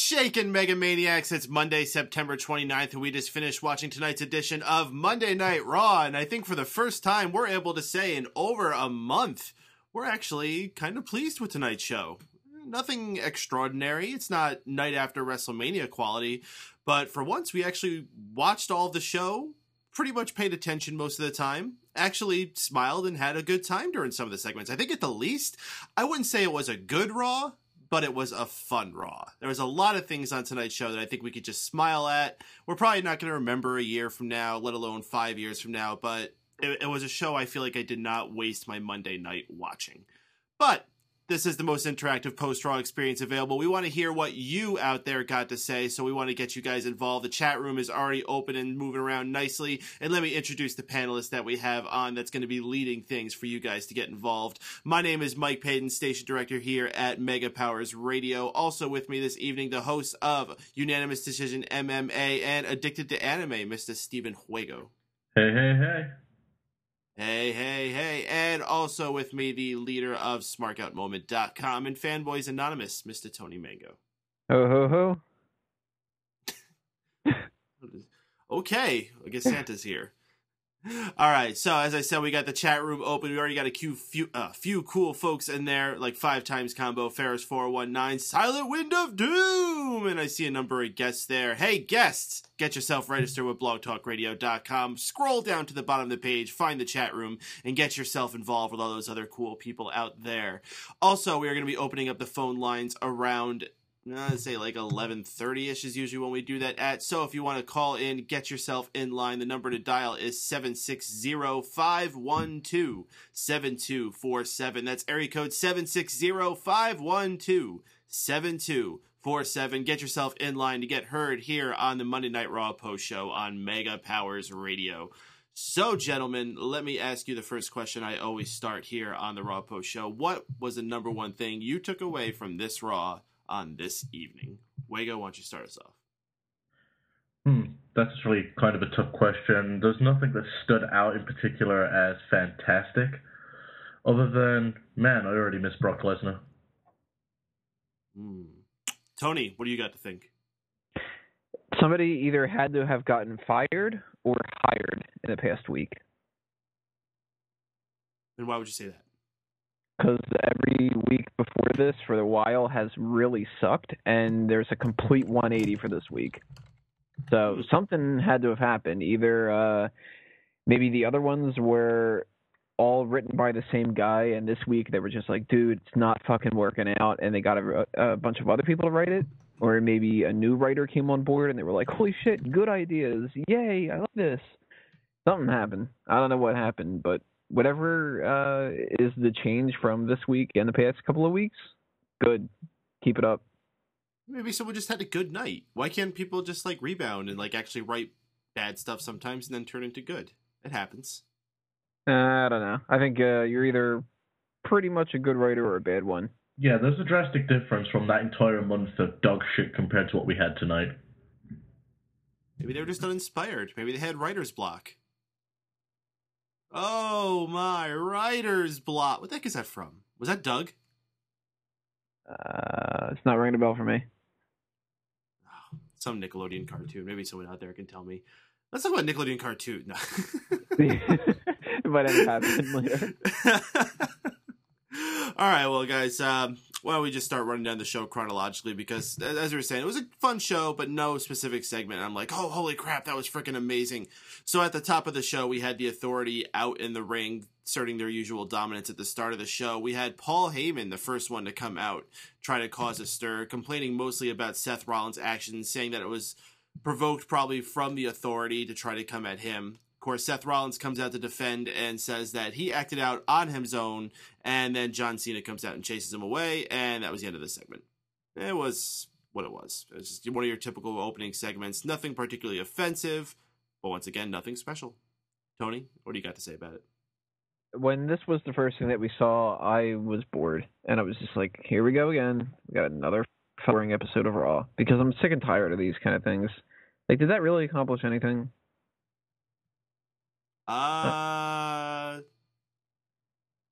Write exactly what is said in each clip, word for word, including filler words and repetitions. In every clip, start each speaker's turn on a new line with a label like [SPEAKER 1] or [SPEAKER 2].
[SPEAKER 1] shaking, Mega Maniacs? It's Monday, September twenty-ninth, and we just finished watching tonight's edition of Monday Night Raw, and I think for the first time, we're able to say in over a month, we're actually kind of pleased with tonight's show. Nothing extraordinary. It's not night after WrestleMania quality, but for once, we actually watched all of the show, pretty much paid attention most of the time, actually smiled and had a good time during some of the segments. I think at the least, I wouldn't say it was a good Raw, but it was a fun Raw. There was a lot of things on tonight's show that I think we could just smile at. We're probably not going to remember a year from now, let alone five years from now, but it, it was a show I feel like I did not waste my Monday night watching. But this is the most interactive post-Raw experience available. We want to hear what you out there got to say, so we want to get you guys involved. The chat room is already open and moving around nicely. And let me introduce the panelists that we have on that's going to be leading things for you guys to get involved. My name is Mike Payton, station director here at Mega Powers Radio. Also with me this evening, the host of Unanimous Decision M M A and Addicted to Anime, Mister Steven Juego.
[SPEAKER 2] Hey, hey, hey.
[SPEAKER 1] Hey, hey, hey. And also with me, the leader of Smark Out Moment dot com and Fanboys Anonymous, Mister Tony Mango.
[SPEAKER 3] Ho, ho, ho.
[SPEAKER 1] Okay, I guess Santa's here. All right, so as I said, we got the chat room open. We already got a few, few, uh, few cool folks in there, like Five Times Combo, Ferris four one nine, Silent Wind of Doom, and I see a number of guests there. Hey, guests, get yourself registered with blog talk radio dot com. Scroll down to the bottom of the page, find the chat room, and get yourself involved with all those other cool people out there. Also, we are going to be opening up the phone lines around I'd say like eleven thirty-ish is usually when we do that at. So if you want to call in, get yourself in line. The number to dial is seven six zero, five one two, seven two four seven. That's area code seven six zero, five one two, seven two four seven. Get yourself in line to get heard here on the Monday Night Raw post show on Mega Powers Radio. So, gentlemen, let me ask you the first question I always start here on the Raw post show. What was the number one thing you took away from this Raw on this evening? Juego, why don't you start us off?
[SPEAKER 2] Hmm, that's really kind of a tough question. There's nothing that stood out in particular as fantastic, other than, man, I already miss Brock Lesnar.
[SPEAKER 1] Hmm. Tony, what do you got to think?
[SPEAKER 3] Somebody either had to have gotten fired or hired in the past week.
[SPEAKER 1] And why would you say that?
[SPEAKER 3] Because every week before this, for a while, has really sucked, and there's a complete one eighty for this week. So something had to have happened. Either uh, maybe the other ones were all written by the same guy, and this week they were just like, dude, it's not fucking working out, and they got a, a bunch of other people to write it. Or maybe a new writer came on board, and they were like, holy shit, good ideas. Yay, I love this. Something happened. I don't know what happened, but whatever uh, is the change from this week and the past couple of weeks, good. Keep it up.
[SPEAKER 1] Maybe someone just had a good night. Why can't people just like rebound and like actually write bad stuff sometimes and then turn into good? It happens.
[SPEAKER 3] Uh, I don't know. I think uh, you're either pretty much a good writer or a bad one.
[SPEAKER 2] Yeah, there's a drastic difference from that entire month of dog shit compared to what we had tonight.
[SPEAKER 1] Maybe they were just uninspired. Maybe they had writer's block. Oh, my, writer's block. What the heck is that from? Was that Doug?
[SPEAKER 3] Uh, it's not ringing a bell for me.
[SPEAKER 1] Oh, some Nickelodeon cartoon. Maybe someone out there can tell me. Let's talk about Nickelodeon cartoon. No.
[SPEAKER 3] It might end up happening later.
[SPEAKER 1] All right, well, guys, um, why don't we just start running down the show chronologically, because, as we were saying, it was a fun show, but no specific segment. And I'm like, oh, holy crap, that was freaking amazing. So at the top of the show, we had the Authority out in the ring, asserting their usual dominance at the start of the show. We had Paul Heyman, the first one to come out, try to cause a stir, complaining mostly about Seth Rollins' actions, saying that it was provoked probably from the Authority to try to come at him. Of course, Seth Rollins comes out to defend and says that he acted out on his own, and then John Cena comes out and chases him away, and that was the end of the segment. It was what it was. It was just one of your typical opening segments. Nothing particularly offensive, but once again, nothing special. Tony, what do you got to say about it?
[SPEAKER 3] When this was the first thing that we saw, I was bored, and I was just like, here we go again. We got another boring episode of Raw, because I'm sick and tired of these kind of things. Like, did that really accomplish anything?
[SPEAKER 1] Uh,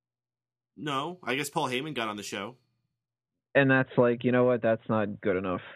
[SPEAKER 1] no. I guess Paul Heyman got on the show.
[SPEAKER 3] And that's like, you know what? That's not good enough.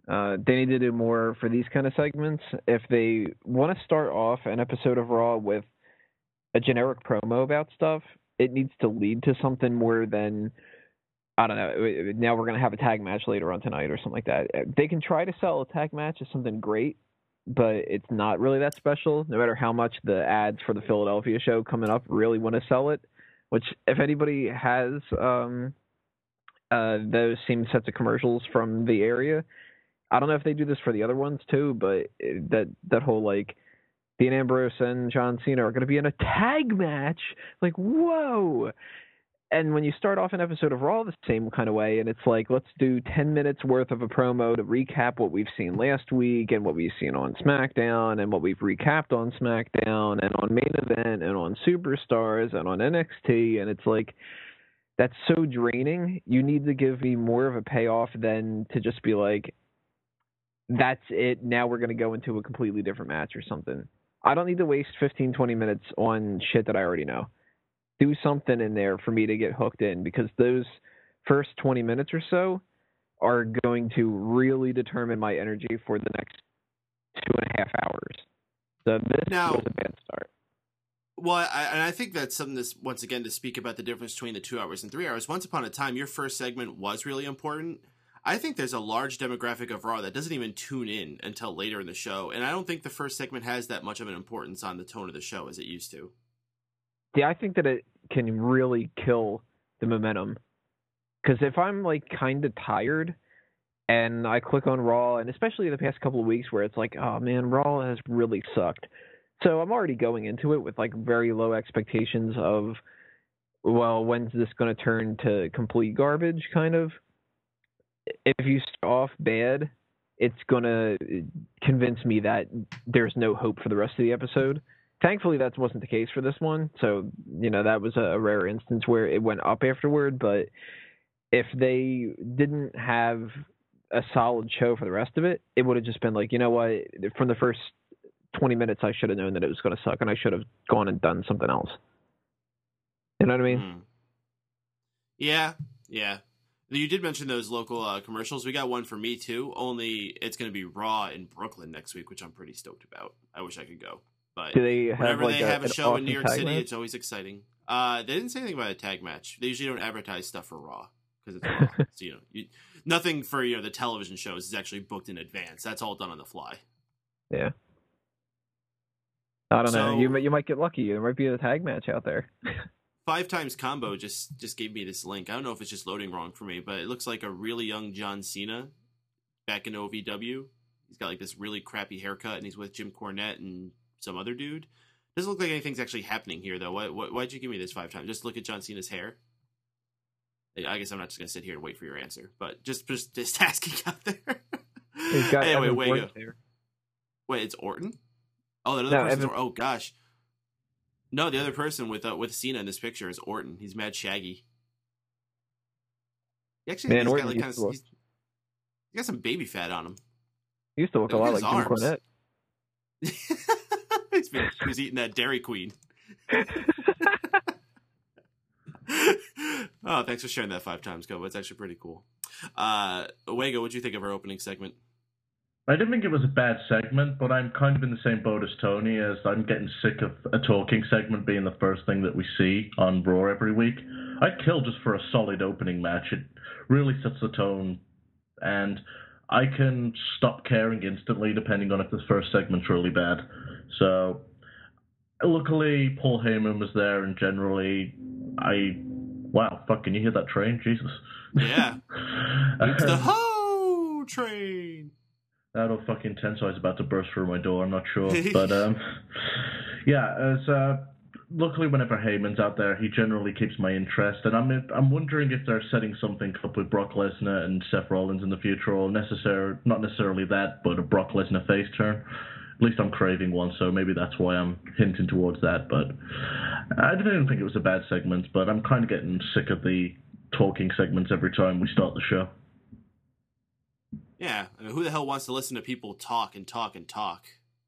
[SPEAKER 3] Uh, they need to do more for these kind of segments. If they want to start off an episode of Raw with a generic promo about stuff, it needs to lead to something more than, I don't know, now we're going to have a tag match later on tonight or something like that. They can try to sell a tag match as something great, but it's not really that special, no matter how much the ads for the Philadelphia show coming up really want to sell it, which if anybody has um, uh, those same sets of commercials from the area, I don't know if they do this for the other ones too, but that that whole like Dean Ambrose and John Cena are going to be in a tag match, like whoa. And when you start off an episode of Raw the same kind of way, and it's like, let's do ten minutes worth of a promo to recap what we've seen last week and what we've seen on SmackDown and what we've recapped on SmackDown and on Main Event and on Superstars and on N X T, and it's like, that's so draining. You need to give me more of a payoff than to just be like, that's it, now we're going to go into a completely different match or something. I don't need to waste fifteen, twenty minutes on shit that I already know. Do something in there for me to get hooked in, because those first twenty minutes or so are going to really determine my energy for the next two and a half hours. So this
[SPEAKER 1] now,
[SPEAKER 3] was a bad start.
[SPEAKER 1] Well, I, and I think that's something that's, once again, to speak about the difference between the two hours and three hours. Once upon a time, your first segment was really important. I think there's a large demographic of Raw that doesn't even tune in until later in the show, and I don't think the first segment has that much of an importance on the tone of the show as it used to.
[SPEAKER 3] Yeah, I think that it can really kill the momentum. Because if I'm like kind of tired and I click on Raw, and especially the past couple of weeks where it's like, oh man, Raw has really sucked. So I'm already going into it with like very low expectations of, well, when's this going to turn to complete garbage kind of. If you start off bad, it's going to convince me that there's no hope for the rest of the episode. Thankfully, that wasn't the case for this one. So, you know, that was a rare instance where it went up afterward. But if they didn't have a solid show for the rest of it, it would have just been like, you know what, from the first twenty minutes, I should have known that it was going to suck and I should have gone and done something else. You know what I mean?
[SPEAKER 1] Mm. Yeah, yeah. You did mention those local uh, commercials. We got one for me, too, only it's going to be Raw in Brooklyn next week, which I'm pretty stoked about. I wish I could go. But
[SPEAKER 3] Do they have
[SPEAKER 1] whenever
[SPEAKER 3] like
[SPEAKER 1] they
[SPEAKER 3] a,
[SPEAKER 1] have a show
[SPEAKER 3] awesome
[SPEAKER 1] in New York City,
[SPEAKER 3] match?
[SPEAKER 1] it's always exciting. Uh, they didn't say anything about a tag match. They usually don't advertise stuff for Raw because it's Raw. So, you know, you, nothing for you know the television shows is actually booked in advance. That's all done on the fly.
[SPEAKER 3] Yeah. I don't
[SPEAKER 1] So,
[SPEAKER 3] know. You you might get lucky. There might be a tag match out there.
[SPEAKER 1] Five Times Combo just just gave me this link. I don't know if it's just loading wrong for me, but it looks like a really young John Cena back in O V W. He's got like this really crappy haircut, and he's with Jim Cornette and some other dude. Doesn't look like anything's actually happening here, though. Why, why, why'd you give me this five times? Just look at John Cena's hair? I guess I'm not just going to sit here and wait for your answer, but just just, just asking out there.
[SPEAKER 3] He's got
[SPEAKER 1] anyway,
[SPEAKER 3] Evan
[SPEAKER 1] way to go.
[SPEAKER 3] there.
[SPEAKER 1] Wait, it's Orton? Oh, that other
[SPEAKER 3] No,
[SPEAKER 1] person's
[SPEAKER 3] Evan-
[SPEAKER 1] Or- Oh, gosh. No, the other person with uh, with Cena in this picture is Orton. He's mad shaggy. He actually,
[SPEAKER 3] Man,
[SPEAKER 1] he's
[SPEAKER 3] Orton
[SPEAKER 1] got like
[SPEAKER 3] used
[SPEAKER 1] kind
[SPEAKER 3] to
[SPEAKER 1] of
[SPEAKER 3] look-
[SPEAKER 1] he's, he's got some baby fat on him.
[SPEAKER 3] He used to look a
[SPEAKER 1] Look
[SPEAKER 3] lot
[SPEAKER 1] at
[SPEAKER 3] like
[SPEAKER 1] his
[SPEAKER 3] Jim
[SPEAKER 1] arms.
[SPEAKER 3] Cornette.
[SPEAKER 1] he's, been, he was eating that Dairy Queen. Oh, thanks for sharing that five times, Go. It's actually pretty cool. Uh, Wego, what'd you think of our opening segment?
[SPEAKER 2] I didn't think it was a bad segment, but I'm kind of in the same boat as Tony, as I'm getting sick of a talking segment being the first thing that we see on Raw every week. I'd kill just for a solid opening match. It really sets the tone, and I can stop caring instantly depending on if the first segment's really bad. So, luckily, Paul Heyman was there, and generally, I... Wow, fuck, can you hear that train? Jesus.
[SPEAKER 1] Yeah. It's the Ho train!
[SPEAKER 2] That old fucking Tensai's about to burst through my door, I'm not sure. But, um, yeah, as, uh, luckily whenever Heyman's out there, he generally keeps my interest. And I'm I'm wondering if they're setting something up with Brock Lesnar and Seth Rollins in the future, or necessar- not necessarily that, but a Brock Lesnar face turn. At least I'm craving one, so maybe that's why I'm hinting towards that. But I didn't even think it was a bad segment, but I'm kind of getting sick of the talking segments every time we start the show.
[SPEAKER 1] Yeah, I mean, who the hell wants to listen to people talk and talk and talk?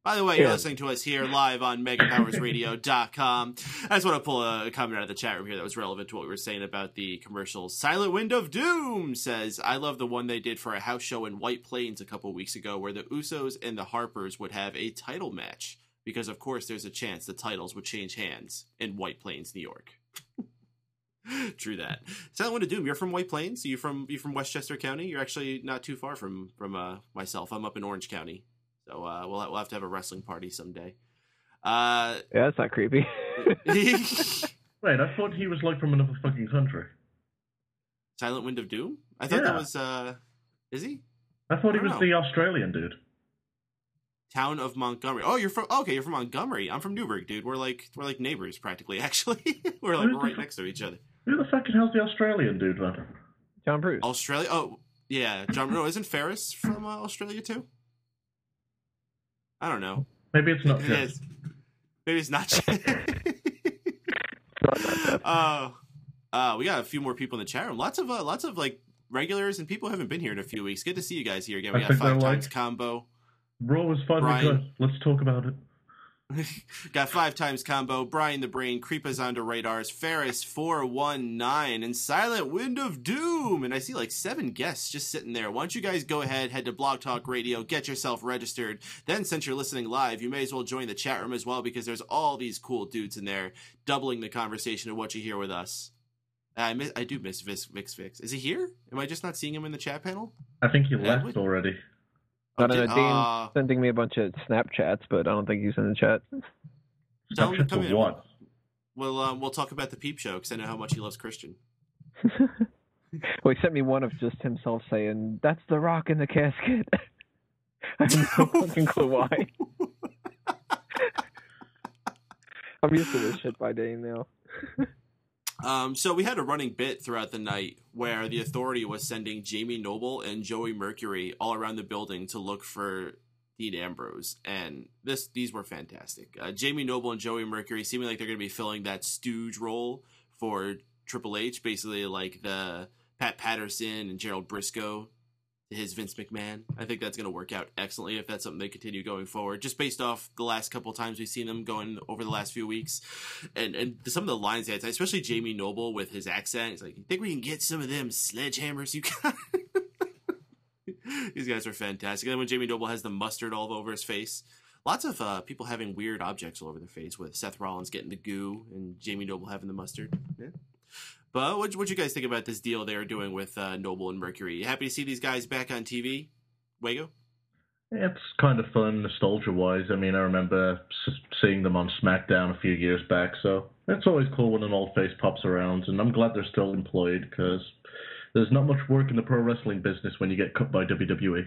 [SPEAKER 1] By the way, you're yeah. listening to us here live on mega powers radio dot com. I just want to pull a comment out of the chat room here that was relevant to what we were saying about the commercials. Silent Wind of Doom says, I love the one they did for a house show in White Plains a couple weeks ago where the Usos and the Harpers would have a title match. Because, of course, there's a chance the titles would change hands in White Plains, New York. True that. Silent Wind of Doom, you're from White Plains? Are you from, you from Westchester County? You're actually not too far from, from uh, myself. I'm up in Orange County. So uh, we'll we'll have to have a wrestling party someday. Uh,
[SPEAKER 3] yeah, that's not creepy.
[SPEAKER 2] Wait, I thought he was like from another fucking country.
[SPEAKER 1] Silent Wind of Doom? I thought
[SPEAKER 2] yeah.
[SPEAKER 1] that was. Uh, is he?
[SPEAKER 2] I thought
[SPEAKER 1] I
[SPEAKER 2] he was
[SPEAKER 1] know.
[SPEAKER 2] the Australian dude.
[SPEAKER 1] Town of Montgomery. Oh, you're from. Okay, you're from Montgomery. I'm from Newburgh, dude. We're like we're like neighbors practically. Actually, we're like
[SPEAKER 2] Who's
[SPEAKER 1] right
[SPEAKER 2] the,
[SPEAKER 1] next to each other.
[SPEAKER 2] Who the fucking hell's the Australian dude, man?
[SPEAKER 3] John Bruce.
[SPEAKER 1] Australia. Oh, yeah, John. No, isn't Ferris from uh, Australia too? I don't know.
[SPEAKER 2] Maybe it's not.
[SPEAKER 1] It is. Maybe it's not. uh, uh, we got a few more people in the chat room. Lots of uh, lots of like regulars and people who haven't been here in a few weeks. Good to see you guys here again. We
[SPEAKER 2] I
[SPEAKER 1] got five times
[SPEAKER 2] like,
[SPEAKER 1] combo.
[SPEAKER 2] Raw was fun.
[SPEAKER 1] Brian.
[SPEAKER 2] Let's talk about it.
[SPEAKER 1] Got five times combo, Brian the Brain, Creepers onto radars, Ferris four one nine, and Silent Wind of Doom. And I see like seven guests just sitting there. Why don't you guys go ahead, head to Blog Talk Radio, get yourself registered. Then since you're listening live, you may as well join the chat room as well because there's all these cool dudes in there doubling the conversation of what you hear with us. I miss, I do miss Vis, Vix Vix. Is he here? Am I just not seeing him in the chat panel?
[SPEAKER 2] I think he
[SPEAKER 1] yeah,
[SPEAKER 2] left already.
[SPEAKER 3] I don't know, Dean
[SPEAKER 1] uh,
[SPEAKER 3] sending me a bunch of Snapchats, but I don't think he's in the chat.
[SPEAKER 1] Tell him to come in.
[SPEAKER 2] What?
[SPEAKER 1] We'll, um, we'll talk about the Peep Show, because I know how much he loves Christian.
[SPEAKER 3] Well, he sent me one of just himself saying, that's the rock in the casket. I have no fucking clue why. I'm used to this shit by Dane now.
[SPEAKER 1] Um, so we had a running bit throughout the night where the Authority was sending Jamie Noble and Joey Mercury all around the building to look for Dean Ambrose, and this these were fantastic. Uh, Jamie Noble and Joey Mercury seeming like they're going to be filling that stooge role for Triple H, basically like the Pat Patterson and Gerald Briscoe to his Vince McMahon. I think that's going to work out excellently if that's something they continue going forward, just based off the last couple of times we've seen them going over the last few weeks. And and some of the lines they had, especially Jamie Noble with his accent, he's like, you think we can get some of them sledgehammers you got? These guys are fantastic. And then when Jamie Noble has the mustard all over his face, lots of uh, people having weird objects all over their face, with Seth Rollins getting the goo and Jamie Noble having the mustard. Yeah. But what what you guys think about this deal they are doing with uh, Noble and Mercury? You happy to see these guys back on T V? Wago?
[SPEAKER 2] It's kind of fun, nostalgia-wise. I mean, I remember seeing them on SmackDown a few years back, so it's always cool when an old face pops around, and I'm glad they're still employed, because there's not much work in the pro wrestling business when you get cut by W W E.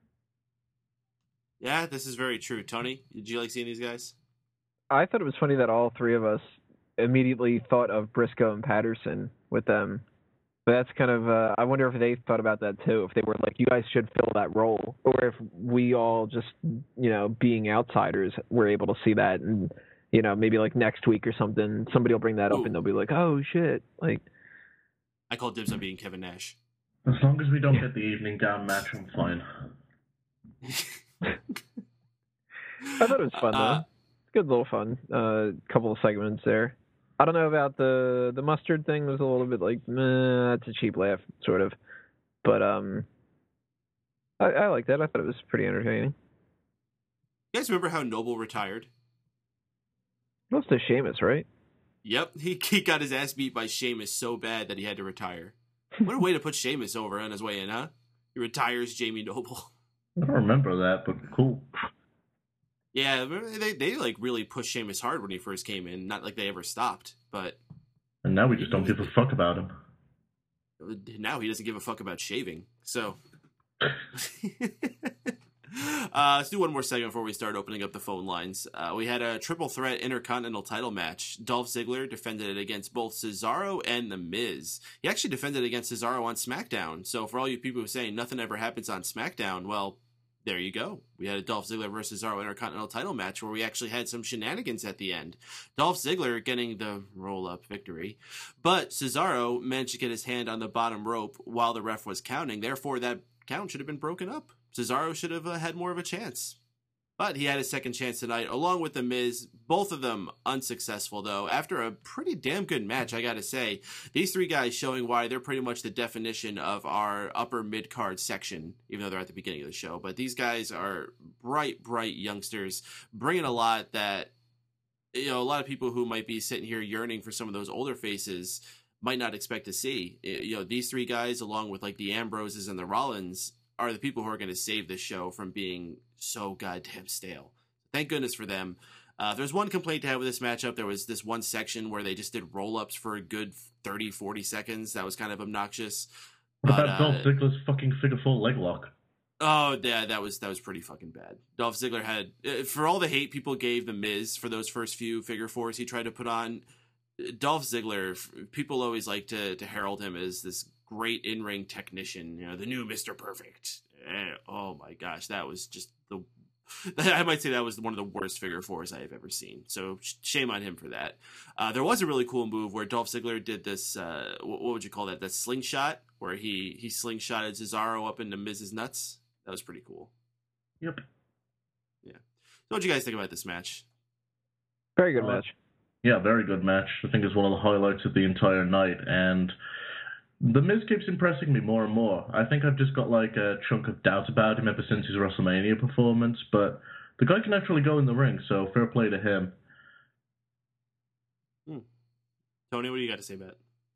[SPEAKER 1] Yeah, this is very true. Tony, did you like seeing these guys?
[SPEAKER 3] I thought it was funny that all three of us immediately thought of Briscoe and Patterson with them. But that's kind of, uh, I wonder if they thought about that too, if they were like, you guys should fill that role, or if we all just, you know, being outsiders, were able to see that, and, you know, maybe like next week or something, somebody will bring that Ooh. up and they'll be like, oh shit, like.
[SPEAKER 1] I call dibs on being Kevin Nash.
[SPEAKER 2] As long as we don't get the evening gown match, I'm fine.
[SPEAKER 3] I thought it was fun, though. Uh, Good little fun. A uh, couple of segments there. I don't know about the the mustard thing. It was a little bit like, meh, that's a cheap laugh, sort of. But um, I, I like that. I thought it was pretty entertaining.
[SPEAKER 1] You guys remember how Noble retired?
[SPEAKER 3] Most of Sheamus, right?
[SPEAKER 1] Yep, he he got his ass beat by Sheamus so bad that he had to retire. What a way to put Sheamus over on his way in, huh? He retires Jamie Noble.
[SPEAKER 2] I don't remember that, but cool.
[SPEAKER 1] Yeah, they they like really pushed Sheamus hard when he first came in. Not like they ever stopped, but
[SPEAKER 2] and now we just don't give a fuck about him.
[SPEAKER 1] Now he doesn't give a fuck about shaving. So uh, let's do one more segment before we start opening up the phone lines. Uh, we had a triple threat Intercontinental title match. Dolph Ziggler defended it against both Cesaro and The Miz. He actually defended against Cesaro on SmackDown. So for all you people who are saying nothing ever happens on SmackDown, well, there you go. We had a Dolph Ziggler versus Cesaro Intercontinental title match where we actually had some shenanigans at the end. Dolph Ziggler getting the roll-up victory, but Cesaro managed to get his hand on the bottom rope while the ref was counting. Therefore, that count should have been broken up. Cesaro should have uh, had more of a chance. But he had a second chance tonight, along with The Miz. Both of them unsuccessful, though. After a pretty damn good match, I gotta say. These three guys showing why they're pretty much the definition of our upper mid-card section, even though they're at the beginning of the show. But these guys are bright, bright youngsters, bringing a lot that, you know, a lot of people who might be sitting here yearning for some of those older faces might not expect to see. You know, these three guys, along with like the Ambroses and the Rollins, are the people who are going to save this show from being so goddamn stale. Thank goodness for them. Uh, if there's one complaint to have with this matchup, there was this one section where they just did roll-ups for a good thirty, forty seconds. That was kind of obnoxious.
[SPEAKER 2] What
[SPEAKER 1] But,
[SPEAKER 2] about Dolph
[SPEAKER 1] uh,
[SPEAKER 2] Ziggler's fucking figure four leg lock?
[SPEAKER 1] Oh, yeah, that was that was pretty fucking bad. Dolph Ziggler had, uh, for all the hate people gave The Miz for those first few figure fours he tried to put on, Dolph Ziggler, people always like to to herald him as this great in-ring technician, you know, the new Mister Perfect. And, oh my gosh, that was just the, I might say that was one of the worst figure fours I have ever seen. So shame on him for that. Uh, there was a really cool move where Dolph Ziggler did this, uh, what, what would you call that? That slingshot, where he, he slingshotted Cesaro up into Miz's nuts. That was pretty cool.
[SPEAKER 2] Yep.
[SPEAKER 1] Yeah. So what'd you guys think about this match?
[SPEAKER 3] Very good
[SPEAKER 2] Uh,
[SPEAKER 3] match.
[SPEAKER 2] Yeah, very good match. I think it's one of the highlights of the entire night, and The Miz keeps impressing me more and more. I think I've just got like a chunk of doubt about him ever since his WrestleMania performance, but the guy can actually go in the ring, so fair play to him.
[SPEAKER 1] Hmm. Tony, what do you got to say about it?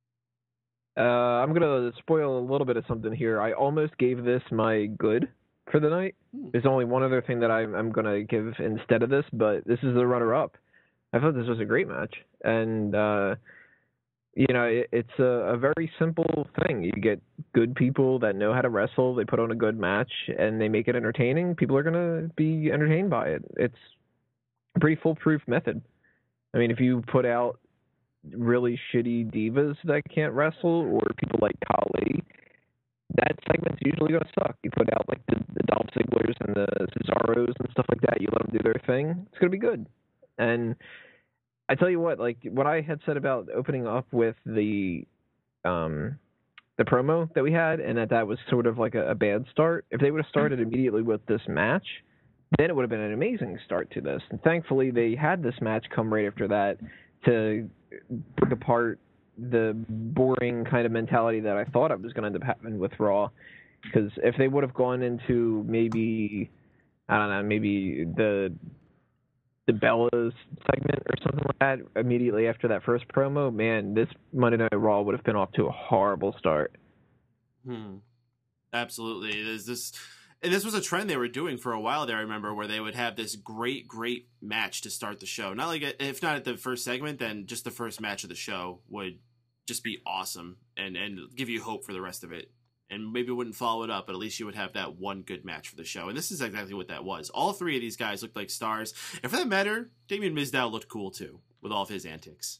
[SPEAKER 3] Uh, I'm gonna spoil a little bit of something here. I almost gave this my good for the night.
[SPEAKER 1] Hmm.
[SPEAKER 3] There's only one other thing that I'm, I'm gonna give instead of this, but this is the runner-up. I thought this was a great match, and uh, you know, it, it's a, a very simple thing. You get good people that know how to wrestle. They put on a good match, and they make it entertaining. People are gonna be entertained by it. It's a pretty foolproof method. I mean, if you put out really shitty divas that can't wrestle, or people like Kali, that segment's usually going to suck. You put out like the, the Dolph Zigglers and the Cesaros and stuff like that. You let them do their thing. It's going to be good. And I tell you what, like what I had said about opening up with the um, the promo that we had, and that that was sort of like a, a bad start. If they would have started immediately with this match, then it would have been an amazing start to this. And thankfully, they had this match come right after that to break apart the boring kind of mentality that I thought I was going to end up having with Raw. Because if they would have gone into maybe, I don't know, maybe the the Bellas segment or something like that immediately after that first promo, man, this Monday Night Raw would have been off to a horrible start.
[SPEAKER 1] Hmm. Absolutely. There's this, and this was a trend they were doing for a while there, I remember, where they would have this great, great match to start the show. Not like, if not at the first segment, then just the first match of the show would just be awesome and, and give you hope for the rest of it. And maybe wouldn't follow it up, but at least you would have that one good match for the show. And this is exactly what that was. All three of these guys looked like stars. And for that matter, Damien Mizdow looked cool too, with all of his antics.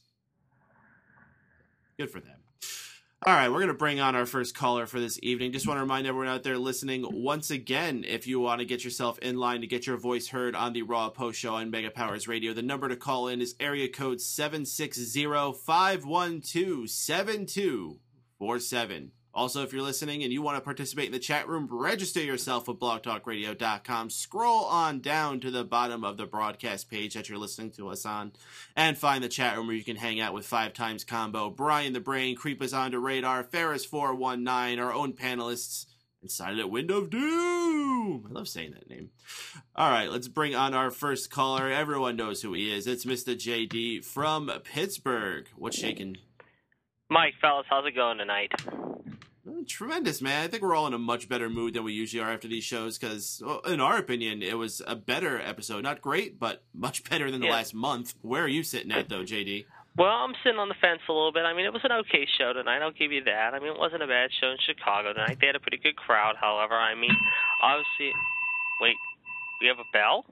[SPEAKER 1] Good for them. All right, we're going to bring on our first caller for this evening. Just want to remind everyone out there listening, once again, if you want to get yourself in line to get your voice heard on the Raw Post Show on Mega Powers Radio, the number to call in is area code seven six zero, five one two, seven two four seven. Also, if you're listening and you want to participate in the chat room, register yourself at blog talk radio dot com. Scroll on down to the bottom of the broadcast page that you're listening to us on and find the chat room where you can hang out with Five Times Combo, Brian the Brain, Creep Us Onto Radar, Ferris four one nine, our own panelists, and Silent Wind of Doom. I love saying that name. All right, let's bring on our first caller. Everyone knows who he is. It's Mister J D from Pittsburgh. What's shaking?
[SPEAKER 4] Mike, fellas, how's it going tonight?
[SPEAKER 1] Tremendous, man. I think we're all in a much better mood than we usually are after these shows because, well, in our opinion, it was a better episode. Not great, but much better than the
[SPEAKER 4] yeah.
[SPEAKER 1] last month. Where are you sitting at, though, J D?
[SPEAKER 4] Well, I'm sitting on the fence a little bit. I mean, it was an okay show tonight. I'll give you that. I mean, it wasn't a bad show in Chicago tonight. They had a pretty good crowd, however. I mean, obviously... Wait, we have a bell?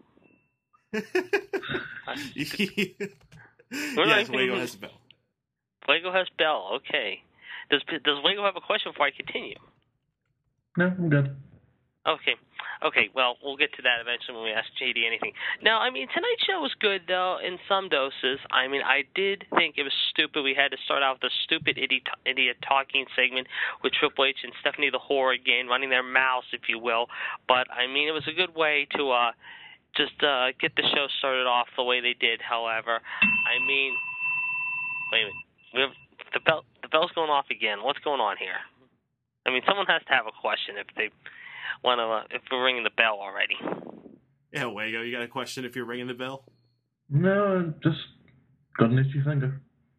[SPEAKER 1] Yes, Wago has a bell.
[SPEAKER 4] Wago has bell, okay. Does does Wago have a question before I continue?
[SPEAKER 2] No, I'm good.
[SPEAKER 4] Okay. Okay, well, we'll get to that eventually when we ask J D anything. Now, I mean, tonight's show was good, though, in some doses. I mean, I did think it was stupid. We had to start out with a stupid idiot, idiot talking segment with Triple H and Stephanie the Whore again, running their mouths, if you will. But, I mean, it was a good way to uh, just uh, get the show started off the way they did. However, I mean, wait a minute, we have the bell. The bell's going off again. What's going on here? I mean, someone has to have a question if they want to. Uh, if we're ringing the bell already.
[SPEAKER 1] Yeah, Wago, you got a question if you're ringing the bell?
[SPEAKER 2] No, just got an itchy finger.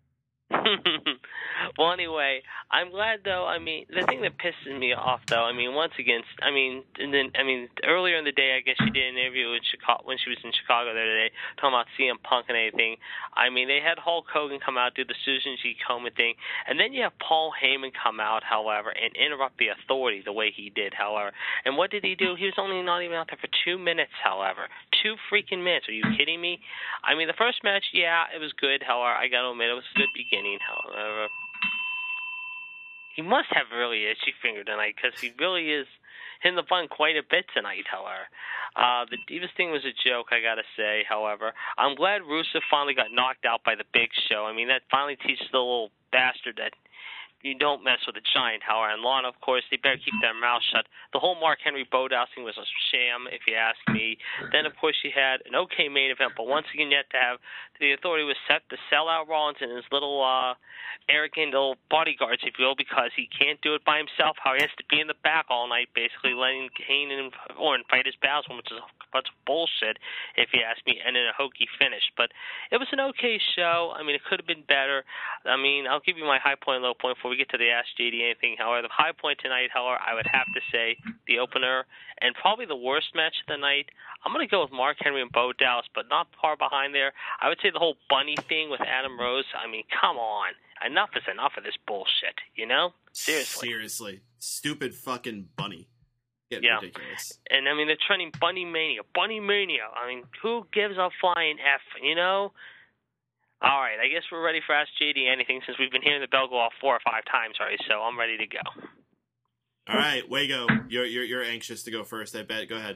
[SPEAKER 4] Well, anyway, I'm glad though. I mean, the thing that pisses me off though, I mean, once again, I mean, and then I mean, earlier in the day, I guess she did an interview in Chicago when she was in Chicago the other day, talking about C M Punk and everything. I mean, they had Hulk Hogan come out, do the Susan G. Komen thing, and then you have Paul Heyman come out, however, and interrupt the Authority the way he did, however. And what did he do? He was only not even out there for two minutes, however. Two freaking minutes. Are you kidding me? I mean, the first match, yeah, it was good, however, I got to admit, it was a good beginning, however. He must have a really itchy finger tonight because he really is hitting the button quite a bit tonight, however. Uh, the Divas thing was a joke, I got to say, however. I'm glad Rusev finally got knocked out by the Big Show. I mean, that finally teaches the little bastard that you don't mess with a giant, however. And Lana, of course, they better keep their mouth shut. The whole Mark Henry Bodas thing was a sham, if you ask me. Then, of course, you had an okay main event, but once again, you had to have the Authority was set to sell out Rollins and his little uh, arrogant little bodyguards, if you will, because he can't do it by himself. How he has to be in the back all night, basically letting Kane and Orton fight his battles, which is a bunch of bullshit, if you ask me, and in a hokey finish. But it was an okay show. I mean, it could have been better. I mean, I'll give you my high point and low point before we get to the Ask J D anything. However, the high point tonight, however, I would have to say the opener and probably the worst match of the night. I'm going to go with Mark Henry and Bo Dallas, but not far behind there. I would say the whole bunny thing with Adam Rose. I mean, come on. Enough is enough of this bullshit, you know? Seriously.
[SPEAKER 1] Seriously. Stupid fucking bunny. Getting
[SPEAKER 4] yeah.
[SPEAKER 1] ridiculous.
[SPEAKER 4] And, I mean, they're trending Bunny Mania. Bunny Mania. I mean, who gives a flying F, you know? All right, I guess we're ready for Ask J D anything since we've been hearing the bell go off four or five times already, so I'm ready to go.
[SPEAKER 1] All right, Wago, you're you're you're anxious to go first, I bet. Go ahead.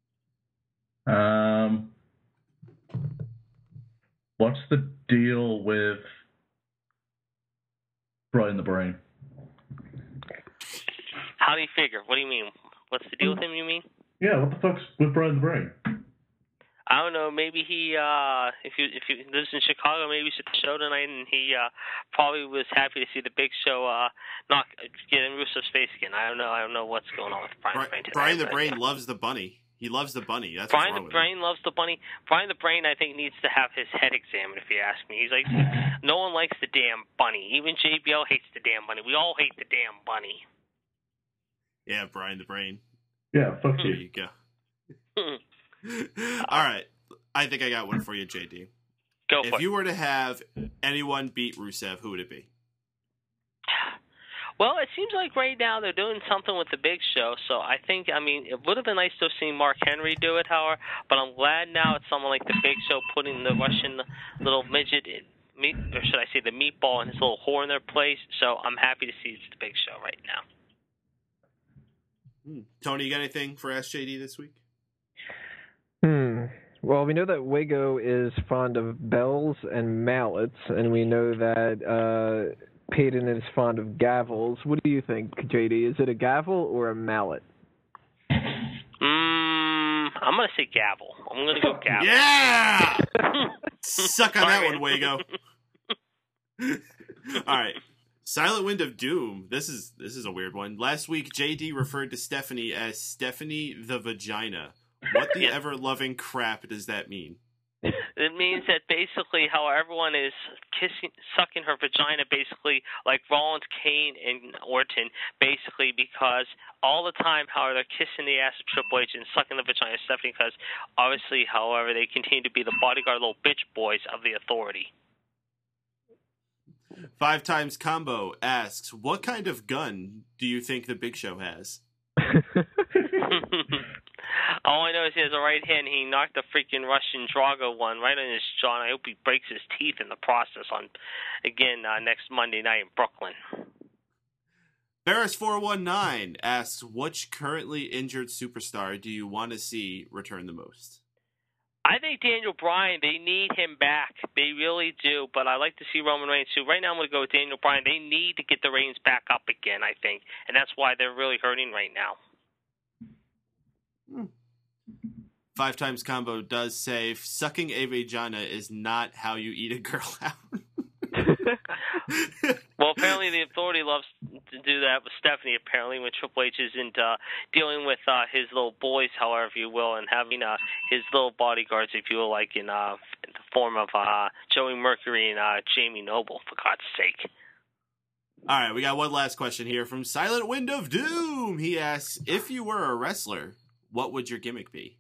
[SPEAKER 2] Um, what's the deal with Brian the Brain?
[SPEAKER 4] How do you figure? What do you mean? What's the deal with him, you mean?
[SPEAKER 2] Yeah, what the fuck's with Brian the Brain?
[SPEAKER 4] I don't know. Maybe he, uh, if he if he lives in Chicago, maybe he's at the show tonight, and he uh, probably was happy to see the Big Show uh, knock get in Rusev's face again. I don't know. I don't know what's going on with Brian.
[SPEAKER 1] Brian,
[SPEAKER 4] the Brain,
[SPEAKER 1] Brian the Brain
[SPEAKER 4] yeah.
[SPEAKER 1] loves the bunny. He loves the bunny. That's
[SPEAKER 4] Brian
[SPEAKER 1] what's wrong
[SPEAKER 4] the Brain
[SPEAKER 1] with him.
[SPEAKER 4] loves the bunny. Brian the Brain, I think, needs to have his head examined. If you ask me, he's like, no one likes the damn bunny. Even J B L hates the damn bunny. We all hate the damn bunny.
[SPEAKER 1] Yeah, Brian the Brain.
[SPEAKER 2] Yeah, fuck
[SPEAKER 1] There
[SPEAKER 2] you.
[SPEAKER 1] you go. All right. I think I got one for you, J D.
[SPEAKER 4] Go
[SPEAKER 1] if
[SPEAKER 4] for
[SPEAKER 1] you
[SPEAKER 4] it.
[SPEAKER 1] were to have anyone beat Rusev, who would it be?
[SPEAKER 4] Well, it seems like right now they're doing something with the Big Show, so I think, I mean, it would have been nice to have seen Mark Henry do it, however, but I'm glad now it's someone like the Big Show putting the Russian little midget, in, meat, or should I say the meatball, and his little whore in their place, so I'm happy to see it's the Big Show right now.
[SPEAKER 1] Hmm. Tony, you got anything for Ask J D this week?
[SPEAKER 3] Hmm. Well, we know that Wago is fond of bells and mallets, and we know that uh, Peyton is fond of gavels. What do you think, J D? Is it a gavel or a mallet?
[SPEAKER 4] Mm, I'm going to say gavel. I'm going to go gavel.
[SPEAKER 1] Yeah! Suck on that one, Wago. All right. Silent Wind of Doom. This is this is a weird one. Last week, J D referred to Stephanie as Stephanie the Vagina. What the
[SPEAKER 4] Yeah.
[SPEAKER 1] ever-loving crap does that mean?
[SPEAKER 4] It means that basically how everyone is kissing, sucking her vagina, basically like Rollins, Kane, and Orton, basically because all the time, how they're kissing the ass of Triple H and sucking the vagina of Stephanie, because obviously, however, they continue to be the bodyguard little bitch boys of the Authority.
[SPEAKER 1] Five Times Combo asks, what kind of gun do you think the Big Show has?
[SPEAKER 4] All I know is he has a right hand. He knocked the freaking Russian Drago one right on his jaw, and I hope he breaks his teeth in the process on, again, uh, next Monday night in Brooklyn.
[SPEAKER 1] Barris four one nine asks, which currently injured superstar do you want to see return the most?
[SPEAKER 4] I think Daniel Bryan, they need him back. They really do, but I like to see Roman Reigns too. Right now I'm going to go with Daniel Bryan. They need to get the Reigns back up again, I think, and that's why they're really hurting right now.
[SPEAKER 1] Five Times Combo does say sucking a vagina is not how you eat a girl out.
[SPEAKER 4] Well, apparently the Authority loves to do that with Stephanie, apparently, when Triple H isn't uh, dealing with uh, his little boys, however if you will, and having uh, his little bodyguards, if you will, like in, uh, in the form of uh, Joey Mercury and uh, Jamie Noble, for God's sake.
[SPEAKER 1] All right, we got one last question here from Silent Wind of Doom. He asks, if you were a wrestler, what would your gimmick be?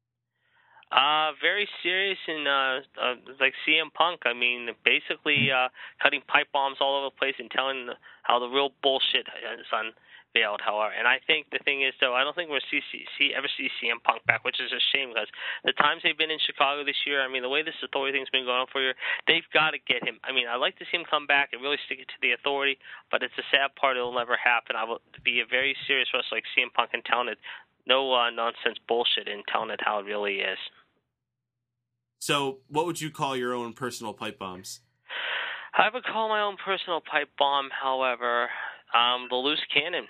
[SPEAKER 4] Uh, very serious and uh, uh, like C M Punk. I mean, basically uh, cutting pipe bombs all over the place and telling how the real bullshit is unveiled. However, and I think the thing is, though, I don't think we'll see, see, see ever see C M Punk back, which is a shame because the times they've been in Chicago this year. I mean, the way this Authority thing's been going on for a year, they've got to get him. I mean, I'd like to see him come back and really stick it to the Authority, but it's a sad part; it'll never happen. I will be a very serious wrestler like C M Punk and telling it no uh, nonsense bullshit and telling it how it really is.
[SPEAKER 1] So, what would you call your own personal pipe bombs?
[SPEAKER 4] I would call my own personal pipe bomb, however, um, the loose cannon.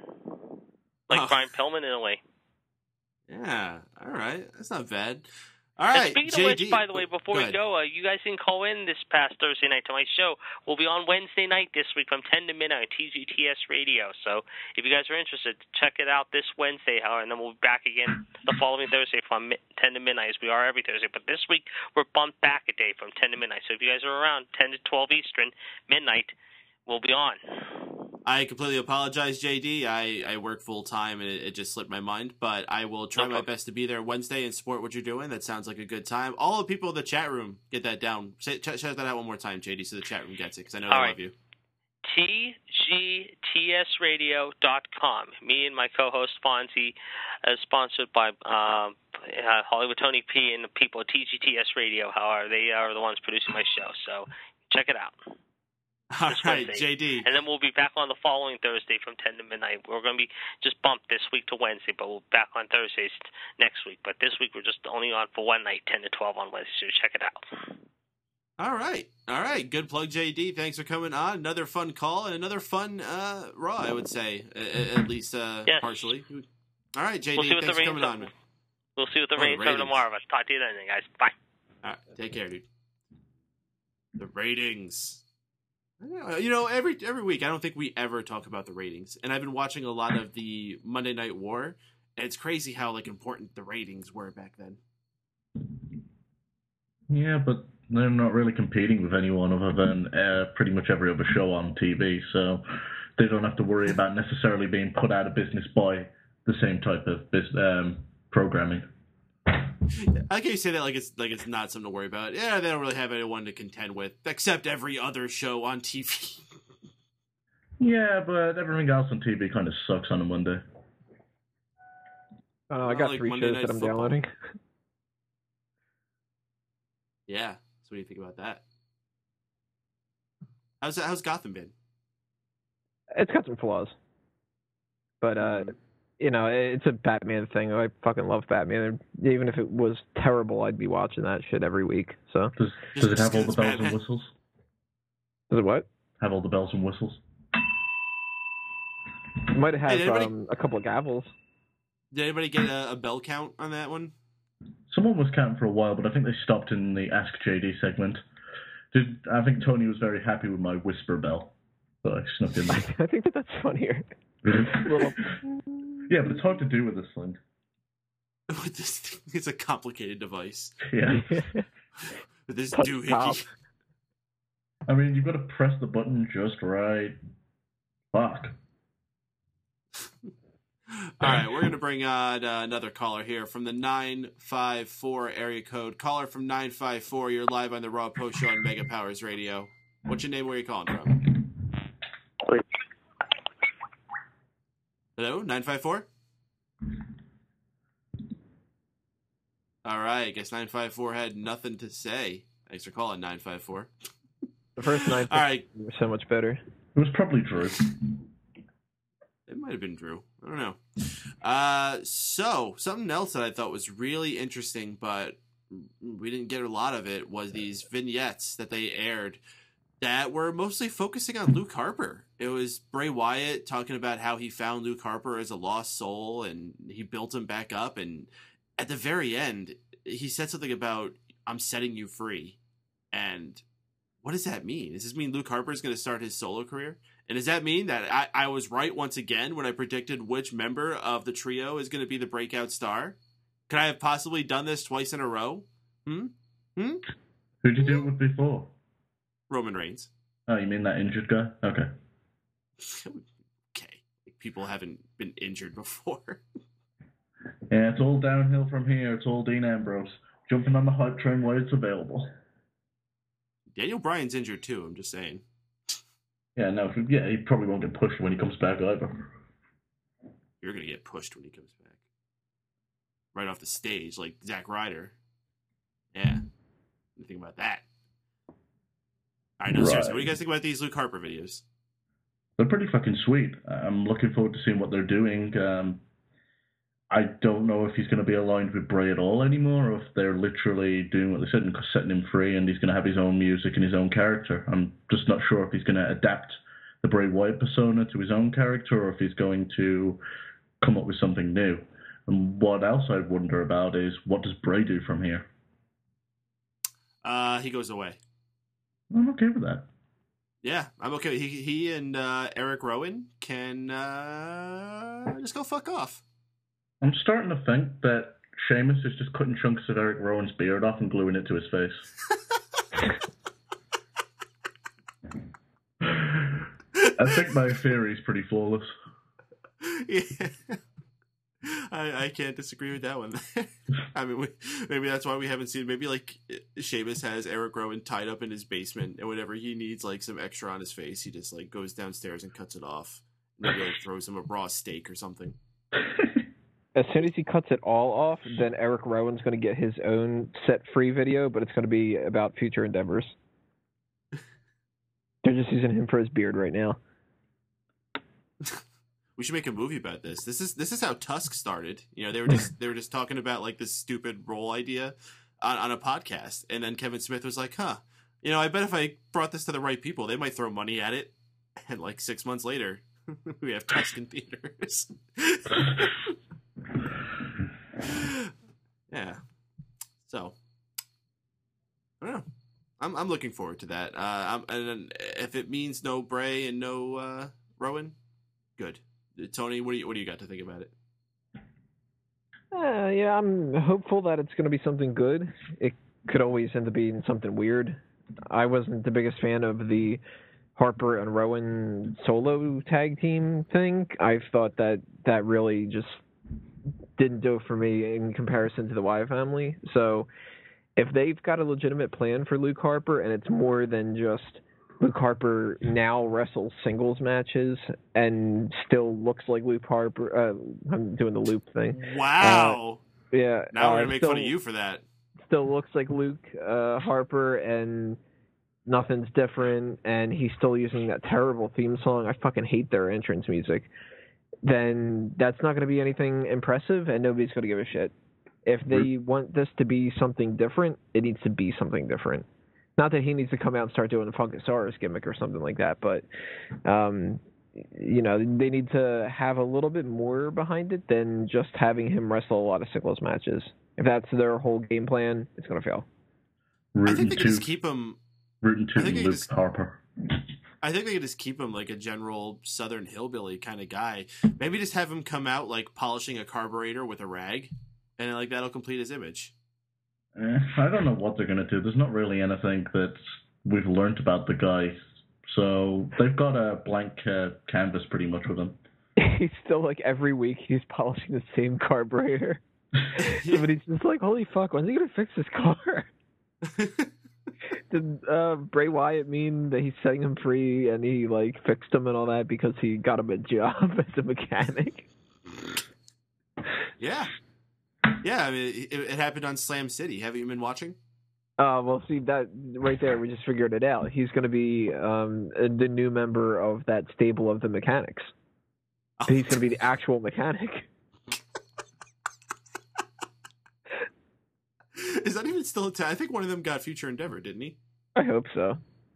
[SPEAKER 4] Like
[SPEAKER 1] oh.
[SPEAKER 4] Brian Pillman in a way.
[SPEAKER 1] Yeah, all right. That's not bad. All right,
[SPEAKER 4] and speaking
[SPEAKER 1] J D,
[SPEAKER 4] of which, by the way, before
[SPEAKER 1] go
[SPEAKER 4] we go, uh, you guys didn't call in this past Thursday night to my show. We'll be on Wednesday night this week from ten to midnight on T G T S Radio. So if you guys are interested, check it out this Wednesday, however, and then we'll be back again the following Thursday from ten to midnight, as we are every Thursday. But this week, we're bumped back a day from ten to midnight. So if you guys are around ten to twelve Eastern, midnight, we'll be on.
[SPEAKER 1] I completely apologize, J D. I, I work full time and it, it just slipped my mind, but I will try
[SPEAKER 4] No
[SPEAKER 1] my best to be there Wednesday and support what you're doing. That sounds like a good time. All the people in the chat room, get that down. Say, ch- shout that out one more time, J D, so the chat room gets it, because I know
[SPEAKER 4] All
[SPEAKER 1] I
[SPEAKER 4] right.
[SPEAKER 1] love you.
[SPEAKER 4] T G T S radio dot com. Me and my co-host Fonzie, uh, sponsored by uh, uh, Hollywood Tony P and the people at T G T S Radio. However, they are the ones producing my show, so check it out.
[SPEAKER 1] All right,
[SPEAKER 4] Wednesday.
[SPEAKER 1] J D.
[SPEAKER 4] And then we'll be back on the following Thursday from ten to midnight. We're going to be just bumped this week to Wednesday, but we'll be back on Thursdays next week. But this week we're just only on for one night, ten to twelve on Wednesday, so check it out.
[SPEAKER 1] All right. All right. Good plug, J D. Thanks for coming on. Another fun call and another fun uh, Raw, I would say, at, at least uh,
[SPEAKER 4] yes.
[SPEAKER 1] partially. All right, J D,
[SPEAKER 4] we'll see what
[SPEAKER 1] thanks
[SPEAKER 4] the
[SPEAKER 1] for coming
[SPEAKER 4] rains
[SPEAKER 1] on.
[SPEAKER 4] We'll see what the
[SPEAKER 1] Oh,
[SPEAKER 4] rains cover
[SPEAKER 1] ratings.
[SPEAKER 4] tomorrow. But talk to you then, guys. Bye.
[SPEAKER 1] All right. Take care, dude. The ratings. You know, every every week, I don't think we ever talk about the ratings. And I've been watching a lot of the Monday Night War, and it's crazy how like important the ratings were back then.
[SPEAKER 2] Yeah, but they're not really competing with anyone other than uh, pretty much every other show on T V, so they don't have to worry about necessarily being put out of business by the same type of bus- um, programming.
[SPEAKER 1] I like how you say that like it's like it's not something to worry about. Yeah, they don't really have anyone to contend with, except every other show on T V.
[SPEAKER 2] Yeah, but everything else on T V kind of sucks on a Monday.
[SPEAKER 3] Uh, I got
[SPEAKER 1] like
[SPEAKER 3] three
[SPEAKER 1] Monday
[SPEAKER 3] shows
[SPEAKER 1] Night
[SPEAKER 3] that I'm
[SPEAKER 1] Football.
[SPEAKER 3] downloading.
[SPEAKER 1] Yeah. So what do you think about that? How's that, how's Gotham been?
[SPEAKER 3] It's got some flaws, but uh, you know, it's a Batman thing. I fucking love Batman. Even if it was terrible, I'd be watching that shit every week. So
[SPEAKER 2] Does,
[SPEAKER 1] Just
[SPEAKER 2] does it have all the
[SPEAKER 1] because
[SPEAKER 2] bells
[SPEAKER 1] Batman-
[SPEAKER 2] and whistles?
[SPEAKER 3] does it what?
[SPEAKER 2] Have all the bells and whistles?
[SPEAKER 3] It might have
[SPEAKER 1] Hey, anybody-
[SPEAKER 3] um, a couple of gavels.
[SPEAKER 1] Did anybody get a, a bell count on that one?
[SPEAKER 2] Someone was counting for a while, but I think they stopped in the Ask J D segment. Did I think Tony was very happy with my whisper bell, so I snuck in there.
[SPEAKER 3] I think that that's funnier. Little-
[SPEAKER 2] Yeah, but it's hard to do with this thing.
[SPEAKER 1] With this thing, it's a complicated device.
[SPEAKER 2] Yeah.
[SPEAKER 1] With this
[SPEAKER 3] Touch
[SPEAKER 1] doohickey.
[SPEAKER 3] top.
[SPEAKER 2] I mean, you've got to press the button just right. Fuck.
[SPEAKER 1] All right, we're going to bring on uh, another caller here from the nine five four area code. Caller from nine five four, you're live on the Raw Post Show on Mega Powers Radio. What's your name? Where are you calling from? Hello, nine five four? All right, I guess nine five four had nothing to say. Thanks for calling, nine five four.
[SPEAKER 3] The first nine
[SPEAKER 1] All right.
[SPEAKER 3] were so much better.
[SPEAKER 2] It was probably Drew.
[SPEAKER 1] It might have been Drew. I don't know. Uh, so, something else that I thought was really interesting, but we didn't get a lot of it, was these vignettes that they aired that were mostly focusing on Luke Harper. It was Bray Wyatt talking about how he found Luke Harper as a lost soul, and he built him back up, and at the very end, he said something about, I'm setting you free. And what does that mean? Does this mean Luke Harper is going to start his solo career? And does that mean that I, I was right once again when I predicted which member of the trio is going to be the breakout star? Could I have possibly done this twice in a row? Hmm? Hmm?
[SPEAKER 2] Who did you do it with before?
[SPEAKER 1] Roman Reigns.
[SPEAKER 2] Oh, you mean that injured guy? Okay.
[SPEAKER 1] Okay. People haven't been injured before.
[SPEAKER 2] Yeah, it's all downhill from here. It's all Dean Ambrose. Jumping on the hype train while it's available.
[SPEAKER 1] Daniel Bryan's injured too, I'm just saying.
[SPEAKER 2] Yeah, no, yeah, he probably won't get pushed when he comes back either.
[SPEAKER 1] You're going to get pushed when he comes back. Right off the stage, like Zack Ryder. Yeah. What do you think about that? All right, no,
[SPEAKER 2] right.
[SPEAKER 1] seriously, what do you guys think about these Luke Harper videos?
[SPEAKER 2] They're pretty fucking sweet. I'm looking forward to seeing what they're doing. Um, I don't know if he's going to be aligned with Bray at all anymore, or if they're literally doing what they said and setting him free, and he's going to have his own music and his own character. I'm just not sure if he's going to adapt the Bray Wyatt persona to his own character, or if he's going to come up with something new. And what else I wonder about is, what does Bray do from here?
[SPEAKER 1] Uh, he goes away.
[SPEAKER 2] I'm okay with that.
[SPEAKER 1] Yeah, I'm okay. He he and uh, Eric Rowan can uh, just go fuck off.
[SPEAKER 2] I'm starting to think that Sheamus is just cutting chunks of Eric Rowan's beard off and gluing it to his face. I think my theory is pretty flawless.
[SPEAKER 1] Yeah. I, I can't disagree with that one. I mean, we, maybe that's why we haven't seen. Maybe like Sheamus has Eric Rowan tied up in his basement, and whenever he needs like some extra on his face, he just like goes downstairs and cuts it off. Maybe like throws him a raw steak or something.
[SPEAKER 3] As soon as he cuts it all off, then Eric Rowan's going to get his own set free video, but it's going to be about future endeavors. They're just using him for his beard right now.
[SPEAKER 1] We should make a movie about this. This is this is how Tusk started. You know, they were just they were just talking about like this stupid role idea on, on a podcast, and then Kevin Smith was like, "Huh, you know, I bet if I brought this to the right people, they might throw money at it." And like six months later, we have Tusk in theaters. Yeah. So I don't know. I'm I'm looking forward to that. Uh, I'm, and if it means no Bray and no uh, Rowan, good. Tony, what do you what do you got to think about it?
[SPEAKER 3] Uh, yeah, I'm hopeful that it's going to be something good. It could always end up being something weird. I wasn't the biggest fan of the Harper and Rowan solo tag team thing. I thought that that really just didn't do it for me in comparison to the Wyatt family. So if they've got a legitimate plan for Luke Harper and it's more than just Luke Harper now wrestles singles matches and still looks like Luke Harper. Uh, I'm doing the loop thing.
[SPEAKER 1] Wow.
[SPEAKER 3] Uh, yeah.
[SPEAKER 1] Now
[SPEAKER 3] uh,
[SPEAKER 1] we're going to make
[SPEAKER 3] still,
[SPEAKER 1] fun of you for that.
[SPEAKER 3] Still looks like Luke uh, Harper and nothing's different, and he's still using that terrible theme song. I fucking hate their entrance music. Then that's not going to be anything impressive, and nobody's going to give a shit. If they want this to be something different, it needs to be something different. Not that he needs to come out and start doing the Funkasaurus gimmick or something like that, but, um, you know, they need to have a little bit more behind it than just having him wrestle a lot of singles matches. If that's their whole game plan, it's going to fail.
[SPEAKER 1] I think they can just keep him...
[SPEAKER 2] Rooting to Luke
[SPEAKER 1] just,
[SPEAKER 2] Harper.
[SPEAKER 1] I think they could just keep him like a general Southern hillbilly kind of guy. Maybe just have him come out like polishing a carburetor with a rag, and like that'll complete his image.
[SPEAKER 2] Eh, I don't know what they're going to do. There's not really anything that we've learned about the guy. So they've got a blank uh, canvas pretty much with him.
[SPEAKER 3] He's still like every week he's polishing the same carburetor. Somebody's just like, holy fuck, when's he going to fix his car? Did uh, Bray Wyatt mean that he's setting him free and he like fixed him and all that because he got him a job as a mechanic?
[SPEAKER 1] Yeah. Yeah, I mean, it, it happened on Slam City. Haven't you been watching?
[SPEAKER 3] Uh, well, see, that right there, we just figured it out. He's going to be um, the new member of that stable of the mechanics. Oh. He's going to be the actual mechanic.
[SPEAKER 1] Is that even still a t- I think one of them got Future Endeavor, didn't he?
[SPEAKER 3] I hope so.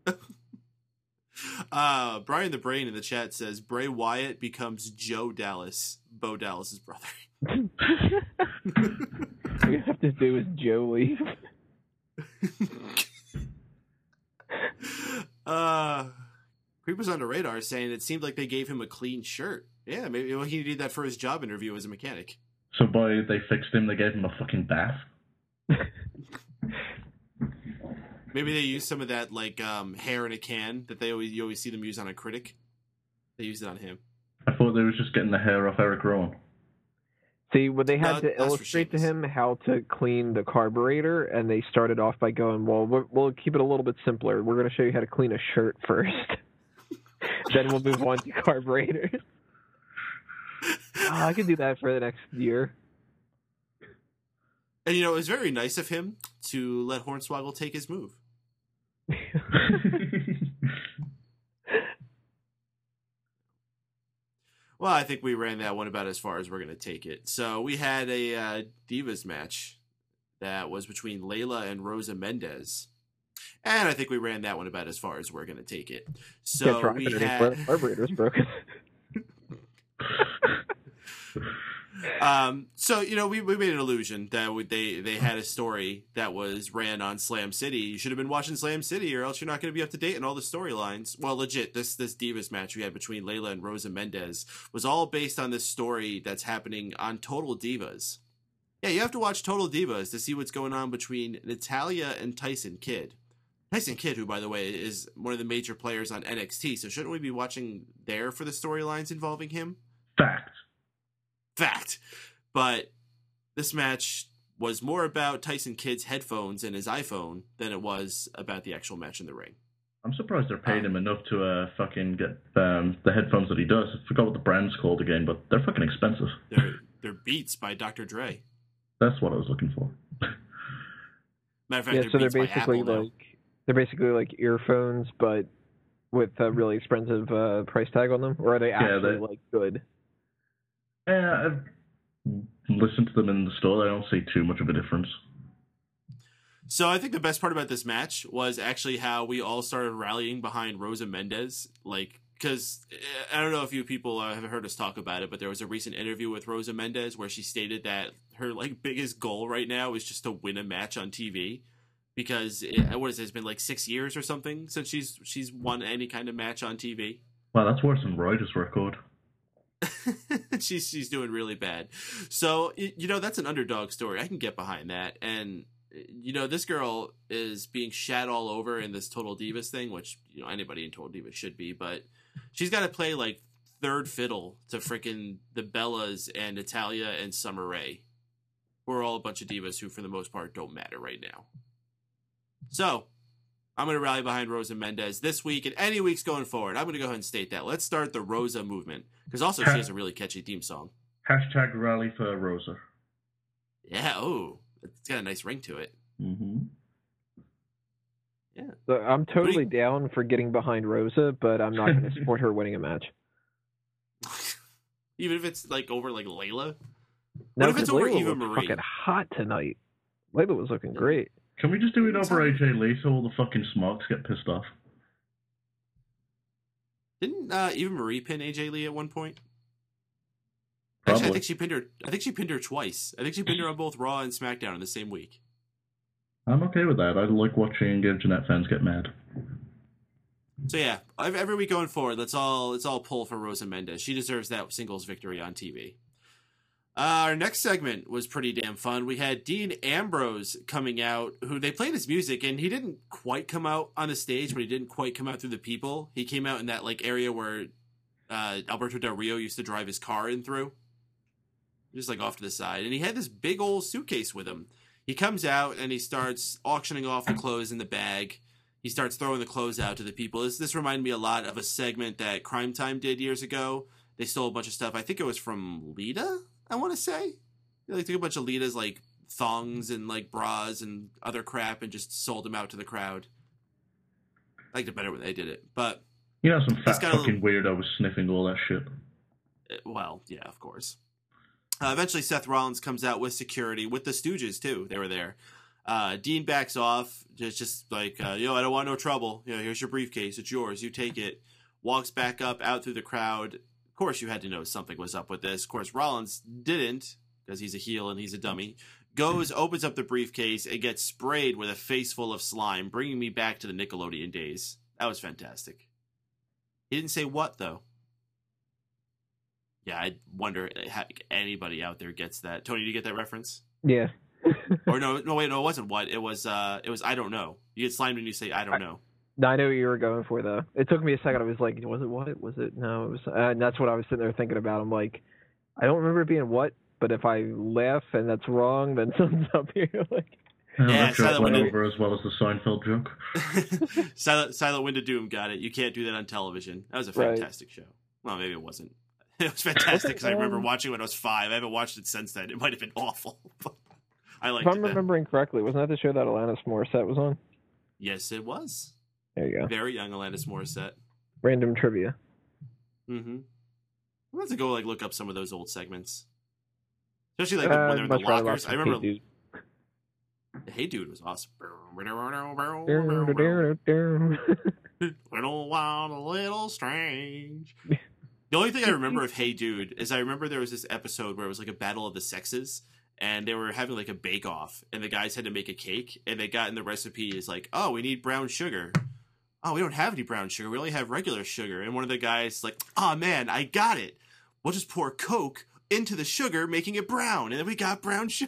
[SPEAKER 1] uh, Brian the Brain in the chat says, Bray Wyatt becomes Joe Dallas, Bo Dallas's brother.
[SPEAKER 3] All you have to do is Joe leave.
[SPEAKER 1] uh, Creepers on the Radar is saying it seemed like they gave him a clean shirt. Yeah, maybe well, he did that for his job interview as a mechanic.
[SPEAKER 2] So boy, they fixed him. They gave him a fucking bath.
[SPEAKER 1] Maybe they used some of that like um, hair in a can that they always you always see them use on a critic. They used it on him.
[SPEAKER 2] I thought they was just getting the hair off Eric Rowan.
[SPEAKER 3] See, when they had
[SPEAKER 1] No,
[SPEAKER 3] to
[SPEAKER 1] that's for
[SPEAKER 3] illustrate to
[SPEAKER 1] Sheamus.
[SPEAKER 3] him how to clean the carburetor, and they started off by going, well, we're, we'll keep it a little bit simpler. We're going to show you how to clean a shirt first. Then we'll move on to carburetors. Oh, I could do that for the next year.
[SPEAKER 1] And, you know, it was very nice of him to let Hornswoggle take his move. Well, I think we ran that one about as far as we're going to take it. So we had a uh, Divas match that was between Layla and Rosa Mendez. And I think we ran that one about as far as we're going to take it. So
[SPEAKER 3] Can't
[SPEAKER 1] we
[SPEAKER 3] drive
[SPEAKER 1] had...
[SPEAKER 3] underneath the carburetor's broken.
[SPEAKER 1] Um, so, you know, we, we made an illusion that we, they, they had a story that was ran on Slam City. You should have been watching Slam City or else you're not going to be up to date on all the storylines. Well, legit, this, this Divas match we had between Layla and Rosa Mendez was all based on this story that's happening on Total Divas. Yeah, you have to watch Total Divas to see what's going on between Natalya and Tyson Kidd. Tyson Kidd, who, by the way, is one of the major players on N X T, so shouldn't we be watching there for the storylines involving him?
[SPEAKER 2] Fact.
[SPEAKER 1] Fact. But this match was more about Tyson Kidd's headphones and his iPhone than it was about the actual match in the ring.
[SPEAKER 2] I'm surprised they're paying
[SPEAKER 1] Um,
[SPEAKER 2] him enough to uh, fucking get um, the headphones that he does. I forgot what the brand's called again, but they're fucking expensive.
[SPEAKER 1] They're, they're Beats by Doctor Dre.
[SPEAKER 2] That's what I was looking for.
[SPEAKER 1] Matter of fact,
[SPEAKER 3] Yeah,
[SPEAKER 1] they're
[SPEAKER 3] so they're
[SPEAKER 1] Beats by
[SPEAKER 3] basically
[SPEAKER 1] Apple now.
[SPEAKER 3] like they're basically like earphones, but with a really expensive uh, price tag on them. Or are they actually
[SPEAKER 2] they-
[SPEAKER 3] like good?
[SPEAKER 2] Yeah, I've listened to them in the store. I don't see too much of a difference.
[SPEAKER 1] So I think the best part about this match was actually how we all started rallying behind Rosa Mendez. Like, because I don't know if you people uh, have heard us talk about it, but there was a recent interview with Rosa Mendez where she stated that her like biggest goal right now is just to win a match on T V. Because it, what is it? It's been like six years or something since she's she's won any kind of match on T V.
[SPEAKER 2] Wow, that's worse than Ryder's record.
[SPEAKER 1] she's she's doing really bad. So you know that's an underdog story. I can get behind that. And you know this girl is being shat all over in this Total Divas thing, which you know anybody in Total Divas should be. But she's got to play like third fiddle to freaking the Bellas and Natalya and Summer Rae, who are all a bunch of divas who, for the most part, don't matter right now. So I'm going to rally behind Rosa Mendez this week and any weeks going forward. I'm going to go ahead and state that. Let's start the Rosa movement. Because also she has a really catchy theme song.
[SPEAKER 2] Hashtag rally for Rosa.
[SPEAKER 1] Yeah, oh. It's got a nice ring to it.
[SPEAKER 2] Mm-hmm.
[SPEAKER 1] Yeah.
[SPEAKER 3] So I'm totally
[SPEAKER 1] you-
[SPEAKER 3] down for getting behind Rosa, but I'm not going to support her winning a match.
[SPEAKER 1] Even if it's like over like Layla?
[SPEAKER 3] No,
[SPEAKER 1] What if it's
[SPEAKER 3] 'cause
[SPEAKER 1] over
[SPEAKER 3] Layla
[SPEAKER 1] Eva
[SPEAKER 3] looked
[SPEAKER 1] Marie?
[SPEAKER 3] fucking hot tonight. Layla was looking great.
[SPEAKER 2] Can we just do it over A J Lee so all the fucking smokes get pissed off?
[SPEAKER 1] Didn't uh, Eva Marie pin A J Lee at one point? Actually, I
[SPEAKER 2] Probably.
[SPEAKER 1] think she pinned her. I think she pinned her twice. I think she pinned her on both Raw and SmackDown in the same week.
[SPEAKER 2] I'm okay with that. I like watching uh, Jeanette fans get mad.
[SPEAKER 1] So yeah, ev- every week going forward, let's all let's all pull for Rosa Mendez. She deserves that singles victory on T V. Uh, our next segment was pretty damn fun. We had Dean Ambrose coming out, who they played his music, and he didn't quite come out on the stage, but he didn't quite come out through the people. He came out in that like area where uh, Alberto Del Rio used to drive his car in through, just like off to the side. And he had this big old suitcase with him. He comes out and he starts auctioning off the clothes in the bag. He starts throwing the clothes out to the people. This this reminded me a lot of a segment that Crime Time did years ago. They stole a bunch of stuff. I think it was from Lita, I want to say. They like took a bunch of Lita's like thongs and like bras and other crap and just sold them out to the crowd. I liked it better when they did it. But,
[SPEAKER 2] You know, some
[SPEAKER 1] He's
[SPEAKER 2] fat
[SPEAKER 1] got a
[SPEAKER 2] fucking weirdo was sniffing all that shit.
[SPEAKER 1] uh, well, yeah, of course. Uh, eventually, Seth Rollins comes out with security, with the Stooges, too. They were there. Uh, Dean backs off, just, just like, uh, yo, I don't want no trouble. You know, here's your briefcase. It's yours. You take it. Walks back up, out through the crowd. Of course, you had to know something was up with this. Of course, Rollins didn't, because he's a heel and he's a dummy. goes, opens up the briefcase, and gets sprayed with a face full of slime, bringing me back to the Nickelodeon days. That was fantastic. He didn't say what, though. Yeah, I wonder if anybody out there gets that. Tony, did you get that reference?
[SPEAKER 3] Yeah.
[SPEAKER 1] Or no, no, wait, no, it wasn't what. It was, uh, it was I don't know. You get slimed when you say I don't know.
[SPEAKER 3] I, I know what you were going for, though. It took me a second. I was like, was it what? Was it? No, it was. Uh, and that's what I was sitting there thinking about. I'm like, I don't remember it being what, but if I laugh and that's wrong, then something's up here. Like,
[SPEAKER 2] oh,
[SPEAKER 1] yeah,
[SPEAKER 2] that joke went
[SPEAKER 1] window...
[SPEAKER 2] over as well as the Seinfeld joke.
[SPEAKER 1] Silent, Silent Wind of Doom got it. You can't do that on television. That was a fantastic right. show. Well, maybe it wasn't. It was fantastic because I remember watching it when I was five. I haven't watched it since then. It might have been awful, but I liked it.
[SPEAKER 3] If I'm remembering correctly, wasn't that the show that Alanis Morissette was on?
[SPEAKER 1] Yes, it was.
[SPEAKER 3] There you go.
[SPEAKER 1] Very young Alanis Morissette.
[SPEAKER 3] Random trivia.
[SPEAKER 1] Mm-hmm. I'm going to go like look up some of those old segments, especially like
[SPEAKER 3] uh,
[SPEAKER 1] when they're in the lockers. I remember.
[SPEAKER 3] Hey Dude.
[SPEAKER 1] Hey Dude was awesome. Little wild, a little strange. The only thing I remember of Hey Dude is I remember there was this episode where it was like a battle of the sexes, and they were having like a bake-off, and the guys had to make a cake, and they got in the recipe is like, oh, we need brown sugar. Oh, we don't have any brown sugar. We only have regular sugar. And one of the guys like, oh, man, I got it. We'll just pour Coke into the sugar, making it brown, and then we got brown sugar.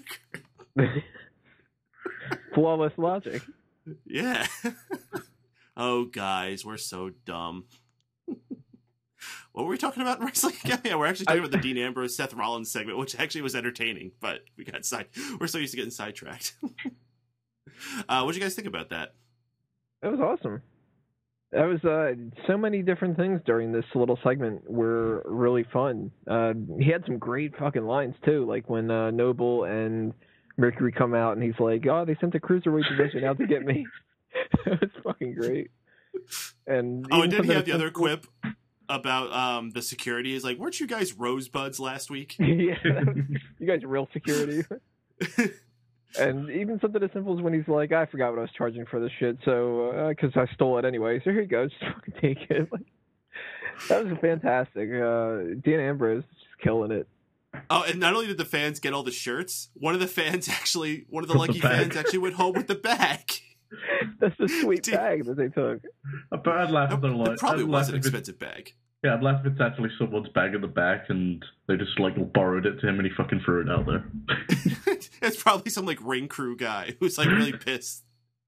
[SPEAKER 3] Flawless logic.
[SPEAKER 1] Yeah. Oh, guys, we're so dumb. What were we talking about in wrestling? Yeah, yeah, we're actually talking about the Dean Ambrose, Seth Rollins segment, which actually was entertaining, but we got side. We're so used to getting sidetracked. uh, what did you guys think about that?
[SPEAKER 3] That was awesome. That was uh, so many different things during this little segment were really fun. Uh, he had some great fucking lines too, like when uh, Noble and Mercury come out and he's like, "Oh, they sent the cruiserweight division out to get me." It was fucking great. And
[SPEAKER 1] oh, and did he have the other quip about um, the security? Is like, weren't you guys rosebuds last week?
[SPEAKER 3] Yeah, you guys real security. And even something as simple as when he's like, I forgot what I was charging for this shit, so because uh, I stole it anyway. So here you go, just fucking take it. Like, that was fantastic. Uh, Dean Ambrose just killing it.
[SPEAKER 1] Oh, and not only did the fans get all the shirts, one of the fans actually, one of the lucky the fans actually went home with the bag.
[SPEAKER 3] That's a sweet Dude. bag that they took.
[SPEAKER 2] But I'd laugh at their line.
[SPEAKER 1] It probably
[SPEAKER 2] I'd
[SPEAKER 1] was an expensive bag.
[SPEAKER 2] Yeah, I'd laugh if it's actually someone's bag in the back and they just like borrowed it to him and he fucking threw it out there.
[SPEAKER 1] It's probably some like ring crew guy who's like really pissed.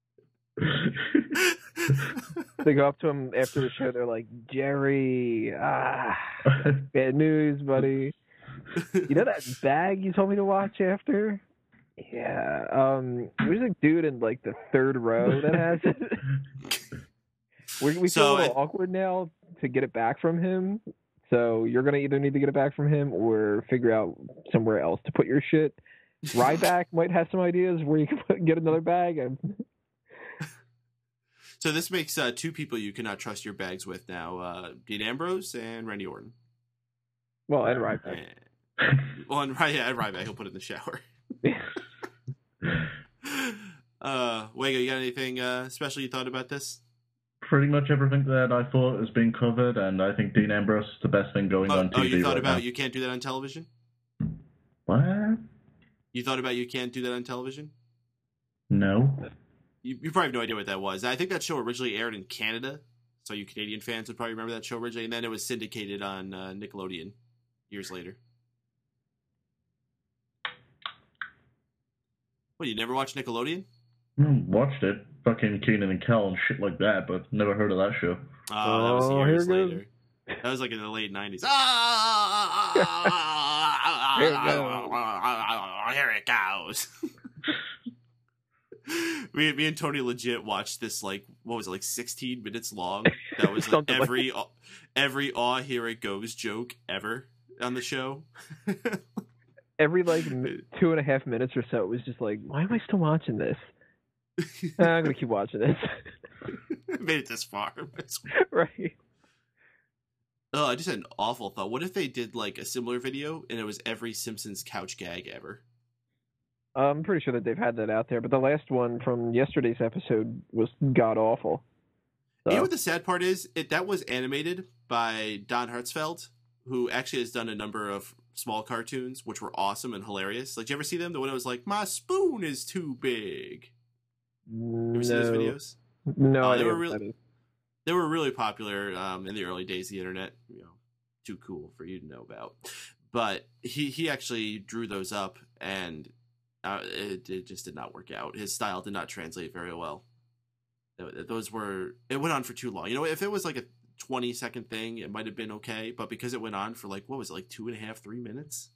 [SPEAKER 3] They go up to him after the show. They're like, Jerry, ah, bad news, buddy. You know that bag you told me to watch after? Yeah. Um, there's a dude in like the third row that has it. we we
[SPEAKER 1] so
[SPEAKER 3] feel a little
[SPEAKER 1] it,
[SPEAKER 3] awkward now to get it back from him. So you're gonna either need to get it back from him or figure out somewhere else to put your shit. Ryback might have some ideas where you can put, get another bag. And...
[SPEAKER 1] So this makes uh, two people you cannot trust your bags with now: uh, Dean Ambrose and Randy Orton.
[SPEAKER 3] Well, and Ryback.
[SPEAKER 1] Well, and yeah, and Ryback. He'll put it in the shower. uh, Wega, you got anything uh, special you thought about this?
[SPEAKER 2] Pretty much everything that I thought has been covered, and I think Dean Ambrose is the best thing going
[SPEAKER 1] oh,
[SPEAKER 2] on T V.
[SPEAKER 1] Oh, you thought
[SPEAKER 2] right
[SPEAKER 1] about
[SPEAKER 2] now.
[SPEAKER 1] You can't do that on television?
[SPEAKER 2] What?
[SPEAKER 1] You thought about you can't do that on television?
[SPEAKER 2] No.
[SPEAKER 1] You, you probably have no idea what that was. I think that show originally aired in Canada, so you Canadian fans would probably remember that show originally, and then it was syndicated on uh, Nickelodeon years later. What, you never watched Nickelodeon?
[SPEAKER 2] Mm, watched it. Fucking Kenan and Kel and shit like that, but never heard of that show.
[SPEAKER 1] Oh, uh, that was
[SPEAKER 3] oh,
[SPEAKER 1] years
[SPEAKER 3] here
[SPEAKER 1] later. Goes. That was like in the late nineties. Ah,
[SPEAKER 3] here it goes.
[SPEAKER 1] Here it goes. me, me and Tony legit watched this, like, what was it, like sixteen minutes long? That was like every, like every aw, here it goes joke ever on the show.
[SPEAKER 3] Every, like, two and a half minutes or so, it was just like, why am I still watching this? uh, I'm going to keep watching this.
[SPEAKER 1] Made it this far.
[SPEAKER 3] Right.
[SPEAKER 1] Oh, I just had an awful thought. What if they did, like, a similar video, and it was every Simpsons couch gag ever?
[SPEAKER 3] I'm pretty sure that they've had that out there, but the last one from yesterday's episode was god-awful. So.
[SPEAKER 1] You know what the sad part is? It That was animated by Don Hertzfeld, who actually has done a number of small cartoons, which were awesome and hilarious. Like, did you ever see them? The one that was like, "My spoon is too big." You ever see those videos?
[SPEAKER 3] No,
[SPEAKER 1] uh,
[SPEAKER 3] I
[SPEAKER 1] they were
[SPEAKER 3] don't
[SPEAKER 1] really
[SPEAKER 3] know what that is.
[SPEAKER 1] they were really popular um, in the early days of the internet. You know, too cool for you to know about. But he he actually drew those up, and uh, it, it just did not work out. His style did not translate very well. Those were it went on for too long. You know, if it was like a twenty second thing, it might have been okay. But because it went on for like what was it, like two and a half, three minutes?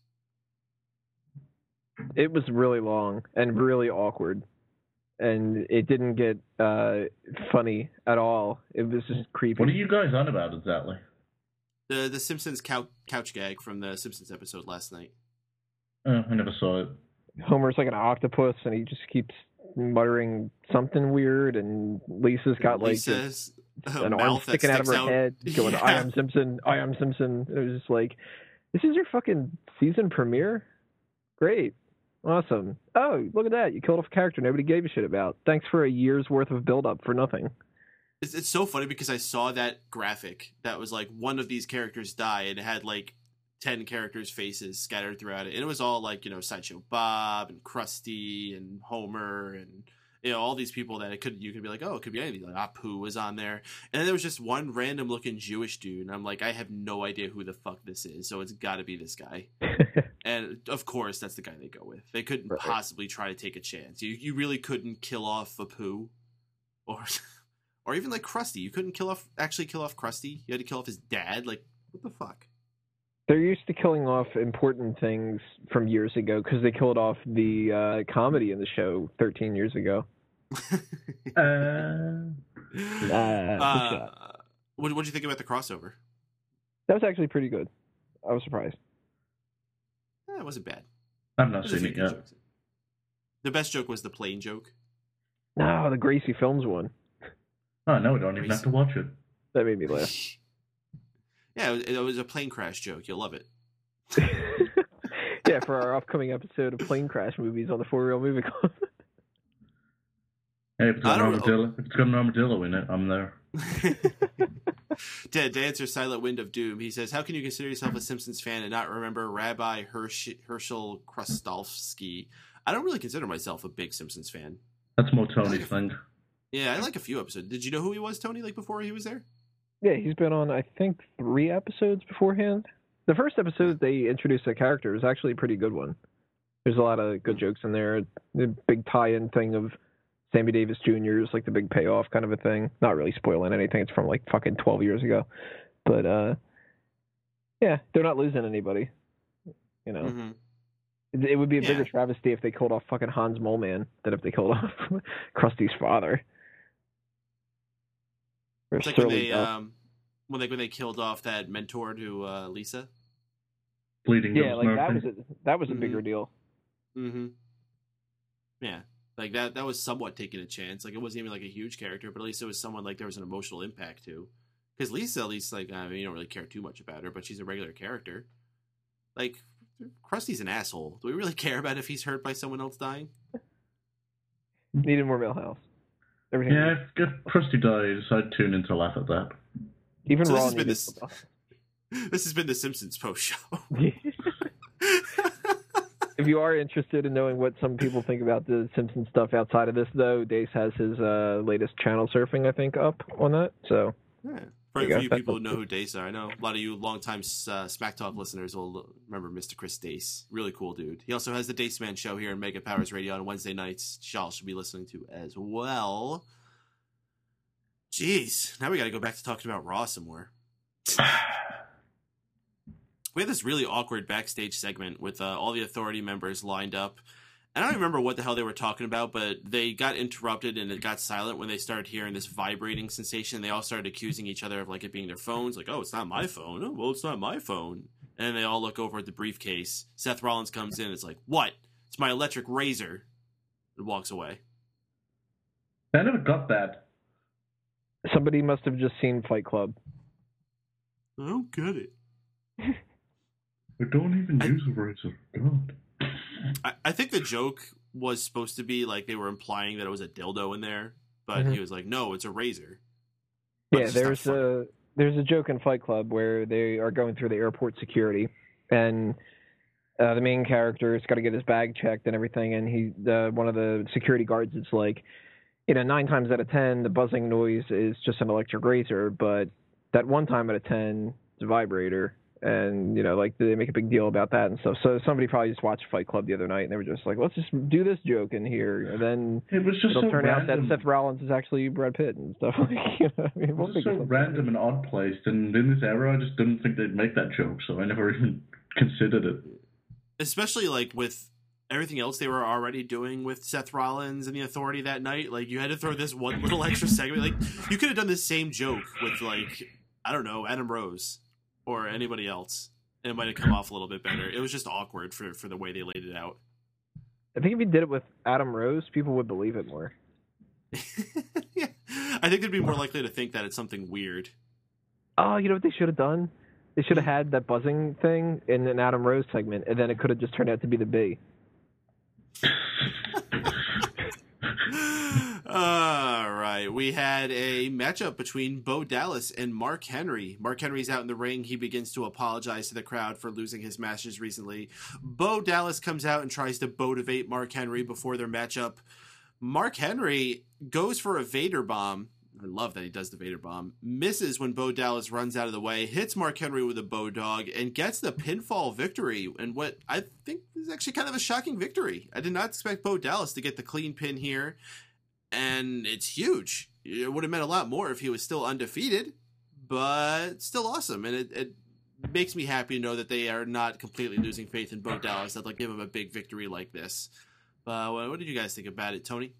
[SPEAKER 3] It was really long and really awkward, and it didn't get uh, funny at all. It was just creepy.
[SPEAKER 2] What are you guys on about exactly?
[SPEAKER 1] The the Simpsons couch, couch gag from the Simpsons episode last night.
[SPEAKER 2] Oh, I never saw it.
[SPEAKER 3] Homer's like an octopus, and he just keeps muttering something weird, and Lisa's got like
[SPEAKER 1] Lisa's,
[SPEAKER 3] a,
[SPEAKER 1] uh,
[SPEAKER 3] an arm
[SPEAKER 1] mouth that
[SPEAKER 3] sticking out of her
[SPEAKER 1] sticks out.
[SPEAKER 3] head, going,
[SPEAKER 1] Yeah.
[SPEAKER 3] "I am Simpson, I am Simpson." It was just like, this is your fucking season premiere? Great. Awesome. Oh, look at that. You killed off a character nobody gave a shit about. Thanks for a year's worth of build-up for nothing.
[SPEAKER 1] It's, it's so funny because I saw that graphic that was like one of these characters die, and it had like ten characters' faces scattered throughout it, and it was all like, you know, Sideshow Bob and Krusty and Homer and, you know, all these people that it could you could be like, oh, it could be anything. Like Apu was on there, and then there was just one random looking Jewish dude, and I'm like, I have no idea who the fuck this is, so it's got to be this guy. And of course, that's the guy they go with. They couldn't
[SPEAKER 3] Right.
[SPEAKER 1] possibly try to take a chance. You you really couldn't kill off Apu, or or even like Krusty. You couldn't kill off actually kill off Krusty. You had to kill off his dad. Like, what the fuck?
[SPEAKER 3] They're used to killing off important things from years ago because they killed off the uh, comedy in the show thirteen years ago.
[SPEAKER 2] Uh,
[SPEAKER 3] Nah,
[SPEAKER 1] uh, what what did you think about the crossover?
[SPEAKER 3] That was actually pretty good. I was surprised.
[SPEAKER 1] Eh, it wasn't bad.
[SPEAKER 2] I've not
[SPEAKER 1] There's a
[SPEAKER 2] seen
[SPEAKER 1] few
[SPEAKER 2] it
[SPEAKER 1] good
[SPEAKER 2] yet.
[SPEAKER 1] jokes. The best joke was the plane joke.
[SPEAKER 3] No, the Gracie Films one.
[SPEAKER 2] Oh, no, we don't even have to watch it.
[SPEAKER 3] That made me laugh.
[SPEAKER 1] Yeah, it was, it was a plane crash joke. You'll love it.
[SPEAKER 3] Yeah, for our upcoming episode of plane crash movies on the Four Real Movie Club.
[SPEAKER 2] Hey, if it's
[SPEAKER 1] I
[SPEAKER 2] got, an
[SPEAKER 1] don't know.
[SPEAKER 2] armadillo, if it's got an armadillo in it, I'm there.
[SPEAKER 1] to, to answer Silent Wind of Doom, he says, how can you consider yourself a Simpsons fan and not remember Rabbi Hersh- Herschel Krustofsky? I don't really consider myself a big Simpsons fan.
[SPEAKER 2] That's more Tony's thing.
[SPEAKER 1] Yeah, I like a few episodes. Did you know who he was, Tony, like before he was there?
[SPEAKER 3] Yeah, he's been on, I think, three episodes beforehand. The first episode they introduced a character was actually a pretty good one. There's a lot of good jokes in there. The big tie-in thing of Sammy Davis Junior is like the big payoff kind of a thing. Not really spoiling anything. It's from like fucking twelve years ago. But, uh, yeah, they're not losing anybody. You know?
[SPEAKER 1] Mm-hmm.
[SPEAKER 3] It, it would be a
[SPEAKER 1] Yeah.
[SPEAKER 3] bigger travesty if they killed off fucking Hans Moleman than if they killed off Krusty's father. Or
[SPEAKER 1] It's like when
[SPEAKER 3] Surly
[SPEAKER 1] they,
[SPEAKER 3] Duff.
[SPEAKER 1] um, when they when they killed off that mentor to uh, Lisa.
[SPEAKER 2] Bleeding
[SPEAKER 3] Yeah,
[SPEAKER 2] gums
[SPEAKER 3] like
[SPEAKER 2] and
[SPEAKER 3] that was
[SPEAKER 2] everything.
[SPEAKER 3] a, that was a
[SPEAKER 1] Mhm.
[SPEAKER 3] bigger deal.
[SPEAKER 1] Mm-hmm. Yeah, like that. That was somewhat taking a chance. Like it wasn't even like a huge character, but at least it was someone like there was an emotional impact to. Because Lisa, at least, like I mean, you don't really care too much about her, but she's a regular character. Like Krusty's an asshole. Do we really care about if he's hurt by someone else dying?
[SPEAKER 3] Needed more Millhouse. Everything.
[SPEAKER 2] Yeah, if, if Krusty dies, I'd tune in to laugh at that.
[SPEAKER 3] Even
[SPEAKER 1] So this
[SPEAKER 3] Raw
[SPEAKER 1] has been
[SPEAKER 3] needed
[SPEAKER 1] this- This has been the Simpsons post show.
[SPEAKER 3] If you are interested in knowing what some people think about the Simpsons stuff outside of this, though, Dace has his uh, latest channel surfing, I think, up on that. So
[SPEAKER 1] Yeah. For
[SPEAKER 3] You
[SPEAKER 1] you,
[SPEAKER 3] got
[SPEAKER 1] you
[SPEAKER 3] that.
[SPEAKER 1] people who know who Dace are, I know a lot of you longtime uh, Smack Talk listeners will remember Mister Chris Dace. Really cool dude. He also has the Dace Man show here in Mega Powers Radio on Wednesday nights. Y'all should be listening to as well. Jeez, now we got to go back to talking about Raw some more. We had this really awkward backstage segment with uh, all the Authority members lined up. I don't remember what the hell they were talking about, but they got interrupted and it got silent when they started hearing this vibrating sensation. They all started accusing each other of like it being their phones. Like, oh, it's not my phone. Oh, well, it's not my phone. And they all look over at the briefcase. Seth Rollins comes in. It's like, what? It's my electric razor. And walks away.
[SPEAKER 2] I never got that.
[SPEAKER 3] somebody must have just seen Fight Club.
[SPEAKER 1] I don't get it.
[SPEAKER 2] I don't even
[SPEAKER 1] I-
[SPEAKER 2] use a razor. God.
[SPEAKER 1] I, I think the joke was supposed to be like they were implying that it was a dildo in there, but
[SPEAKER 3] Mhm.
[SPEAKER 1] he was like, no, it's a razor. But
[SPEAKER 3] Yeah,
[SPEAKER 1] it's just not
[SPEAKER 3] there's
[SPEAKER 1] funny.
[SPEAKER 3] a there's a joke in Fight Club where they are going through the airport security, and Uh, the main character has got to get his bag checked and everything, and he, uh, one of the security guards is like, you know, nine times out of ten, the buzzing noise is just an electric razor, but that one time out of ten, it's a vibrator. And, you know, like, they make a big deal about that and stuff. So somebody probably just watched Fight Club the other night, and they were just like, let's just do this joke in here. And then
[SPEAKER 2] it was just
[SPEAKER 3] it'll
[SPEAKER 2] so
[SPEAKER 3] turn
[SPEAKER 2] random.
[SPEAKER 3] out that Seth Rollins is actually Brad Pitt and stuff. Like, you know, I mean,
[SPEAKER 2] it was just so random and odd placed. And in this era, I just didn't think they'd make that joke, so I never even considered it.
[SPEAKER 1] Especially, like, with everything else they were already doing with Seth Rollins and the Authority that night. Like, you had to throw this one little extra segment. Like, you could have done the same joke with, like, I don't know, Adam Rose or anybody else. And it might have come off a little bit better. It was just awkward for, for the way they laid it out.
[SPEAKER 3] I think if you did it with Adam Rose, people would believe it more.
[SPEAKER 1] Yeah. I think they'd be more likely to think that it's something weird.
[SPEAKER 3] Oh, you know what they should have done? They should have had that buzzing thing in an Adam Rose segment, and then it could have just turned out to be the bee.
[SPEAKER 1] All right. We had a matchup between Bo Dallas and Mark Henry. Mark Henry's out in the ring. He begins to apologize to the crowd for losing his matches recently. Bo Dallas comes out and tries to motivate Mark Henry before their matchup. Mark Henry goes for a Vader bomb. I love that he does the Vader bomb. Misses when Bo Dallas runs out of the way, hits Mark Henry with a Bo Dog, and gets the pinfall victory. And what I think is actually kind of a shocking victory. I did not expect Bo Dallas to get the clean pin here. And it's huge. It would have meant a lot more if he was still undefeated, but still awesome. And it, it makes me happy to know that they are not completely losing faith in Bo Dallas, that they'll give him a big victory like this. Uh, what did you guys think about it, Tony?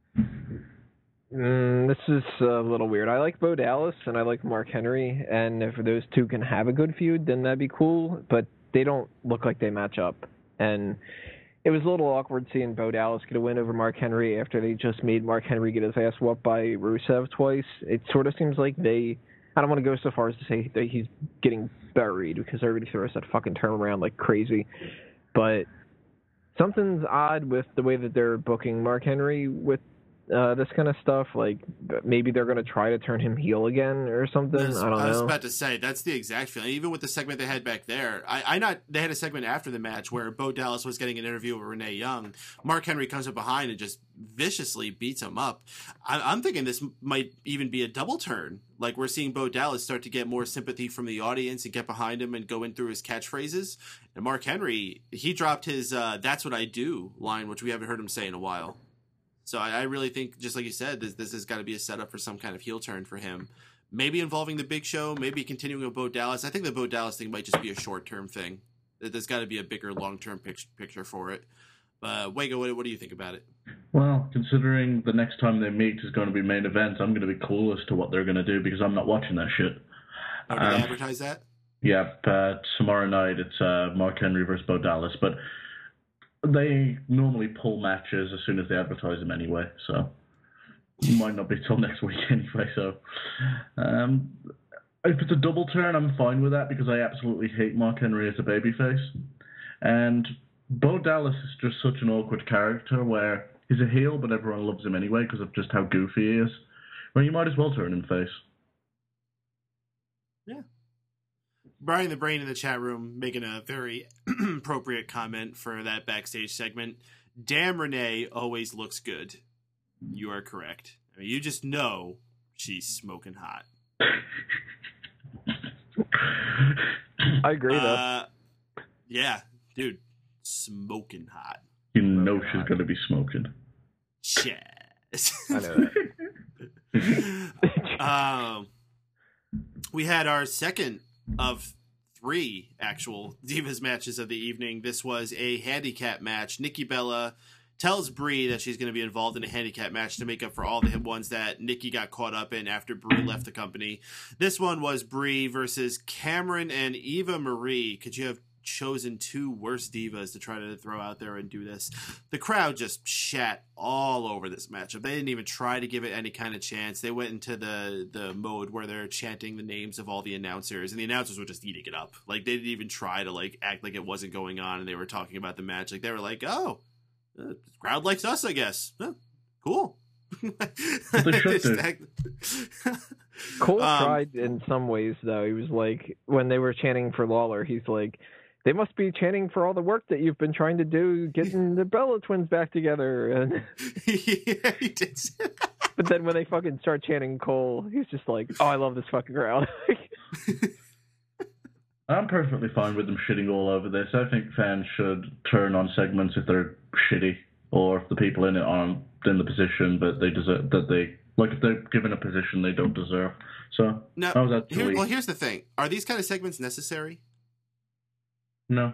[SPEAKER 3] Mm, this is a little weird. I like Bo Dallas and I like Mark Henry, and if those two can have a good feud, then that'd be cool, but they don't look like they match up. And it was a little awkward seeing Bo Dallas get a win over Mark Henry after they just made Mark Henry get his ass whooped by Rusev twice. It sort of seems like they... I don't want to go so far as to say that he's getting buried, because everybody throws that fucking term around like crazy. But something's odd with the way that they're booking Mark Henry with uh, this kind of stuff. Like, maybe they're going to try to turn him heel again or something.
[SPEAKER 1] Was,
[SPEAKER 3] I don't know.
[SPEAKER 1] I was about to say, that's the exact feeling. Even with the segment they had back there, I, I not they had a segment after the match where Bo Dallas was getting an interview with Renee Young. Mark Henry comes up behind and just viciously beats him up. I, I'm thinking this might even be a double turn. Like, we're seeing Bo Dallas start to get more sympathy from the audience and get behind him and go in through his catchphrases. And Mark Henry, he dropped his uh, "That's what I do" line, which we haven't heard him say in a while. So I, I really think, just like you said, this, this has got to be a setup for some kind of heel turn for him. Maybe involving the Big Show, maybe continuing with Bo Dallas. I think the Bo Dallas thing might just be a short-term thing. There's got to be a bigger long-term pic- picture for it. Uh, Wego, what, what do you think about it?
[SPEAKER 2] Well, considering the next time they meet is going to be main event, I'm going to be clueless to what they're going to do because I'm not watching that shit.
[SPEAKER 1] Oh, did
[SPEAKER 2] um,
[SPEAKER 1] they advertise that?
[SPEAKER 2] Yeah, uh, tomorrow night it's uh, Mark Henry versus Bo Dallas, but they normally pull matches as soon as they advertise them anyway, so it might not be till next week anyway. So um, if it's a double turn, I'm fine with that because I absolutely hate Mark Henry as a babyface, and Bo Dallas is just such an awkward character where he's a heel, but everyone loves him anyway because of just how goofy he is. Well, you might as well turn him face.
[SPEAKER 1] Yeah. Brian the Brain in the chat room making a very appropriate comment for that backstage segment. Damn, Renee always looks good. You are correct. I mean, you just know she's smoking hot.
[SPEAKER 3] I agree, though.
[SPEAKER 1] Uh, yeah, dude. Smoking hot.
[SPEAKER 2] You know
[SPEAKER 3] Smoking
[SPEAKER 2] she's
[SPEAKER 3] hot.
[SPEAKER 2] going to be smoking.
[SPEAKER 1] Yes.
[SPEAKER 3] I know that.
[SPEAKER 1] um, we had our second of three actual Divas matches of the evening. This was a handicap match. Nikki Bella tells Brie that she's going to be involved in a handicap match to make up for all the ones that Nikki got caught up in after Brie left the company. This one was Brie versus Cameron and Eva Marie. Could you have chosen two worse divas to try to throw out there and do this? The crowd just shat all over this matchup. They didn't even try to give it any kind of chance. They went into the the mode where they're chanting the names of all the announcers, and the announcers were just eating it up. Like, they didn't even try to like act like it wasn't going on and they were talking about the match. Like, they were like, oh, uh, the crowd likes us, I guess. Huh, cool.
[SPEAKER 2] They should do.
[SPEAKER 3] Cole
[SPEAKER 1] Um,
[SPEAKER 3] tried in some ways, though. He was like, when they were chanting for Lawler, he's like, They must be chanting for all the work that you've been trying to do, getting the Bella twins back together. And
[SPEAKER 1] yeah, he did.
[SPEAKER 3] But then when they fucking start chanting Cole, he's just like, oh, I love this fucking crowd.
[SPEAKER 2] I'm perfectly fine with them shitting all over this. I think fans should turn on segments if they're shitty, or if the people in it aren't in the position but they deserve that they like if they're given a position they don't deserve. So
[SPEAKER 1] now,
[SPEAKER 2] I was actually...
[SPEAKER 1] here, well, here's the thing: are these kind of segments necessary?
[SPEAKER 2] No.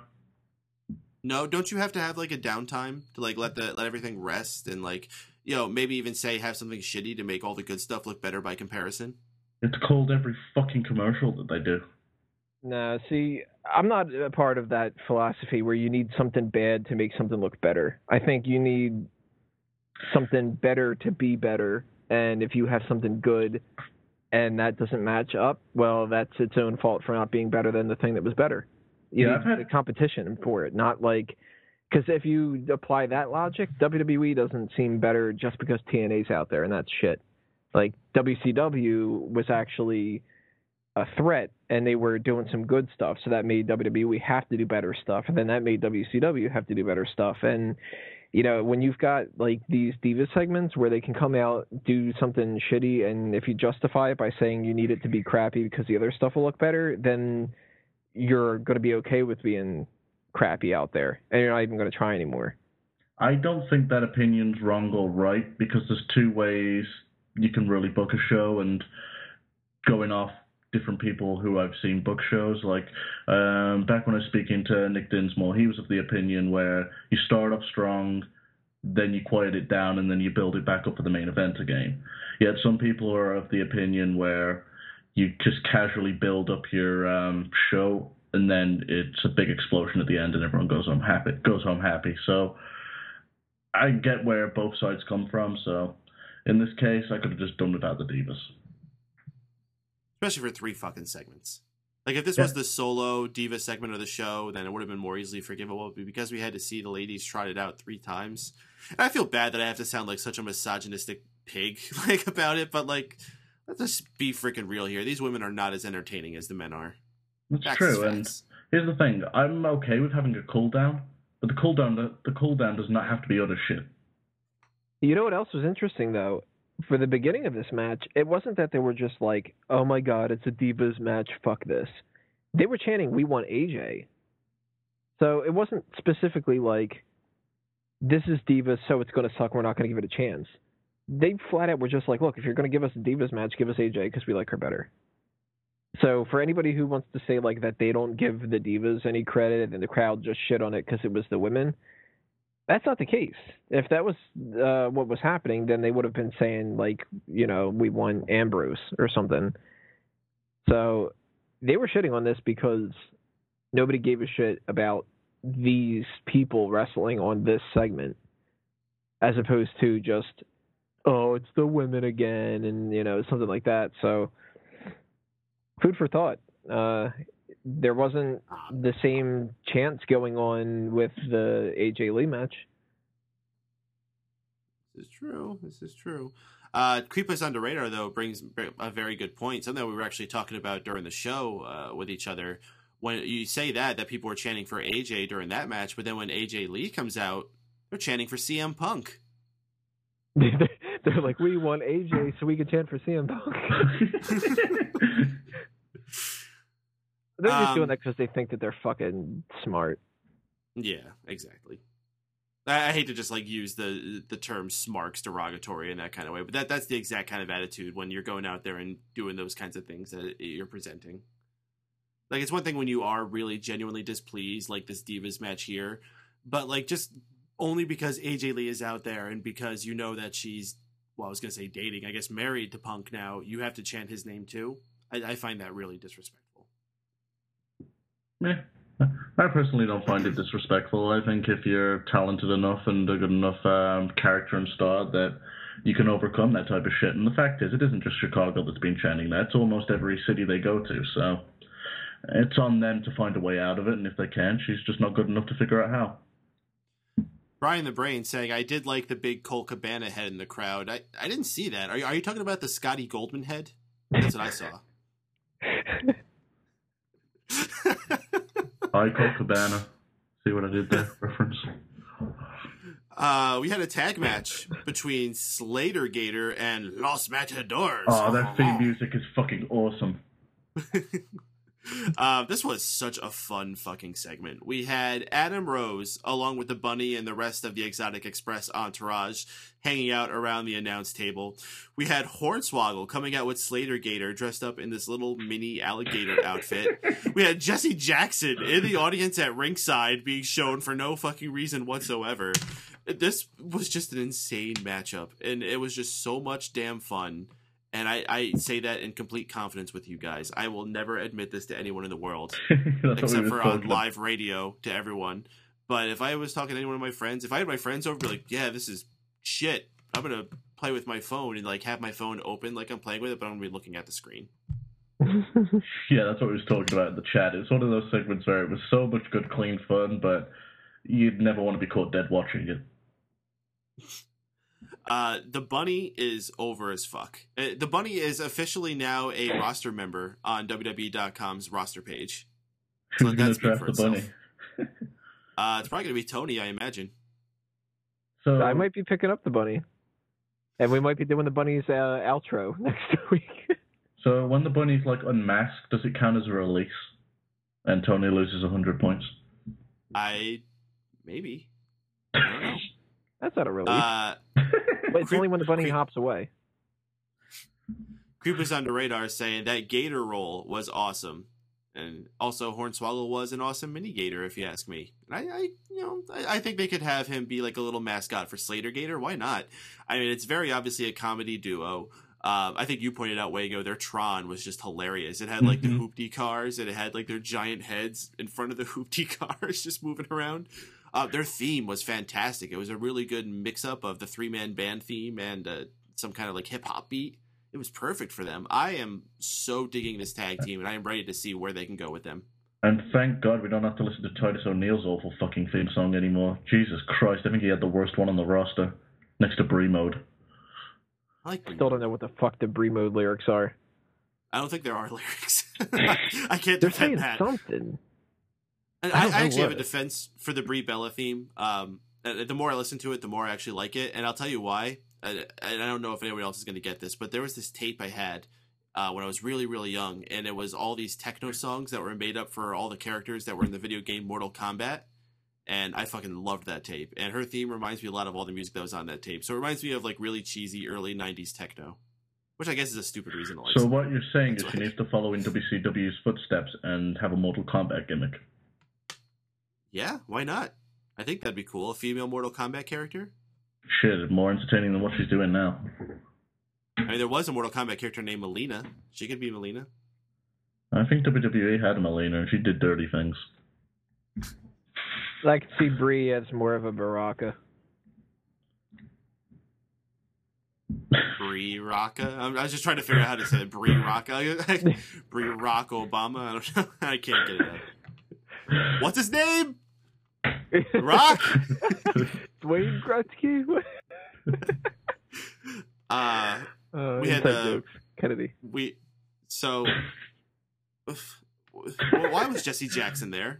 [SPEAKER 1] No, don't you have to have like a downtime to like let the let everything rest and like, you know, maybe even say have something shitty to make all the good stuff look better by comparison?
[SPEAKER 2] It's called every fucking commercial that they do.
[SPEAKER 3] No, see, I'm not a part of that philosophy where you need something bad to make something look better. I think you need something better to be better, and if you have something good and that doesn't match up, well, that's its own fault for not being better than the thing that was better. You
[SPEAKER 2] Yeah,
[SPEAKER 3] need
[SPEAKER 2] I've had
[SPEAKER 3] a competition for it, not like... Because if you apply that logic, W W E doesn't seem better just because T N A's out there, and that's shit. Like, W C W was actually a threat, and they were doing some good stuff, so that made W W E have to do better stuff, and then that made W C W have to do better stuff. And, you know, when you've got, like, these Diva segments where they can come out, do something shitty, and if you justify it by saying you need it to be crappy because the other stuff will look better, then you're going to be okay with being crappy out there, and you're not even going to try anymore.
[SPEAKER 2] I don't think that opinion's wrong or right, because there's two ways you can really book a show, and going off different people who I've seen book shows, like um, back when I was speaking to Nick Dinsmore, he was of the opinion where you start off strong, then you quiet it down, and then you build it back up for the main event again. Yet some people are of the opinion where you just casually build up your um, show, and then it's a big explosion at the end, and everyone goes home happy. Goes home happy. So I get where both sides come from. So in this case, I could have just done without the Divas,
[SPEAKER 1] especially for three fucking segments. Like if this
[SPEAKER 2] yeah.
[SPEAKER 1] was the solo Diva segment of the show, then it would have been more easily forgivable. But because we had to see the ladies trot it out three times, and I feel bad that I have to sound like such a misogynistic pig like about it. But like, let's just be freaking real here. These women are not as entertaining as the men are.
[SPEAKER 2] That's
[SPEAKER 1] That's
[SPEAKER 2] true, and here's the thing. I'm okay with having a cooldown, but the cooldown the, the cooldown does not have to be utter shit.
[SPEAKER 3] You know what else was interesting, though? For the beginning of this match, it wasn't that they were just like, oh my god, it's a Divas match, fuck this. They were chanting, we want A J. So it wasn't specifically like, this is Divas, so it's going to suck, we're not going to give it a chance. They flat out were just like, look, if you're going to give us a Divas match, give us A J, because we like her better. So for anybody who wants to say like that they don't give the Divas any credit and the crowd just shit on it because it was the women, that's not the case. If that was uh, what was happening, then they would have been saying like, you know, we won Ambrose or something. So they were shitting on this because nobody gave a shit about these people wrestling on this segment, as opposed to just, oh, it's the women again, and you know, something like that. So food for thought. Uh, there wasn't the same chance going on with the A J Lee match.
[SPEAKER 1] This is true. This is true. Uh, Creep Us Under Radar, though, brings a very good point. Something that we were actually talking about during the show uh, with each other. When you say that, that people were chanting for A J during that match, but then when A J Lee comes out, they're chanting for C M Punk.
[SPEAKER 3] They're like, we want A J so we can chant for C M Punk. They're just um, doing that because they think that they're fucking smart.
[SPEAKER 1] Yeah, exactly. I, I hate to just like use the the term smarks derogatory in that kind of way, but that that's the exact kind of attitude when you're going out there and doing those kinds of things that you're presenting. Like, it's one thing when you are really genuinely displeased, like this Divas match here, but like just only because A J Lee is out there and because you know that she's, well, I was going to say dating, I guess married to Punk now, you have to chant his name too. I, I find that really disrespectful.
[SPEAKER 2] Yeah, I personally don't find it disrespectful. I think if you're talented enough and a good enough um, character and star, that you can overcome that type of shit. And the fact is, it isn't just Chicago that's been chanting that. It's almost every city they go to. So it's on them to find a way out of it. And if they can, she's just not good enough to figure out how.
[SPEAKER 1] Brian the Brain saying, I did like the big Colt Cabana head in the crowd. I, I didn't see that. Are you, are you talking about the Scotty Goldman head? That's what I saw.
[SPEAKER 2] I call Cabana. See what I did there? Reference.
[SPEAKER 1] Uh, we had a tag match between Slater Gator and Los Matadors.
[SPEAKER 2] Oh, that theme music is fucking awesome.
[SPEAKER 1] Uh, this was such a fun fucking segment. We had Adam Rose, along with the Bunny and the rest of the Exotic Express entourage, hanging out around the announce table. We had Hornswoggle coming out with Slater Gator dressed up in this little mini alligator outfit. We had Jesse Jackson in the audience at ringside being shown for no fucking reason whatsoever. This was just an insane matchup, and it was just so much damn fun. And I, I say that in complete confidence with you guys. I will never admit this to anyone in the world, except for on live radio to everyone. But if I was talking to any one of my friends, if I had my friends over, be like, yeah, this is shit. I'm going to play with my phone and like have my phone open like I'm playing with it, but I'm going to be looking at the screen.
[SPEAKER 2] Yeah, that's what we was talking about in the chat. It's one of those segments where it was so much good, clean fun, but you'd never want to be caught dead watching it.
[SPEAKER 1] Uh, the Bunny is over as fuck. Uh, the Bunny is officially now a roster member on W W E dot com's roster page. So
[SPEAKER 2] Who's going to draft the
[SPEAKER 1] itself.
[SPEAKER 2] Bunny?
[SPEAKER 1] uh, it's probably going to be Tony, I imagine.
[SPEAKER 2] So
[SPEAKER 3] I might be picking up the Bunny. And we might be doing the Bunny's uh, outro next week.
[SPEAKER 2] So when the Bunny's like unmasked, does it count as a release? And Tony loses one hundred points?
[SPEAKER 1] I... Maybe. I don't know.
[SPEAKER 3] That's not a release.
[SPEAKER 1] Uh...
[SPEAKER 3] But it's
[SPEAKER 1] Creep,
[SPEAKER 3] only when the bunny
[SPEAKER 1] creep,
[SPEAKER 3] hops away.
[SPEAKER 1] Creepers on the Radar saying that Gator roll was awesome. And also Hornswoggle was an awesome mini Gator, if you ask me. And I, I you know, I, I think they could have him be like a little mascot for Slater Gator. Why not? I mean, it's very obviously a comedy duo. Uh, I think you pointed out, Wago, their Tron was just hilarious. It had like mm-hmm. the hoopty cars, and it had like their giant heads in front of the hoopty cars just moving around. Uh, their theme was fantastic. It was a really good mix-up of the three-man band theme and uh, some kind of like hip-hop beat. It was perfect for them. I am so digging this tag team, and I am ready to see where they can go with them.
[SPEAKER 2] And thank God we don't have to listen to Titus O'Neil's awful fucking theme song anymore. Jesus Christ, I think he had the worst one on the roster, next to Brie Mode.
[SPEAKER 1] I like Brie
[SPEAKER 3] Still
[SPEAKER 1] Mode.
[SPEAKER 3] don't know what the fuck the Brie Mode lyrics are.
[SPEAKER 1] I don't think there are lyrics. I can't
[SPEAKER 3] They're
[SPEAKER 1] defend
[SPEAKER 3] saying
[SPEAKER 1] that.
[SPEAKER 3] something.
[SPEAKER 1] And
[SPEAKER 3] I,
[SPEAKER 1] I, I actually
[SPEAKER 3] what.
[SPEAKER 1] have a defense for the Brie Bella theme. Um, the more I listen to it, the more I actually like it. And I'll tell you why. And I don't know if anyone else is going to get this, but there was this tape I had uh, when I was really, really young. And it was all these techno songs that were made up for all the characters that were in the video game Mortal Kombat. And I fucking loved that tape. And her theme reminds me a lot of all the music that was on that tape. So it reminds me of like really cheesy early nineties techno. Which I guess is a stupid reason to like.
[SPEAKER 2] So what you're saying
[SPEAKER 1] That's
[SPEAKER 2] is
[SPEAKER 1] why.
[SPEAKER 2] you need to follow in W C W's footsteps and have a Mortal Kombat gimmick.
[SPEAKER 1] Yeah, why not? I think that'd be cool. A female Mortal Kombat character?
[SPEAKER 2] Shit, more entertaining than what she's doing now.
[SPEAKER 1] I mean, there was a Mortal Kombat character named Melina. She could be Melina.
[SPEAKER 2] I think W W E had Melina and she did dirty things.
[SPEAKER 3] I could see Brie as more of a Baraka.
[SPEAKER 1] Brie Rocka? I was just trying to figure out how to say it. Brie Rocka? Brie Rock Obama? I don't know. I can't get it out. What's his name? Rock?
[SPEAKER 3] Dwayne Gretzky?
[SPEAKER 1] uh,
[SPEAKER 3] uh,
[SPEAKER 1] we had,
[SPEAKER 3] inside
[SPEAKER 1] uh,
[SPEAKER 3] jokes. Kennedy.
[SPEAKER 1] we, so, why was Jesse Jackson there?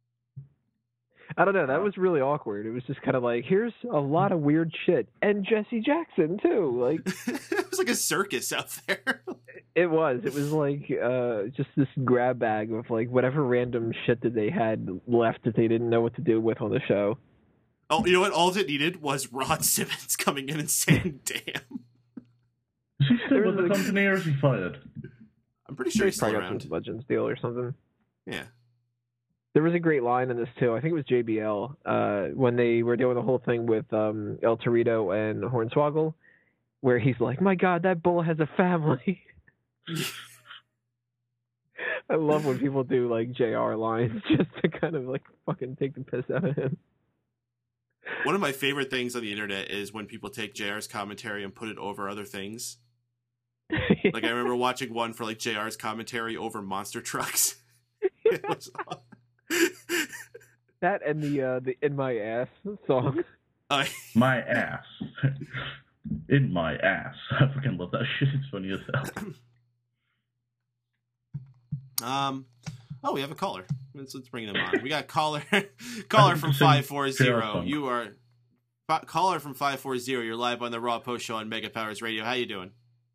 [SPEAKER 3] I don't know. That was really awkward. It was just kind of like, here's a lot of weird shit. And Jesse Jackson, too. Like,
[SPEAKER 1] It was like a circus out there.
[SPEAKER 3] it was. It was like uh, just this grab bag of like whatever random shit that they had left that they didn't know what to do with on the show.
[SPEAKER 1] Oh, you know what? All it needed was Rod Simmons coming in and saying, damn.
[SPEAKER 2] Is he still
[SPEAKER 3] There
[SPEAKER 2] with
[SPEAKER 3] was
[SPEAKER 2] the
[SPEAKER 3] a-
[SPEAKER 2] company or is he fired?
[SPEAKER 1] I'm pretty sure he's still
[SPEAKER 3] Probably got
[SPEAKER 1] around.
[SPEAKER 3] some Legends deal or something.
[SPEAKER 1] Yeah.
[SPEAKER 3] There was a great line in this too. I think it was J B L uh, when they were doing the whole thing with um, El Torito and Hornswoggle, where he's like, "My God, that bull has a family." I love when people do like J R lines just to kind of like fucking take the piss out of him.
[SPEAKER 1] One of my favorite things on the internet is when people take J R's commentary and put it over other things. Like I remember watching one for like J R's commentary over monster trucks. It was awesome.
[SPEAKER 3] That and the uh, the "In My Ass" song.
[SPEAKER 1] Uh,
[SPEAKER 2] My ass. In my ass. I fucking love that shit. It's funny as hell.
[SPEAKER 1] um, Oh, we have a caller. Let's, let's bring them on. We got caller caller from five four zero. You are f- caller from five four zero. You're live on the Raw Post Show on Mega Powers Radio. How you doing?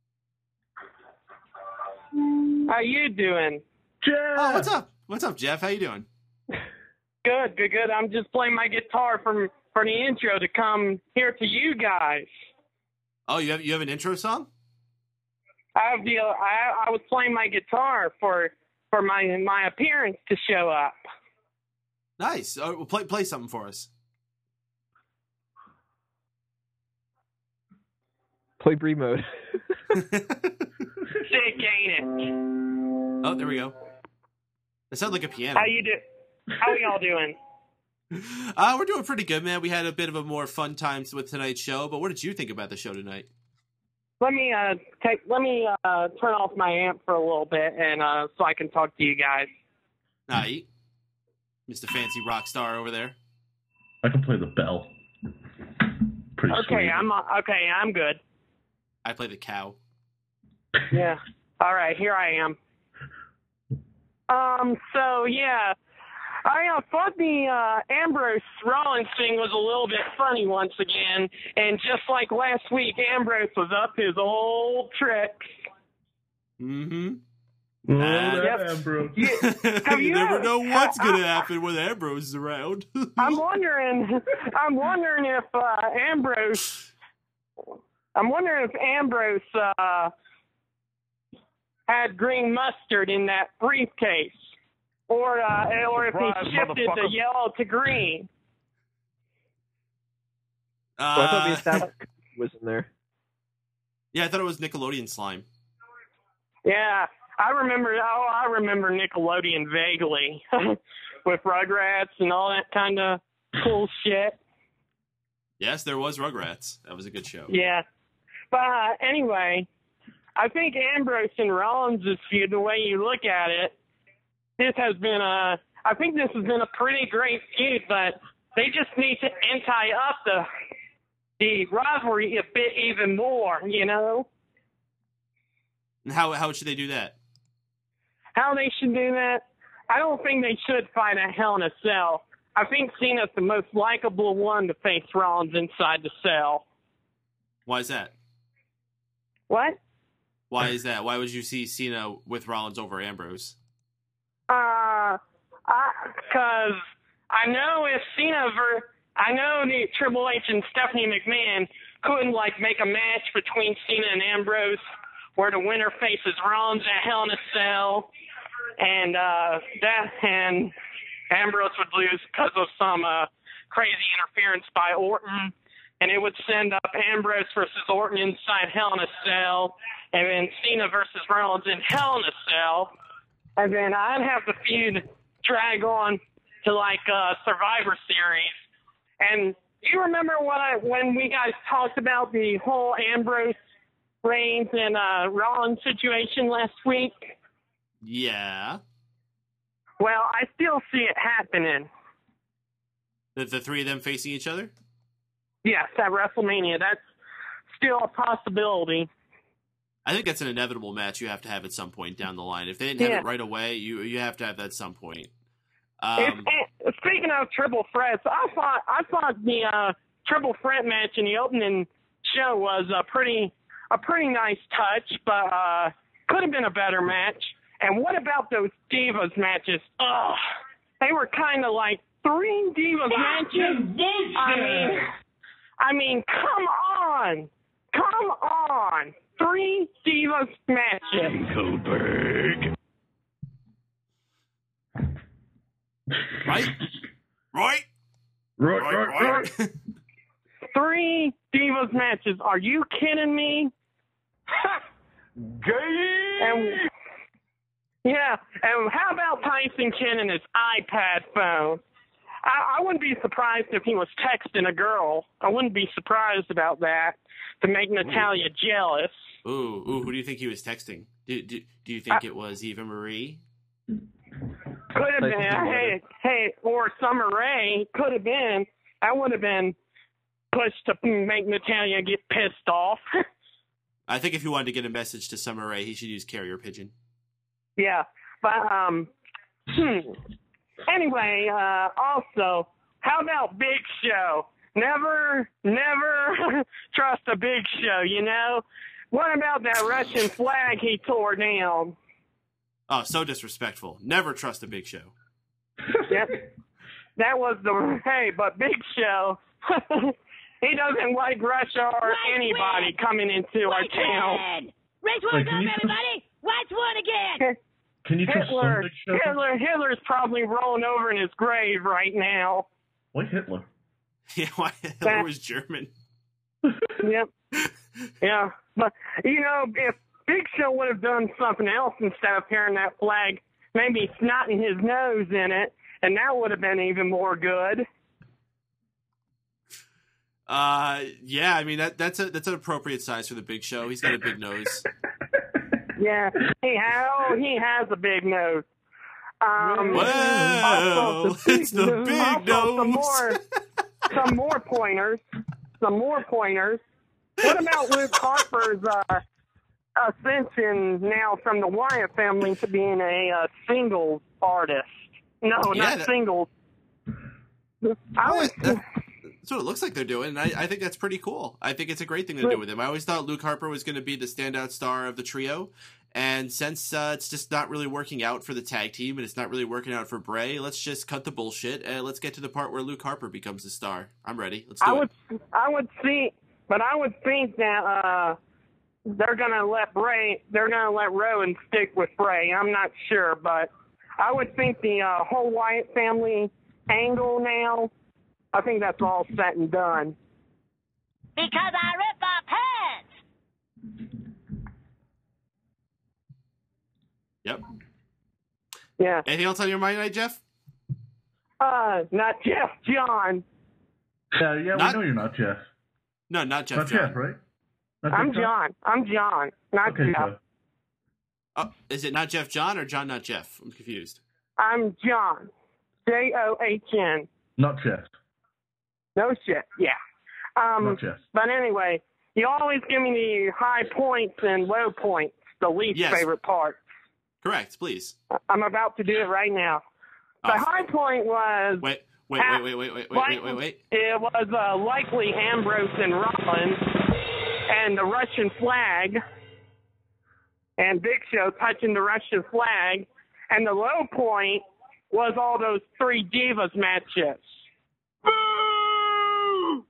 [SPEAKER 5] How you doing?
[SPEAKER 2] Jeff!
[SPEAKER 1] Oh, what's up? What's up, Jeff? How you doing?
[SPEAKER 5] Good, good, good. I'm just playing my guitar from for the intro to come here to you guys.
[SPEAKER 1] Oh, you have you have an intro song?
[SPEAKER 5] I have the I I was playing my guitar for for my my appearance to show up.
[SPEAKER 1] Nice. Oh, well, play play something for us.
[SPEAKER 3] Play Bree mode.
[SPEAKER 5] Sick, ain't it?
[SPEAKER 1] Oh, there we go. That sounds like a piano.
[SPEAKER 5] How you do? How y'all doing?
[SPEAKER 1] Uh, we're doing pretty good, man. We had a bit of a more fun time with tonight's show, but what did you think about the show tonight?
[SPEAKER 5] Let me uh take let me uh turn off my amp for a little bit and uh so I can talk to you guys.
[SPEAKER 1] Aight. Mister Fancy Rock Star over there.
[SPEAKER 2] I can play the bell. Pretty
[SPEAKER 5] Okay,
[SPEAKER 2] sweet.
[SPEAKER 5] I'm uh, okay. I'm good.
[SPEAKER 1] I play the cow.
[SPEAKER 5] Yeah. All right, here I am. Um. So yeah, I uh, thought the uh, Ambrose Rollins thing was a little bit funny once again, and just like last week, Ambrose was up his old tricks.
[SPEAKER 1] Mm-hmm.
[SPEAKER 2] Oh,
[SPEAKER 1] Uh,
[SPEAKER 2] that
[SPEAKER 5] yep.
[SPEAKER 2] Ambrose.
[SPEAKER 5] Have
[SPEAKER 1] you
[SPEAKER 5] you
[SPEAKER 1] never
[SPEAKER 5] ever-
[SPEAKER 1] know what's
[SPEAKER 5] I-
[SPEAKER 1] going to
[SPEAKER 5] I-
[SPEAKER 1] happen when Ambrose is around.
[SPEAKER 5] I'm wondering. I'm wondering if uh, Ambrose. I'm wondering if Ambrose uh, had green mustard in that briefcase, or uh, or if he
[SPEAKER 2] Surprise,
[SPEAKER 5] shifted the
[SPEAKER 2] motherfucker.
[SPEAKER 5] yellow to green.
[SPEAKER 3] Well, I thought the
[SPEAKER 1] Uh,
[SPEAKER 3] established was in there.
[SPEAKER 1] yeah, I thought it was Nickelodeon slime.
[SPEAKER 5] Yeah, I remember. Oh, I remember Nickelodeon vaguely with Rugrats and all that kind of cool shit.
[SPEAKER 1] Yes, there was Rugrats. That was a good show.
[SPEAKER 5] Yeah, but uh, anyway, I think Ambrose and Rollins' feud, the way you look at it, this has been a. I think this has been a pretty great feud, but they just need to anti up the the rivalry a bit even more. You know
[SPEAKER 1] And how how should they do that?
[SPEAKER 5] how they should do that? I don't think they should fight a Hell in a Cell. I think Cena's the most likable one to face Rollins inside the cell.
[SPEAKER 1] Why is that?
[SPEAKER 5] What?
[SPEAKER 1] Why is that? Why would you see Cena with Rollins over Ambrose?
[SPEAKER 5] Uh, because I know if Cena, ver- I know the Triple H and Stephanie McMahon couldn't like make a match between Cena and Ambrose where the winner faces Rollins at Hell in a Cell, and uh, that and Ambrose would lose because of some uh, crazy interference by Orton, and it would send up Ambrose versus Orton inside Hell in a Cell, and then Cena versus Rollins in Hell in a Cell, and then I'd have the feud drag on to like uh, Survivor Series. And you remember what I, when we guys talked about the whole Ambrose, Reigns, and uh, Rollins situation last week?
[SPEAKER 1] Yeah.
[SPEAKER 5] Well, I still see it happening.
[SPEAKER 1] The, the three of them facing each other?
[SPEAKER 5] Yes, at WrestleMania. That's still a possibility.
[SPEAKER 1] I think that's an inevitable match you have to have at some point down the line. If they didn't have
[SPEAKER 5] Yeah.
[SPEAKER 1] it right away, you you have to have that at some point. Um,
[SPEAKER 5] If, eh, speaking of triple threats, I thought I thought the uh, triple threat match in the opening show was a pretty a pretty nice touch, but uh, could have been a better match. And what about those Divas matches? Ugh, they were kind of like three Divas matches. I mean, I mean, come on, come on, three Divas matches.
[SPEAKER 2] Goldberg.
[SPEAKER 1] right? Right?
[SPEAKER 2] Right, right, right.
[SPEAKER 5] Three Divas matches. Are you kidding me?
[SPEAKER 2] Gay.
[SPEAKER 5] And yeah, and how about Tyson Kidd and his iPad phone? I, I wouldn't be surprised if he was texting a girl. I wouldn't be surprised about that to make Natalia jealous.
[SPEAKER 1] Ooh, ooh, who do you think he was texting? Do do, do you think it was Eva Marie?
[SPEAKER 5] Could have been,
[SPEAKER 3] Tyson Kidd.
[SPEAKER 5] hey, hey, or Summer Rae. Could have been. That would have been pushed to make Natalia get pissed off.
[SPEAKER 1] I think if you wanted to get a message to Summer Rae, he should use carrier pigeon.
[SPEAKER 5] Yeah, but um, Hmm. Anyway, uh, also, how about Big Show? Never, never trust a Big Show, you know? What about that Russian flag he tore down?
[SPEAKER 1] Oh, so disrespectful. Never trust a Big Show.
[SPEAKER 5] Yep. That was the, hey, but Big Show, he doesn't like Russia or
[SPEAKER 6] White
[SPEAKER 5] anybody
[SPEAKER 6] win.
[SPEAKER 5] coming into our
[SPEAKER 6] White
[SPEAKER 5] town.
[SPEAKER 6] win. Race
[SPEAKER 2] Wait,
[SPEAKER 6] one's
[SPEAKER 2] can
[SPEAKER 6] up,
[SPEAKER 2] you-
[SPEAKER 6] everybody. White's won again.
[SPEAKER 2] Can you trust some
[SPEAKER 5] Hitler,
[SPEAKER 2] Big Show?
[SPEAKER 5] Hitler, Hitler's probably rolling over in his grave right now.
[SPEAKER 2] Why Hitler?
[SPEAKER 1] Yeah, why Hitler was German.
[SPEAKER 5] Yep. Yeah. But, you know, if Big Show would have done something else instead of tearing that flag, maybe snotting his nose in it, and that would have been even more good.
[SPEAKER 1] Uh, yeah, I mean that that's a that's an appropriate size for the Big Show. He's got a big nose.
[SPEAKER 5] Yeah, he has, oh, he has a big nose. Um,
[SPEAKER 1] Well,
[SPEAKER 5] also,
[SPEAKER 1] it's the big
[SPEAKER 5] also, some
[SPEAKER 1] nose.
[SPEAKER 5] more, some more pointers. Some more pointers. What about Luke Harper's uh, ascension now from the Wyatt family to being a uh, singles artist? No,
[SPEAKER 1] Yeah,
[SPEAKER 5] not
[SPEAKER 1] that-
[SPEAKER 5] singles. I
[SPEAKER 1] Well,
[SPEAKER 5] was,
[SPEAKER 1] that- That's what it looks like they're doing, and I, I think that's pretty cool. I think it's a great thing to do with him. I always thought Luke Harper was going to be the standout star of the trio, and since uh, it's just not really working out for the tag team and it's not really working out for Bray, let's just cut the bullshit and let's get to the part where Luke Harper becomes the star. I'm ready. Let's do
[SPEAKER 5] I
[SPEAKER 1] it.
[SPEAKER 5] would, I would see, but I would think that uh, they're gonna let Bray, they're gonna let Rowan stick with Bray. I'm not sure, but I would think the uh, whole Wyatt family angle now, I think that's all set and done.
[SPEAKER 6] Because I ripped my pants.
[SPEAKER 1] Yep.
[SPEAKER 5] Yeah.
[SPEAKER 1] Anything else on your mind tonight, Jeff?
[SPEAKER 5] Uh, not Jeff, John.
[SPEAKER 2] Yeah, yeah,
[SPEAKER 1] Not-
[SPEAKER 2] we know you're not Jeff.
[SPEAKER 1] No, not Jeff.
[SPEAKER 2] Not
[SPEAKER 1] John.
[SPEAKER 2] Jeff, right? Not
[SPEAKER 5] I'm
[SPEAKER 2] Jeff
[SPEAKER 5] John. I'm John, not
[SPEAKER 2] Okay,
[SPEAKER 5] Jeff.
[SPEAKER 2] Joe.
[SPEAKER 1] Oh, is it not Jeff John or John not Jeff? I'm confused.
[SPEAKER 5] I'm John. J O H N.
[SPEAKER 2] Not Jeff.
[SPEAKER 5] No shit. Yeah. Um,
[SPEAKER 2] Not Jeff.
[SPEAKER 5] But anyway, you always give me the high points and low points, the least
[SPEAKER 1] Yes.
[SPEAKER 5] favorite part.
[SPEAKER 1] Correct, please.
[SPEAKER 5] I'm about to do it right now. The
[SPEAKER 1] Oh,
[SPEAKER 5] high point was
[SPEAKER 1] Wait, wait, wait, wait, wait, wait, wait, wait, wait, wait.
[SPEAKER 5] it was uh, likely Ambrose and Rollins and the Russian flag and Big Show touching the Russian flag. And the low point was all those three Divas matches. Boo!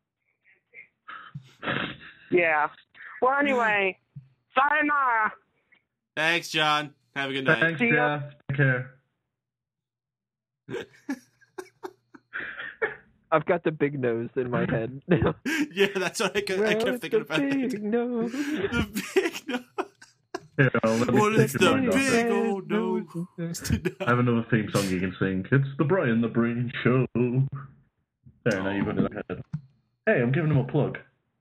[SPEAKER 5] Yeah. Well, anyway, sayonara.
[SPEAKER 1] Thanks, John. Have a good night.
[SPEAKER 2] Thanks,
[SPEAKER 5] See ya.
[SPEAKER 2] Jeff. Take care.
[SPEAKER 3] I've got the big nose in my head now.
[SPEAKER 1] Yeah, that's what I, kept- I
[SPEAKER 3] Well,
[SPEAKER 1] kept thinking
[SPEAKER 3] the
[SPEAKER 1] about.
[SPEAKER 3] big
[SPEAKER 1] That.
[SPEAKER 3] nose.
[SPEAKER 1] The big nose.
[SPEAKER 2] Here, let me
[SPEAKER 1] What
[SPEAKER 2] take
[SPEAKER 1] is
[SPEAKER 2] your
[SPEAKER 1] the
[SPEAKER 2] mind off it.
[SPEAKER 1] big old nose?
[SPEAKER 2] I have another theme song you can sing. It's the Brian the Brain Show. There, now you've got it in your head. Hey, I'm giving him a plug.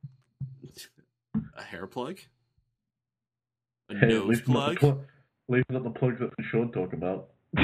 [SPEAKER 1] A hair plug? A
[SPEAKER 2] Hey,
[SPEAKER 1] nose
[SPEAKER 2] leave
[SPEAKER 1] plug?
[SPEAKER 2] Up the pl- leave up the plugs that we should talk about.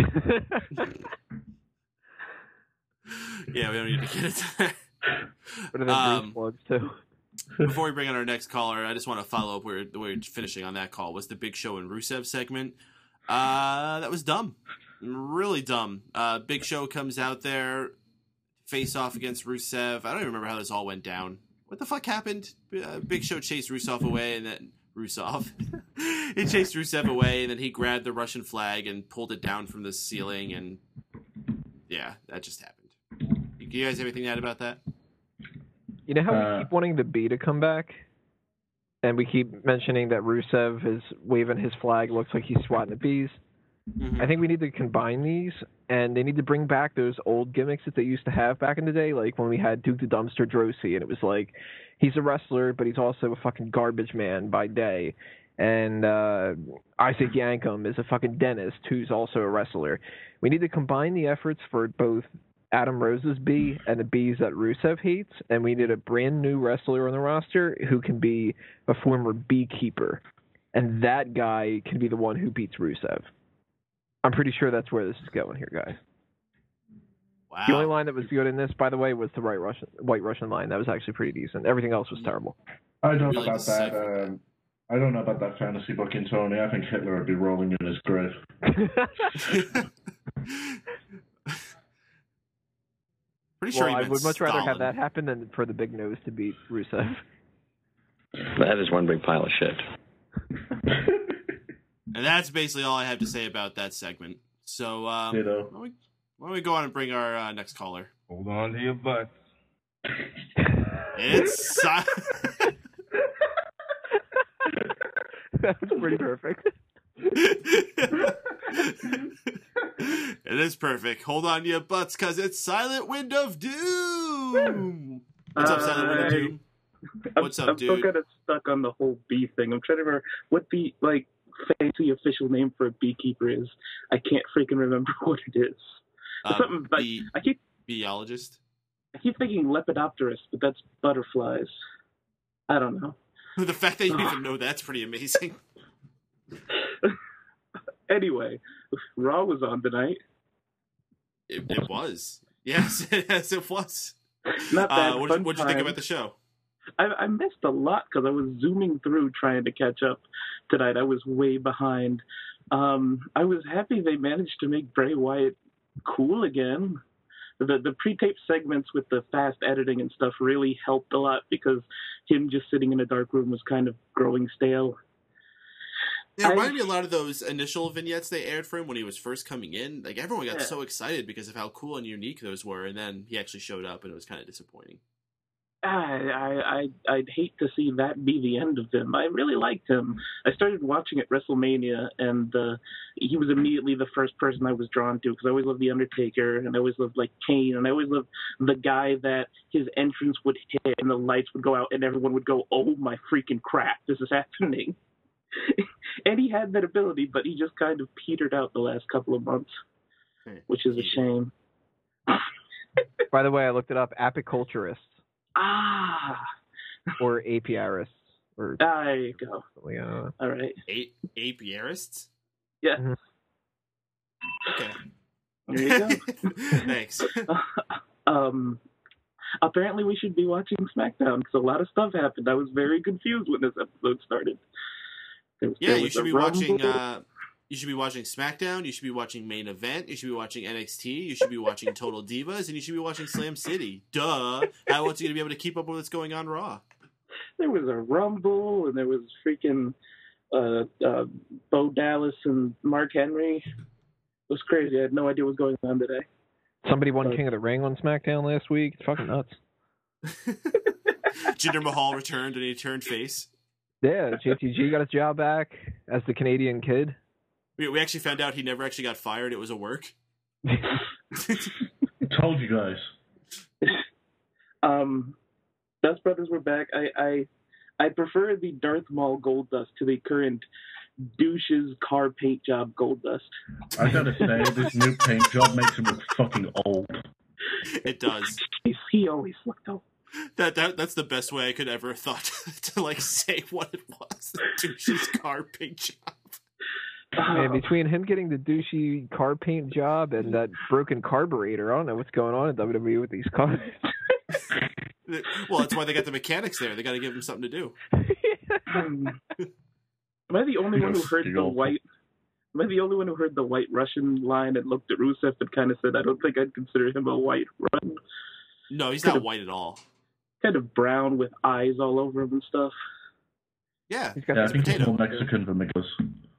[SPEAKER 1] Yeah, we don't need to get into that.
[SPEAKER 3] What are the
[SPEAKER 1] Um,
[SPEAKER 3] grease plugs too?
[SPEAKER 1] Before we bring on our next caller, I just want to follow up where we're finishing on that call was the Big Show and Rusev segment. Uh, that was dumb. Really dumb. Uh, Big Show comes out there, face off against Rusev. I don't even remember how this all went down. What the fuck happened? Uh, Big Show chased Rusev away and then Rusev. He chased Rusev away and then he grabbed the Russian flag and pulled it down from the ceiling and yeah, that just happened. Do you guys have anything to add about that?
[SPEAKER 3] You know how
[SPEAKER 2] Uh,
[SPEAKER 3] we keep wanting the B to come back? And we keep mentioning that Rusev is waving his flag, looks like he's swatting the bees.
[SPEAKER 1] Mhm.
[SPEAKER 3] I think we need to combine these, and they need to bring back those old gimmicks that they used to have back in the day, like when we had Duke the Dumpster Drosy, and it was like, he's a wrestler, but he's also a fucking garbage man by day. And uh, Isaac Yankum is a fucking dentist who's also a wrestler. We need to combine the efforts for both Adam Rose's B and the B's that Rusev hates, and we need a brand new wrestler on the roster who can be a former beekeeper, and that guy can be the one who beats Rusev. I'm pretty sure that's where this is going here, guys.
[SPEAKER 1] Wow.
[SPEAKER 3] The only line that was good in this, by the way, was the White Russian, White Russian line. That was actually pretty decent. Everything else was terrible.
[SPEAKER 2] I don't know
[SPEAKER 1] Really
[SPEAKER 2] about that.
[SPEAKER 1] deciphered.
[SPEAKER 2] Um, I don't know about that fantasy booking, Tony. I think Hitler would be rolling in his grave.
[SPEAKER 1] Pretty sure
[SPEAKER 3] well,
[SPEAKER 1] he
[SPEAKER 3] I
[SPEAKER 1] meant
[SPEAKER 3] would much rather have
[SPEAKER 1] Stalin.
[SPEAKER 3] that happen than for the big nose to beat Rusev.
[SPEAKER 7] That is one big pile of shit.
[SPEAKER 1] And that's basically all I have to say about that segment. So, um,
[SPEAKER 2] You know.
[SPEAKER 1] why, don't we, why don't we go on and bring our uh, next caller?
[SPEAKER 8] Hold on to your butts.
[SPEAKER 1] It's si-
[SPEAKER 3] That was pretty perfect.
[SPEAKER 1] It is perfect. Hold on to your butts, because it's Silent Wind of Doom. What's up, Silent Wind of Doom? What's
[SPEAKER 9] I'm,
[SPEAKER 1] up,
[SPEAKER 9] I'm
[SPEAKER 1] dude?
[SPEAKER 9] still kind of stuck on the whole bee thing. I'm trying to remember what the like fancy official name for a beekeeper is. I can't freaking remember what it is.
[SPEAKER 1] Uh,
[SPEAKER 9] Something like
[SPEAKER 1] bee-
[SPEAKER 9] I keep
[SPEAKER 1] Biologist?
[SPEAKER 9] I keep thinking Lepidopterus, but that's butterflies. I don't know.
[SPEAKER 1] The fact that you even know that's pretty amazing.
[SPEAKER 9] Anyway, Raw was on tonight.
[SPEAKER 1] It, it was. Yes, yes, it was.
[SPEAKER 9] Not bad.
[SPEAKER 1] Uh, what
[SPEAKER 9] fun
[SPEAKER 1] did you think
[SPEAKER 9] time.
[SPEAKER 1] about the show?
[SPEAKER 9] I, I missed a lot because I was zooming through trying to catch up tonight. I was way behind. Um, I was happy they managed to make Bray Wyatt cool again. The the pre-tape segments with the fast editing and stuff really helped a lot because him just sitting in a dark room was kind of growing stale.
[SPEAKER 1] It
[SPEAKER 9] I-
[SPEAKER 1] reminded me a lot of those initial vignettes they aired for him when he was first coming in. Like, everyone got
[SPEAKER 9] Yeah.
[SPEAKER 1] so excited because of how cool and unique those were, and then he actually showed up, and it was kind of disappointing.
[SPEAKER 9] I, I, I, I'd hate to see that be the end of him. I really liked him. I started watching at WrestleMania, and uh, he was immediately the first person I was drawn to because I always loved The Undertaker, and I always loved, like, Kane, and I always loved the guy that his entrance would hit and the lights would go out and everyone would go, oh, my freaking crap, this is happening. And he had that ability, but he just kind of petered out the last couple of months, which is a shame.
[SPEAKER 3] By the way, I looked it up. Apiculturists
[SPEAKER 9] Ah,
[SPEAKER 3] or apiarists or
[SPEAKER 9] there you go.
[SPEAKER 3] something. Uh,
[SPEAKER 9] All right.
[SPEAKER 1] A- apiarists?
[SPEAKER 9] Yeah.
[SPEAKER 3] Mhm.
[SPEAKER 1] Okay.
[SPEAKER 9] There you go.
[SPEAKER 1] Thanks.
[SPEAKER 9] um, apparently we should be watching SmackDown because a lot of stuff happened. I was very confused when this episode started. There,
[SPEAKER 1] Yeah,
[SPEAKER 9] there
[SPEAKER 1] you
[SPEAKER 9] was
[SPEAKER 1] should
[SPEAKER 9] a
[SPEAKER 1] be
[SPEAKER 9] Rumble.
[SPEAKER 1] watching. Uh, you should be watching SmackDown. You should be watching Main Event. You should be watching N X T. You should be watching Total Divas, and you should be watching Slam City. Duh! How else are you gonna be able to keep up with what's going on Raw?
[SPEAKER 9] There was a Rumble, and there was freaking uh, uh, Bo Dallas and Mark Henry. It was crazy. I had no idea what was going on today.
[SPEAKER 3] somebody won
[SPEAKER 9] Uh,
[SPEAKER 3] King of the Ring on SmackDown last week. It's fucking nuts.
[SPEAKER 1] Jinder Mahal returned, and he turned face.
[SPEAKER 3] Yeah, J T G got his job back as the Canadian kid.
[SPEAKER 1] We, we actually found out he never actually got fired. It was a work.
[SPEAKER 2] Told you guys.
[SPEAKER 9] Um, Dust Brothers were back. I, I I prefer the Darth Maul Goldust to the current douche's car paint job Goldust.
[SPEAKER 2] I gotta say, this new paint job makes him look fucking old.
[SPEAKER 1] It does.
[SPEAKER 9] He, he always looked old.
[SPEAKER 1] That that that's the best way I could ever have thought to, to like say what it was. The douche's car paint job.
[SPEAKER 3] Man, between him getting the douchey car paint job and that broken carburetor, I don't know what's going on in W W E with these cars.
[SPEAKER 1] Well, that's why they got the mechanics there. They got to give them something to do.
[SPEAKER 9] Um, am I the only one who heard the
[SPEAKER 2] Steel.
[SPEAKER 9] white? Am I the only one who heard the white Russian line and looked at Rusev and kind of said, "I don't think I'd consider him a white Russian."
[SPEAKER 1] No, he's not white at all.
[SPEAKER 9] Kind of brown with eyes all over him and stuff.
[SPEAKER 1] Yeah,
[SPEAKER 3] He's got
[SPEAKER 2] Yeah, I
[SPEAKER 3] this
[SPEAKER 2] think he's
[SPEAKER 1] potato.
[SPEAKER 2] more Mexican than Nicholas.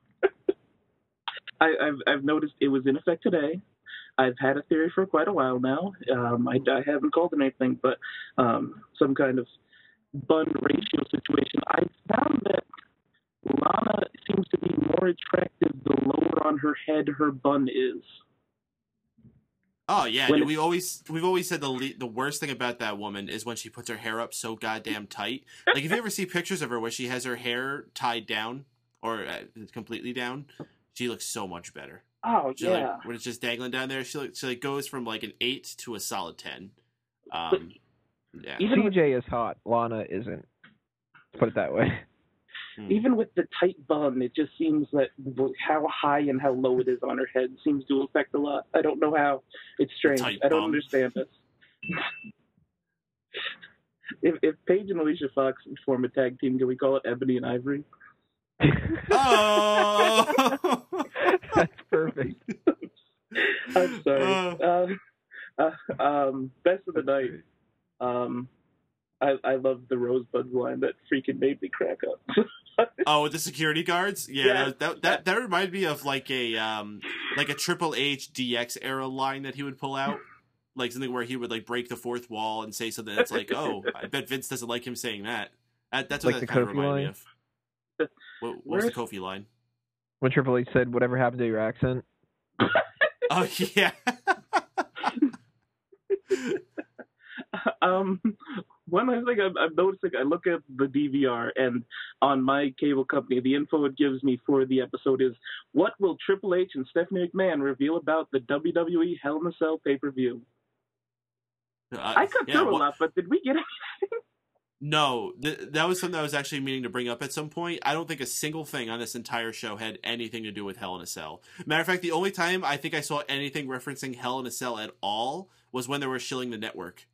[SPEAKER 9] I, I've I've noticed it was in effect today. I've had a theory for quite a while now. Um, I, I haven't called it anything, but um, some kind of bun ratio situation. I found that Lana seems to be more attractive the lower on her head her bun is.
[SPEAKER 1] Oh yeah,
[SPEAKER 9] When
[SPEAKER 1] dude,
[SPEAKER 9] it-
[SPEAKER 1] we always we've always said the le- the worst thing about that woman is when she puts her hair up so goddamn tight. Like if you ever see pictures of her where she has her hair tied down or uh, completely down, she looks so much better.
[SPEAKER 9] Oh
[SPEAKER 1] She,
[SPEAKER 9] yeah.
[SPEAKER 1] like, when it's just dangling down there, she like, she like goes from like an eight to a solid ten. Um, yeah.
[SPEAKER 9] Even
[SPEAKER 3] C J is hot. Lana isn't. Let's put it that way.
[SPEAKER 1] Hmm.
[SPEAKER 9] Even with the tight bun, it just seems that how high and how low it is on her head seems to affect a lot. I don't know how. It's strange.
[SPEAKER 1] Tight
[SPEAKER 9] I don't
[SPEAKER 1] bum.
[SPEAKER 9] understand this. if, if Paige and Alicia Fox form a tag team, can we call it Ebony and Ivory?
[SPEAKER 1] Oh.
[SPEAKER 3] That's perfect.
[SPEAKER 9] I um, best of the night. Um, I I love the Rosebuds line that freaking made me crack up.
[SPEAKER 1] Oh, with the security guards? Yeah,
[SPEAKER 9] Yeah.
[SPEAKER 1] that, that that that reminded me of like a um like a Triple H D X era line that he would pull out. Like something where he would like break the fourth wall and say something that's like, "Oh, I bet Vince doesn't like him saying that." that that's what
[SPEAKER 3] Like
[SPEAKER 1] that
[SPEAKER 3] the
[SPEAKER 1] kind of
[SPEAKER 3] Kofi
[SPEAKER 1] reminded me
[SPEAKER 3] line?
[SPEAKER 1] of. What, what was the Kofi line?
[SPEAKER 3] When Triple H said, "Whatever happened to your accent?"
[SPEAKER 1] Oh yeah.
[SPEAKER 9] um, one other thing I'm, I'm noticing, I look at the D V R, and on my cable company, the info it gives me for the episode is, what will Triple H and Stephanie McMahon reveal about the W W E Hell in a Cell pay-per-view?
[SPEAKER 1] Uh,
[SPEAKER 9] I cut
[SPEAKER 1] yeah,
[SPEAKER 9] through a
[SPEAKER 1] what-
[SPEAKER 9] lot, but did we get anything?
[SPEAKER 1] No, th- that was something I was actually meaning to bring up at some point. I don't think a single thing on this entire show had anything to do with Hell in a Cell. Matter of fact, the only time I think I saw anything referencing Hell in a Cell at all was when they were shilling the network.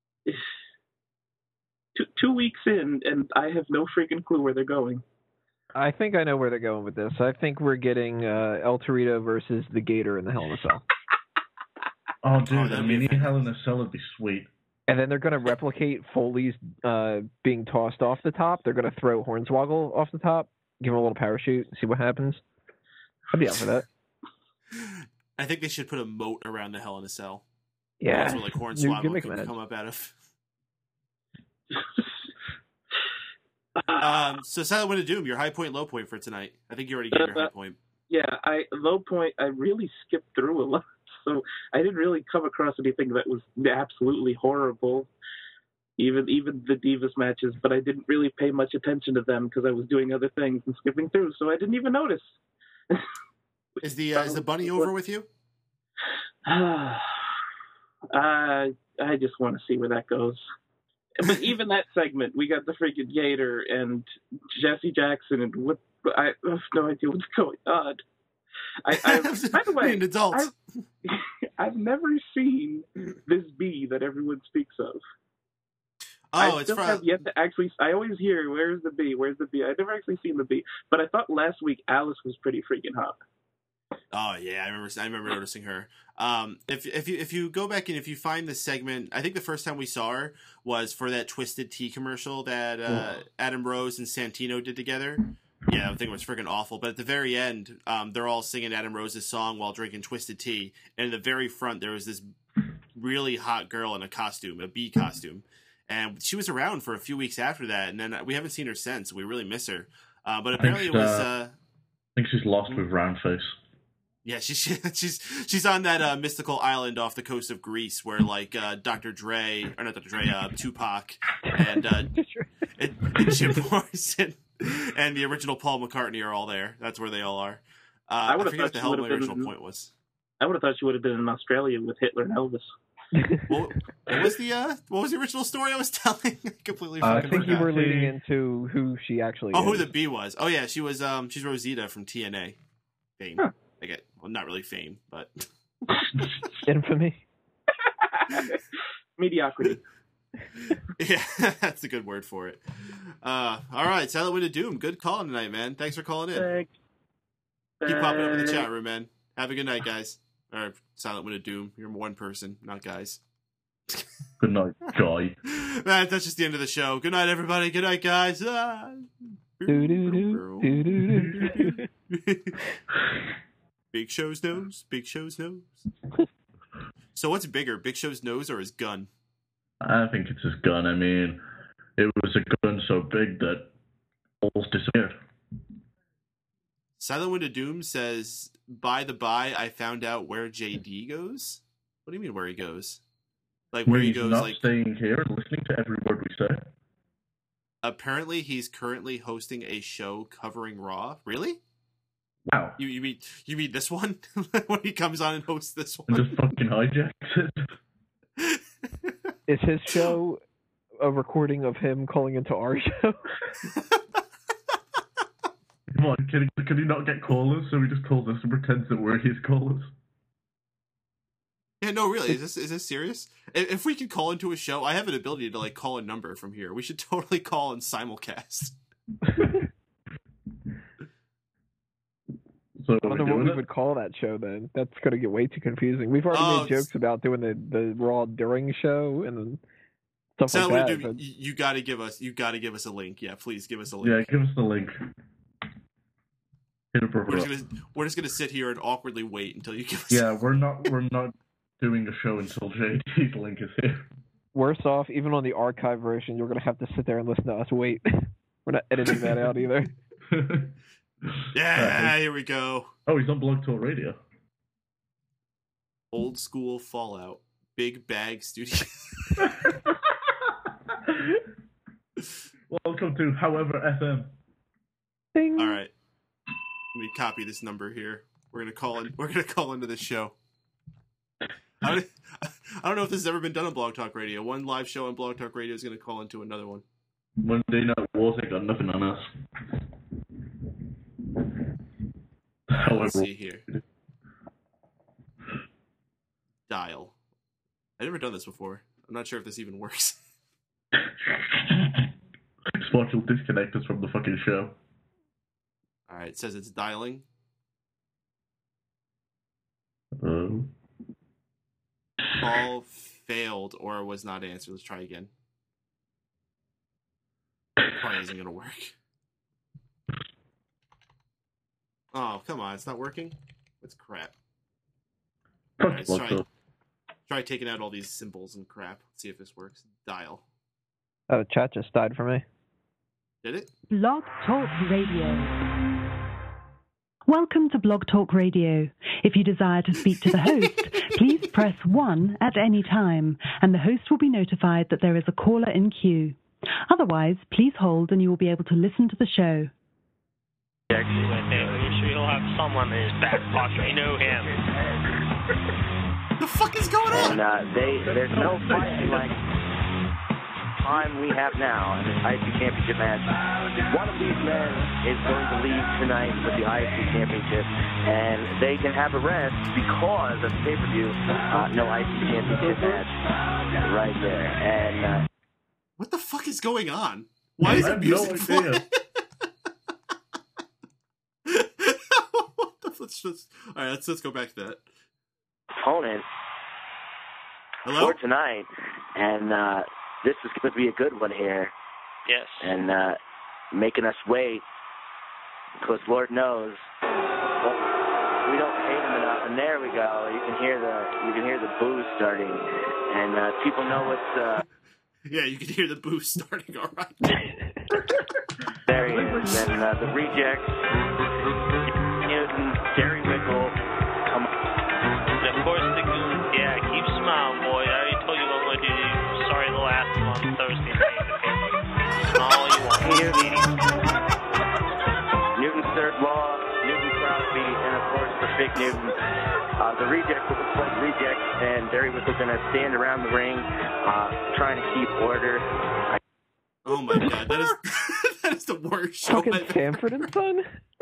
[SPEAKER 9] two, two weeks in, and I have no freaking clue where they're going.
[SPEAKER 3] I think I know where they're going with this. I think we're getting uh, El Torito versus the Gator in the Hell in a Cell.
[SPEAKER 2] Oh, dude,
[SPEAKER 1] Oh,
[SPEAKER 2] a
[SPEAKER 1] that'd be
[SPEAKER 2] mini
[SPEAKER 1] fantastic.
[SPEAKER 2] Hell in a Cell would be sweet.
[SPEAKER 3] And then they're going to replicate Foley's uh, being tossed off the top. They're going to throw Hornswoggle off the top, give him a little parachute, see what happens. I'd be out for that.
[SPEAKER 1] I think they should put a moat around the Hell in a Cell.
[SPEAKER 3] Yeah.
[SPEAKER 1] That's where like
[SPEAKER 3] New
[SPEAKER 1] Hornswoggle
[SPEAKER 3] gimmick
[SPEAKER 1] can
[SPEAKER 3] match.
[SPEAKER 1] come up out of. Um, so Silent Wind of Doom, your high point, low point for tonight. I think you already gave your high point.
[SPEAKER 9] Yeah, I low point, I really skipped through a lot, so I didn't really come across anything that was absolutely horrible. Even even the Divas matches, but I didn't really pay much attention to them because I was doing other things and skipping through, so I didn't even notice.
[SPEAKER 1] Is the uh, is the bunny over with you?
[SPEAKER 9] uh, I just want to see where that goes. But even that segment, we got the freaking Gator and Jesse Jackson, and what I have no idea what's going on. I, I by the way,
[SPEAKER 1] An adult.
[SPEAKER 9] I've, I've never seen this bee that everyone speaks of.
[SPEAKER 1] Oh,
[SPEAKER 9] I
[SPEAKER 1] it's
[SPEAKER 9] still
[SPEAKER 1] from.
[SPEAKER 9] have yet to actually. I always hear, "Where's the bee? Where's the bee?" I've never actually seen the bee, but I thought last week Alice was pretty freaking hot.
[SPEAKER 1] Oh yeah, I remember. I remember noticing her. Um, if if you if you go back and if you find the segment, I think the first time we saw her was for that Twisted Tea commercial that uh, Adam Rose and Santino did together. Yeah, I think it was freaking awful. But at the very end, um, they're all singing Adam Rose's song while drinking Twisted Tea, and in the very front there was this really hot girl in a costume, a bee costume, and she was around for a few weeks after that, and then we haven't seen her since. We really miss her. Uh, but apparently it was. Uh,
[SPEAKER 2] I think she's lost with Roundface.
[SPEAKER 1] Yeah, she's she's she's on that uh, mystical island off the coast of Greece, where like uh, Doctor Dre or not Doctor Dre, uh, Tupac, and, uh, and, and Jim Morrison and the original Paul McCartney are all there. That's where they all are. Uh, I,
[SPEAKER 9] would've
[SPEAKER 1] forget what
[SPEAKER 9] thought
[SPEAKER 1] the
[SPEAKER 9] she
[SPEAKER 1] hell my
[SPEAKER 9] would've been-
[SPEAKER 1] original point was.
[SPEAKER 9] I would have thought she would have been in Australia with Hitler and Elvis.
[SPEAKER 1] What, what was the uh, what was the original story I was telling? I completely
[SPEAKER 2] Uh, I
[SPEAKER 3] I
[SPEAKER 1] fucking
[SPEAKER 3] think you
[SPEAKER 1] forgot.
[SPEAKER 3] were leading into who she actually
[SPEAKER 1] Oh,
[SPEAKER 3] is.
[SPEAKER 1] who the bee was? Oh yeah, she was. Um, she's Rosita from T N A. Fame.
[SPEAKER 9] Huh.
[SPEAKER 1] I get well, not really fame, but
[SPEAKER 3] Infamy.
[SPEAKER 9] Mediocrity.
[SPEAKER 1] yeah, that's a good word for it. Uh, all right, Silent Wind of Doom. Good calling tonight, man. Thanks for calling in.
[SPEAKER 9] Thanks.
[SPEAKER 1] Keep popping up in the
[SPEAKER 9] Thanks.
[SPEAKER 1] chat room, man. Have a good night, guys. Or Silent Wind of Doom. You're one person, not guys.
[SPEAKER 2] Good night, Joy.
[SPEAKER 1] That, that's just the end of the show. Good night, everybody. Good night, guys. Ah.
[SPEAKER 3] Doo-doo-doo, doo-doo-doo.
[SPEAKER 1] Big Show's nose. Big Show's nose. So what's bigger, Big Show's nose or his gun?
[SPEAKER 2] I think it's his gun. I mean, it was a gun so big that balls disappeared.
[SPEAKER 1] Silent Wind of Doom says, by the by, I found out where J D goes. What do you mean where he goes? Like where he
[SPEAKER 2] He's
[SPEAKER 1] goes,
[SPEAKER 2] not
[SPEAKER 1] like
[SPEAKER 2] staying here and listening to every word we say.
[SPEAKER 1] apparently he's currently hosting a show covering Raw. Really?
[SPEAKER 2] Wow.
[SPEAKER 1] You you mean you mean this one? When he comes on and hosts this
[SPEAKER 2] And
[SPEAKER 1] one?
[SPEAKER 2] just fucking hijacks it.
[SPEAKER 3] Is his show a recording of him calling into our show?
[SPEAKER 2] Come on, can he, can he not get callers? So he just calls us and pretends that we're his callers.
[SPEAKER 1] Yeah, no, really. Is this is this serious? If, if we could call into a show, I have an ability to like call a number from here. We should totally call and simulcast.
[SPEAKER 2] So
[SPEAKER 3] I don't know what we it? would call that show then. That's going to get way too confusing. We've already oh, made jokes about doing the, the Raw during show and stuff like that.
[SPEAKER 1] Do,
[SPEAKER 3] but...
[SPEAKER 1] You got to give us. You got to give us a link. Yeah, please give us a link.
[SPEAKER 2] Yeah, give us the link.
[SPEAKER 1] We're just, gonna, we're just gonna sit here and awkwardly wait until you give us.
[SPEAKER 2] Yeah, we're not. We're not doing a show until J D's link is here.
[SPEAKER 3] Worse off, even on the archive version, you're gonna have to sit there and listen to us wait. We're not editing that out either.
[SPEAKER 1] Yeah, uh, here we go.
[SPEAKER 2] Oh, he's on Blog Talk Radio.
[SPEAKER 1] Old school Fallout, Big Bag Studio.
[SPEAKER 2] Welcome to However F M.
[SPEAKER 3] Ding.
[SPEAKER 1] All right, let me copy this number here. We're gonna call in. We're gonna call into this show. I don't, I don't know if this has ever been done on Blog Talk Radio. One live show on Blog Talk Radio is gonna call into another one.
[SPEAKER 2] Monday Night Wars ain't got nothing on us.
[SPEAKER 1] However, let's see here. Dial. I've never done this before. I'm not sure if this even works.
[SPEAKER 2] Spot will disconnect us from the fucking show.
[SPEAKER 1] Alright, it says it's dialing.
[SPEAKER 2] Um.
[SPEAKER 1] Call failed or was not answered. Let's try again. Probably isn't going to work. Oh, come on. It's not working? That's crap. Right, let's try, try taking out all these symbols and crap. Let's see if this works. Dial.
[SPEAKER 3] Oh, chat just died for me.
[SPEAKER 1] Did it?
[SPEAKER 8] Blog Talk Radio. Welcome to Blog Talk Radio. If you desire to speak to the host, please press one at any time, and the host will be notified that there is a caller in queue. Otherwise, please hold and you will be able to listen to the show.
[SPEAKER 4] Are you sure you don't have someone in his back pocket? You know him.
[SPEAKER 1] The fuck is going on?
[SPEAKER 10] And uh, they, there's no fighting like time we have now in this I C C Championship match. One of these men is going to leave tonight with the I C C Championship, and they can have a rest because of the pay-per-view. Uh, no I C C Championship match right there. And uh,
[SPEAKER 1] what the fuck is going on? Why is it music playing? let's just all right. Let's let's go back to that.
[SPEAKER 10] Opponent
[SPEAKER 1] Hello?
[SPEAKER 10] for tonight, and uh, this is going to be a good one here.
[SPEAKER 4] Yes.
[SPEAKER 10] And uh, making us wait because Lord knows well, we don't hate him enough. And there we go. You can hear the you can hear the boos starting, and uh, people know what's. Uh,
[SPEAKER 1] Yeah, you can hear the boost starting, all right.
[SPEAKER 10] There he is. And uh, the rejects, Newton, Gary Wickle, come on.
[SPEAKER 4] And of course, the goon, yeah, keep smiling, boy. I already told you what I'm going to do. Sorry the last one on Thursday night. All you want.
[SPEAKER 10] Newton, Newton's third law, Newton Crosby, and of course, the big Newton. Uh, the reject will play reject, and Derry Wickle's going to stand around the ring, uh, trying to keep order. I-
[SPEAKER 1] oh my god, that is that is the worst show
[SPEAKER 3] Fucking
[SPEAKER 1] I've
[SPEAKER 3] Sanford
[SPEAKER 1] ever...
[SPEAKER 3] and Son?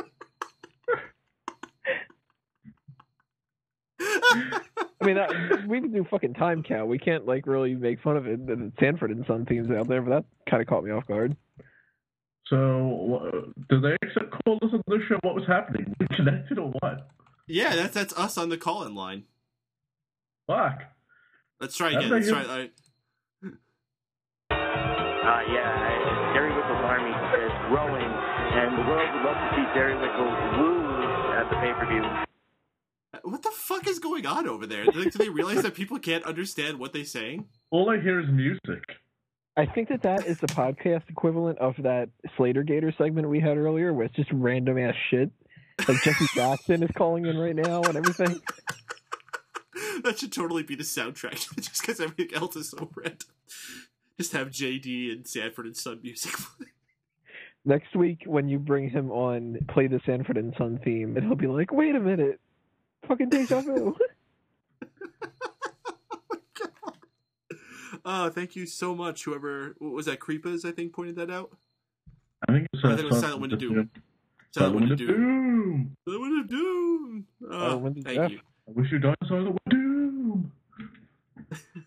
[SPEAKER 3] I mean, that, we can do fucking time count. We can't, like, really make fun of it. The Sanford and Son themes out there, but that kind of caught me off guard.
[SPEAKER 2] So, uh, did they accept call us on this show? What was happening? We connected or what?
[SPEAKER 1] Yeah, that's that's us on the call-in line.
[SPEAKER 2] Fuck.
[SPEAKER 1] Let's try again. Let's try. All right.
[SPEAKER 10] Uh, yeah, Derry Wickle's army is growing, and the world would love to see Derry Wickle lose at the pay-per-view.
[SPEAKER 1] What the fuck is going on over there? Do they, do they realize that people can't understand what they're saying?
[SPEAKER 2] All I hear is music.
[SPEAKER 3] I think that that is the podcast equivalent of that Slater Gator segment we had earlier, where it's just random ass shit. Like Jesse Jackson is calling in right now and everything.
[SPEAKER 1] That should totally be the soundtrack, just because everything else is so random. Just have J D and Sanford and Son music.
[SPEAKER 3] Next week, when you bring him on, play the Sanford and Son theme, and he'll be like, "Wait a minute, fucking deja vu."
[SPEAKER 1] Oh, thank you so much. Whoever what was that, Creepas, I think, pointed that out.
[SPEAKER 2] I think it's, uh,
[SPEAKER 1] oh, I think it was Silent Wind of Doom. Silent Wind of Doom. Silent Wind of Doom. Oh, oh, thank
[SPEAKER 2] Jeff.
[SPEAKER 1] you.
[SPEAKER 2] I wish you died Silent Wind of Doom.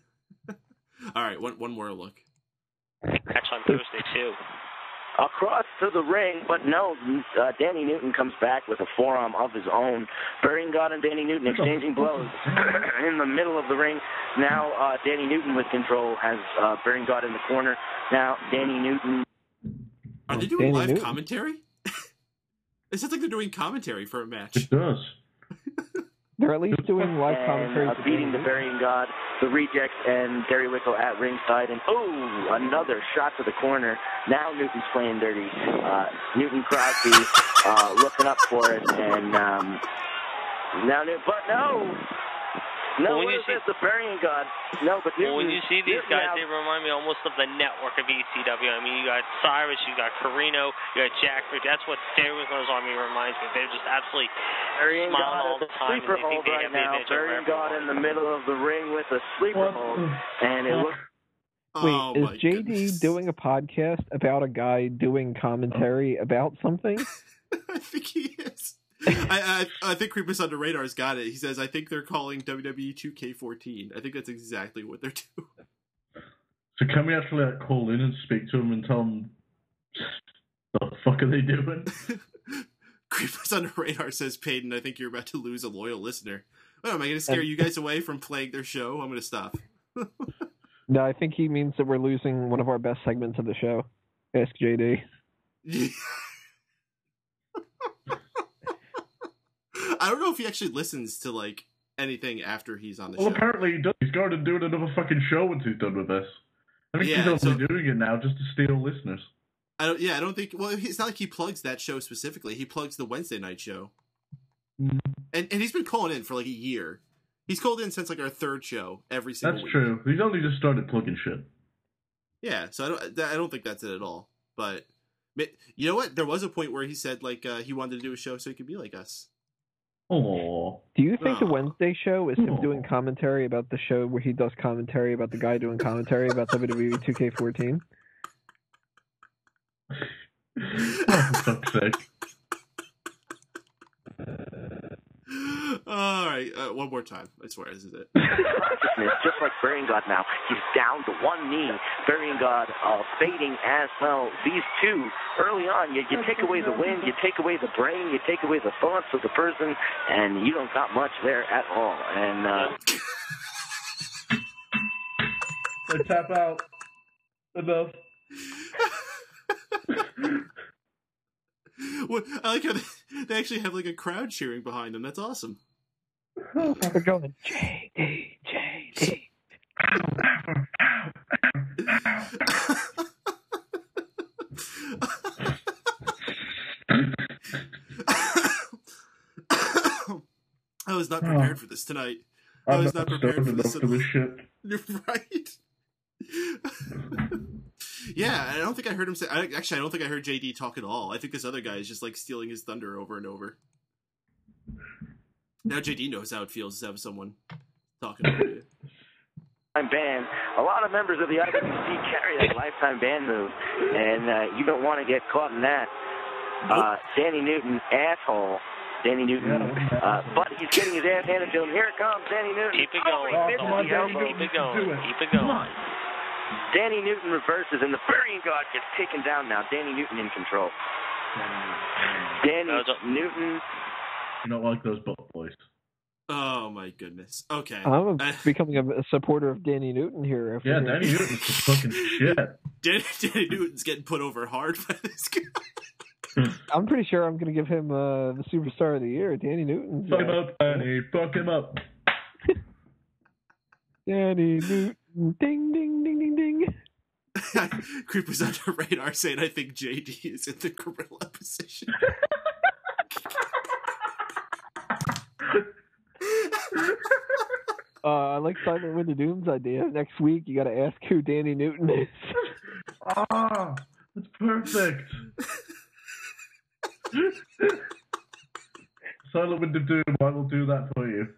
[SPEAKER 1] All right, one one more look.
[SPEAKER 4] Catch on Thursday too.
[SPEAKER 10] Across to the ring, but no, uh, Danny Newton comes back with a forearm of his own. Burying God and Danny Newton exchanging blows in the middle of the ring. Now uh, Danny Newton with control has uh, Burying God in the corner. Now Danny Newton.
[SPEAKER 1] Are they doing
[SPEAKER 3] Danny
[SPEAKER 1] live
[SPEAKER 3] Newton.
[SPEAKER 1] commentary? It sounds like they're doing commentary for a match.
[SPEAKER 2] It does.
[SPEAKER 3] They're at least doing live commentary.
[SPEAKER 10] And uh, beating the Burying God, the Rejects, and Derry Wickle at ringside. And, oh, another shot to the corner. Now Newton's playing dirty. Uh, Newton Crosby uh, looking up for it. And um, now, Newton, but no. No,
[SPEAKER 4] Well, when
[SPEAKER 10] what
[SPEAKER 4] you
[SPEAKER 10] is
[SPEAKER 4] see-
[SPEAKER 10] this? The Burying God. No, but
[SPEAKER 4] Well, when
[SPEAKER 10] Newton-
[SPEAKER 4] you see these
[SPEAKER 10] Newton
[SPEAKER 4] guys,
[SPEAKER 10] now-
[SPEAKER 4] they remind me almost of the network of E C W. I mean, you got Cyrus, you got Carino, you got Jack. That's what Derry Wickle's Army reminds me. They're just absolutely
[SPEAKER 10] Burying
[SPEAKER 4] smiling
[SPEAKER 10] God
[SPEAKER 4] all
[SPEAKER 10] at
[SPEAKER 4] the
[SPEAKER 10] the
[SPEAKER 4] time.
[SPEAKER 10] sleeper
[SPEAKER 4] and they think
[SPEAKER 10] hold
[SPEAKER 4] they
[SPEAKER 10] right
[SPEAKER 4] have the
[SPEAKER 10] now.
[SPEAKER 4] advantage over
[SPEAKER 10] Burying God
[SPEAKER 4] everyone.
[SPEAKER 10] in the middle of the ring with a sleeper hold. And it looks
[SPEAKER 3] Wait,
[SPEAKER 1] Oh,
[SPEAKER 3] is
[SPEAKER 1] my
[SPEAKER 3] J D
[SPEAKER 1] goodness.
[SPEAKER 3] doing a podcast about a guy doing commentary about something?
[SPEAKER 1] I think he is. I, I I think Creepers Under Radar's got it. He says, I think they're calling W W E two K fourteen. I think that's exactly what they're doing.
[SPEAKER 2] So can we actually like, call in and speak to him and tell him the fuck are they doing?
[SPEAKER 1] Creepers Under Radar says, Peyton, I think you're about to lose a loyal listener. What, am I going to scare you guys away from playing their show? I'm going to stop.
[SPEAKER 3] No, I think he means that we're losing one of our best segments of the show. Ask J D.
[SPEAKER 1] I don't know if he actually listens to, like, anything after he's on the
[SPEAKER 2] Well,
[SPEAKER 1] show.
[SPEAKER 2] apparently he does. He's going to do another fucking show once he's done with this. I think
[SPEAKER 1] Yeah,
[SPEAKER 2] he's only
[SPEAKER 1] so-
[SPEAKER 2] doing it now just to steal listeners.
[SPEAKER 1] I don't. Yeah, I don't think. Well, it's not like he plugs that show specifically. He plugs the Wednesday night show,
[SPEAKER 2] Mm.
[SPEAKER 1] and and he's been calling in for like a year. He's called in since like our third show every single
[SPEAKER 2] That's
[SPEAKER 1] week.
[SPEAKER 2] true. He's only just started plugging shit.
[SPEAKER 1] Yeah, so I don't. I don't think that's it at all. But you know what? There was a point where he said like uh, he wanted to do a show so he could be like us.
[SPEAKER 2] Oh.
[SPEAKER 3] Do you think the
[SPEAKER 1] Aw.
[SPEAKER 3] Wednesday show is him
[SPEAKER 2] Aw.
[SPEAKER 3] doing commentary about the show where he does commentary about the guy doing commentary about W W E two K fourteen?
[SPEAKER 2] Oh, for fuck's sake.
[SPEAKER 1] All right, uh, one more time. I swear, this is it.
[SPEAKER 10] consciousness, just like Burying God now. He's down to one knee. Burying God uh, fading as well. These two, early on, you, you take away the wind, you take away the brain, you take away the thoughts of the person, and you don't got much there at all. And uh,
[SPEAKER 2] I tap out. Enough.
[SPEAKER 1] Well, I like how they, they actually have like a crowd cheering behind them. That's awesome.
[SPEAKER 3] They're going J D, J D.
[SPEAKER 1] I was not prepared for this tonight. I
[SPEAKER 2] I'm
[SPEAKER 1] was
[SPEAKER 2] not
[SPEAKER 1] not prepared for
[SPEAKER 2] stoned
[SPEAKER 1] this
[SPEAKER 2] enough
[SPEAKER 1] at
[SPEAKER 2] for
[SPEAKER 1] all.
[SPEAKER 2] this shit.
[SPEAKER 1] You're right. Yeah, I don't think I heard him say. I, actually, I don't think I heard J D talk at all. I think this other guy is just like stealing his thunder over and over. Now J D knows how it feels to have someone talking over you.
[SPEAKER 10] ban. A lot of members of the I W C carry that lifetime ban move, and uh, you don't want to get caught in that. Uh, Danny Newton, asshole. Danny Newton, uh, but he's getting his ass handed to him. Here it comes, Danny Newton.
[SPEAKER 4] Keep it going.
[SPEAKER 10] Oh, he
[SPEAKER 4] Come
[SPEAKER 10] missed
[SPEAKER 4] on,
[SPEAKER 10] the
[SPEAKER 4] Danny
[SPEAKER 10] elbow.
[SPEAKER 4] Keep it going. Keep it going.
[SPEAKER 10] Danny Newton reverses, and the Burying God gets taken down now. Danny Newton in control. Danny Newton.
[SPEAKER 2] You don't like those butt boys.
[SPEAKER 1] Oh my goodness. Okay.
[SPEAKER 3] I'm
[SPEAKER 1] Uh,
[SPEAKER 3] becoming a, a supporter of Danny Newton here. After
[SPEAKER 2] Yeah,
[SPEAKER 3] hearing-
[SPEAKER 2] Danny Newton's just fucking shit.
[SPEAKER 1] Danny, Danny Newton's getting put over hard by this guy.
[SPEAKER 3] I'm pretty sure I'm going to give him uh, the Superstar of the Year. Danny Newton.
[SPEAKER 2] Fuck him up, Danny. Fuck him up.
[SPEAKER 3] Danny Newton. Ding, ding, ding, ding, ding.
[SPEAKER 1] Creepers Under Radar saying I think J D is in the gorilla position.
[SPEAKER 3] Uh, I like Silent Wind of Doom's idea. Next week, you got to ask who Danny Newton is.
[SPEAKER 2] Ah, that's perfect. Silent Wind of Doom, I will do that for you.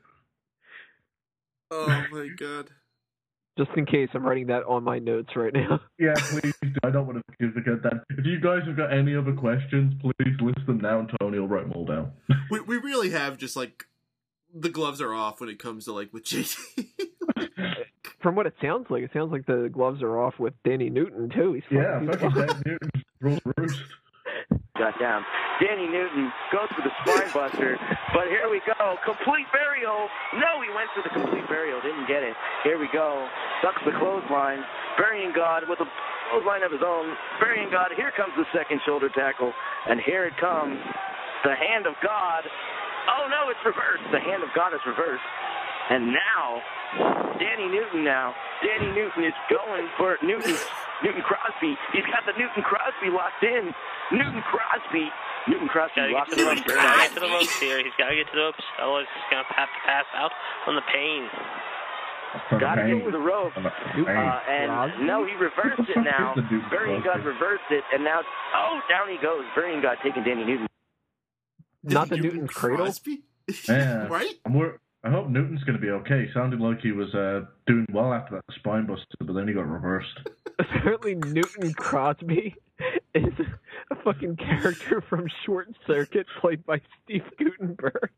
[SPEAKER 1] Oh my god.
[SPEAKER 3] Just in case, I'm writing that on my notes right now.
[SPEAKER 2] Yeah, please do. I don't want to forget that. If you guys have got any other questions, please list them now and Tony will write them all down.
[SPEAKER 1] We we really have just like the gloves are off when it comes to like with J D.
[SPEAKER 3] From what it sounds like, it sounds like the gloves are off with Danny Newton too. He's
[SPEAKER 2] Yeah,
[SPEAKER 3] fucking-
[SPEAKER 2] fucking Danny Newton rules the roost.
[SPEAKER 10] got down. Danny Newton goes for the spine buster, but here we go. Complete burial. No, he went for the complete burial. Didn't get it. Here we go. Sucks the clothesline. Burying God with a clothesline of his own. Burying God. Here comes the second shoulder tackle, and here it comes. The hand of God. Oh, no, it's reversed. The hand of God is reversed. And now, Danny Newton now. Danny Newton is going for Newton Newton Crosby. He's got the Newton Crosby locked in. Newton Crosby. Newton Crosby locked in.
[SPEAKER 4] He's got to get to the ropes here. He's got to get to the ropes. Otherwise, he's going to have to pass out from the pain.
[SPEAKER 10] Got to go for the rope. Uh, and no, he reversed it now. Burying God reversed it, and now, oh, down he goes. Burying God taking Danny Newton.
[SPEAKER 3] Not the Newton's cradle?
[SPEAKER 2] Yeah.
[SPEAKER 1] Right?
[SPEAKER 2] We're, I hope Newton's going to be okay. Sounded like he was uh, doing well after that spine buster, but then he got reversed.
[SPEAKER 3] Apparently Newton Crosby is a fucking character from Short Circuit played by Steve Guttenberg.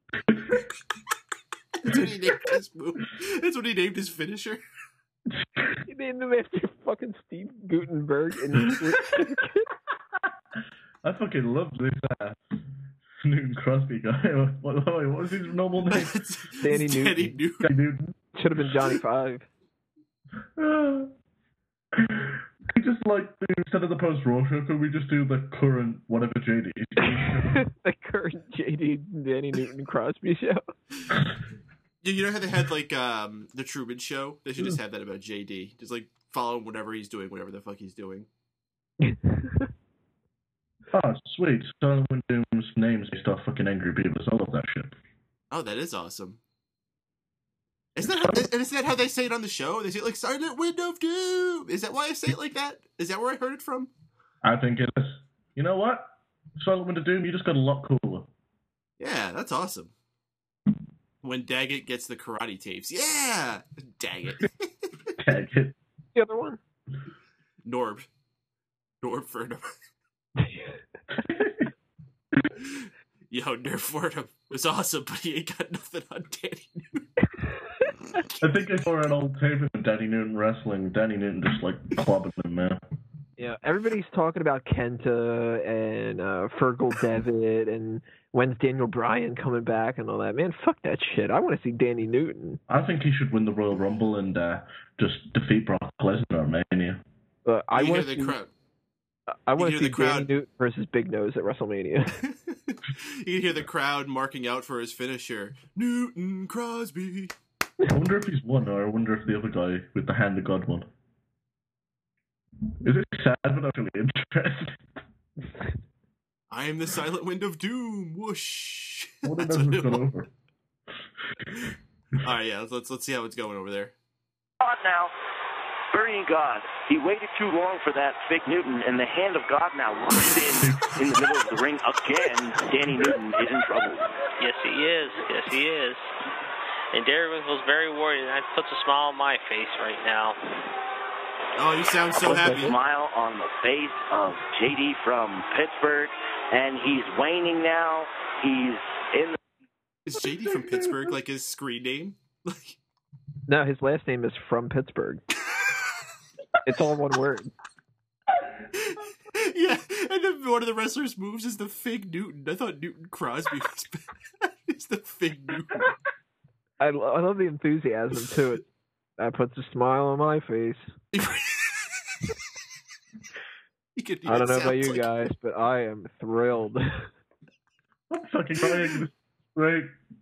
[SPEAKER 1] That's what he named his move. That's what he named his finisher.
[SPEAKER 3] He named him after fucking Steve Guttenberg in Short Circuit.
[SPEAKER 2] I fucking love this uh, Newton Crosby guy. What, what, what was his normal name?
[SPEAKER 3] Danny Newton.
[SPEAKER 1] Danny Newton.
[SPEAKER 2] Danny Newton.
[SPEAKER 3] Should have been Johnny Five.
[SPEAKER 2] Uh, we just like do, instead of the post Raw show, could we just do the current whatever J D?
[SPEAKER 3] The current J D Danny Newton Crosby show.
[SPEAKER 1] Yeah, you know how they had like um, the Truman Show? They should just have that about J D. Just like follow him whatever he's doing, whatever the fuck he's doing.
[SPEAKER 2] Oh, sweet. Silent Doom's names based off fucking Angry Beavers. I love that shit.
[SPEAKER 1] Oh, that is awesome. Isn't that, how, isn't that how they say it on the show? They say it like Silent Wind of Doom. Is that why I say it like that? Is that where I heard it from?
[SPEAKER 2] I think it is. You know what? Silent Wind of Doom, you just got a lot cooler.
[SPEAKER 1] Yeah, that's awesome. When Daggett gets the karate tapes. Yeah! Daggett.
[SPEAKER 2] Daggett.
[SPEAKER 3] The other one?
[SPEAKER 1] Norb. Norb Furnham. Yo, Nerf Furnham was awesome, but he ain't got nothing on Danny Newton.
[SPEAKER 2] I think I saw an old tape of Danny Newton wrestling. Danny Newton just like clubbing him, man.
[SPEAKER 3] Yeah, everybody's talking about Kenta and uh, Fergal Devitt and when's Daniel Bryan coming back and all that. Man, fuck that shit. I want to see Danny Newton.
[SPEAKER 2] I think he should win the Royal Rumble and uh, just defeat Brock Lesnar at Mania.
[SPEAKER 3] But I want
[SPEAKER 1] the
[SPEAKER 3] to see,
[SPEAKER 1] crowd.
[SPEAKER 3] I want
[SPEAKER 1] You
[SPEAKER 3] to
[SPEAKER 1] hear
[SPEAKER 3] see
[SPEAKER 1] the crowd.
[SPEAKER 3] Danny Newton versus Big Nose at WrestleMania.
[SPEAKER 1] You can hear the crowd marking out for his finisher. Newton Crosby.
[SPEAKER 2] I wonder if he's won, or I wonder if the other guy with the hand of God won. Is it sad, but I'm really interested?
[SPEAKER 1] I am the Silent Wind of Doom. Whoosh.
[SPEAKER 2] I wonder if
[SPEAKER 1] That's what
[SPEAKER 2] it's
[SPEAKER 1] it
[SPEAKER 2] gone
[SPEAKER 1] was.
[SPEAKER 2] over.
[SPEAKER 1] All right, yeah. Let's let's see how it's going over there.
[SPEAKER 10] God now. Burying God. He waited too long for that fake Newton, and the hand of God now locked in in the middle of the ring again. Danny Newton is in trouble.
[SPEAKER 4] Yes, he is. Yes, he is. And Darrywinkle's very worried, and that puts a smile on my face right now.
[SPEAKER 1] Oh, you sound so
[SPEAKER 10] Puts
[SPEAKER 1] happy.
[SPEAKER 10] a smile on the face of J D from Pittsburgh, and he's waning now. He's in the...
[SPEAKER 1] Is J D from Pittsburgh like his screen name? Like,
[SPEAKER 3] No, his last name is from Pittsburgh. It's all one word.
[SPEAKER 1] yeah, and then one of the wrestlers' moves is the fake Newton. I thought Newton Crosby was it's the fake Newton.
[SPEAKER 3] I, lo- I love the enthusiasm to it. That puts a smile on my face.
[SPEAKER 1] You could,
[SPEAKER 3] I don't know about
[SPEAKER 1] sounds
[SPEAKER 3] you
[SPEAKER 1] like-
[SPEAKER 3] guys, but I am thrilled.
[SPEAKER 2] I'm fucking crying. Right.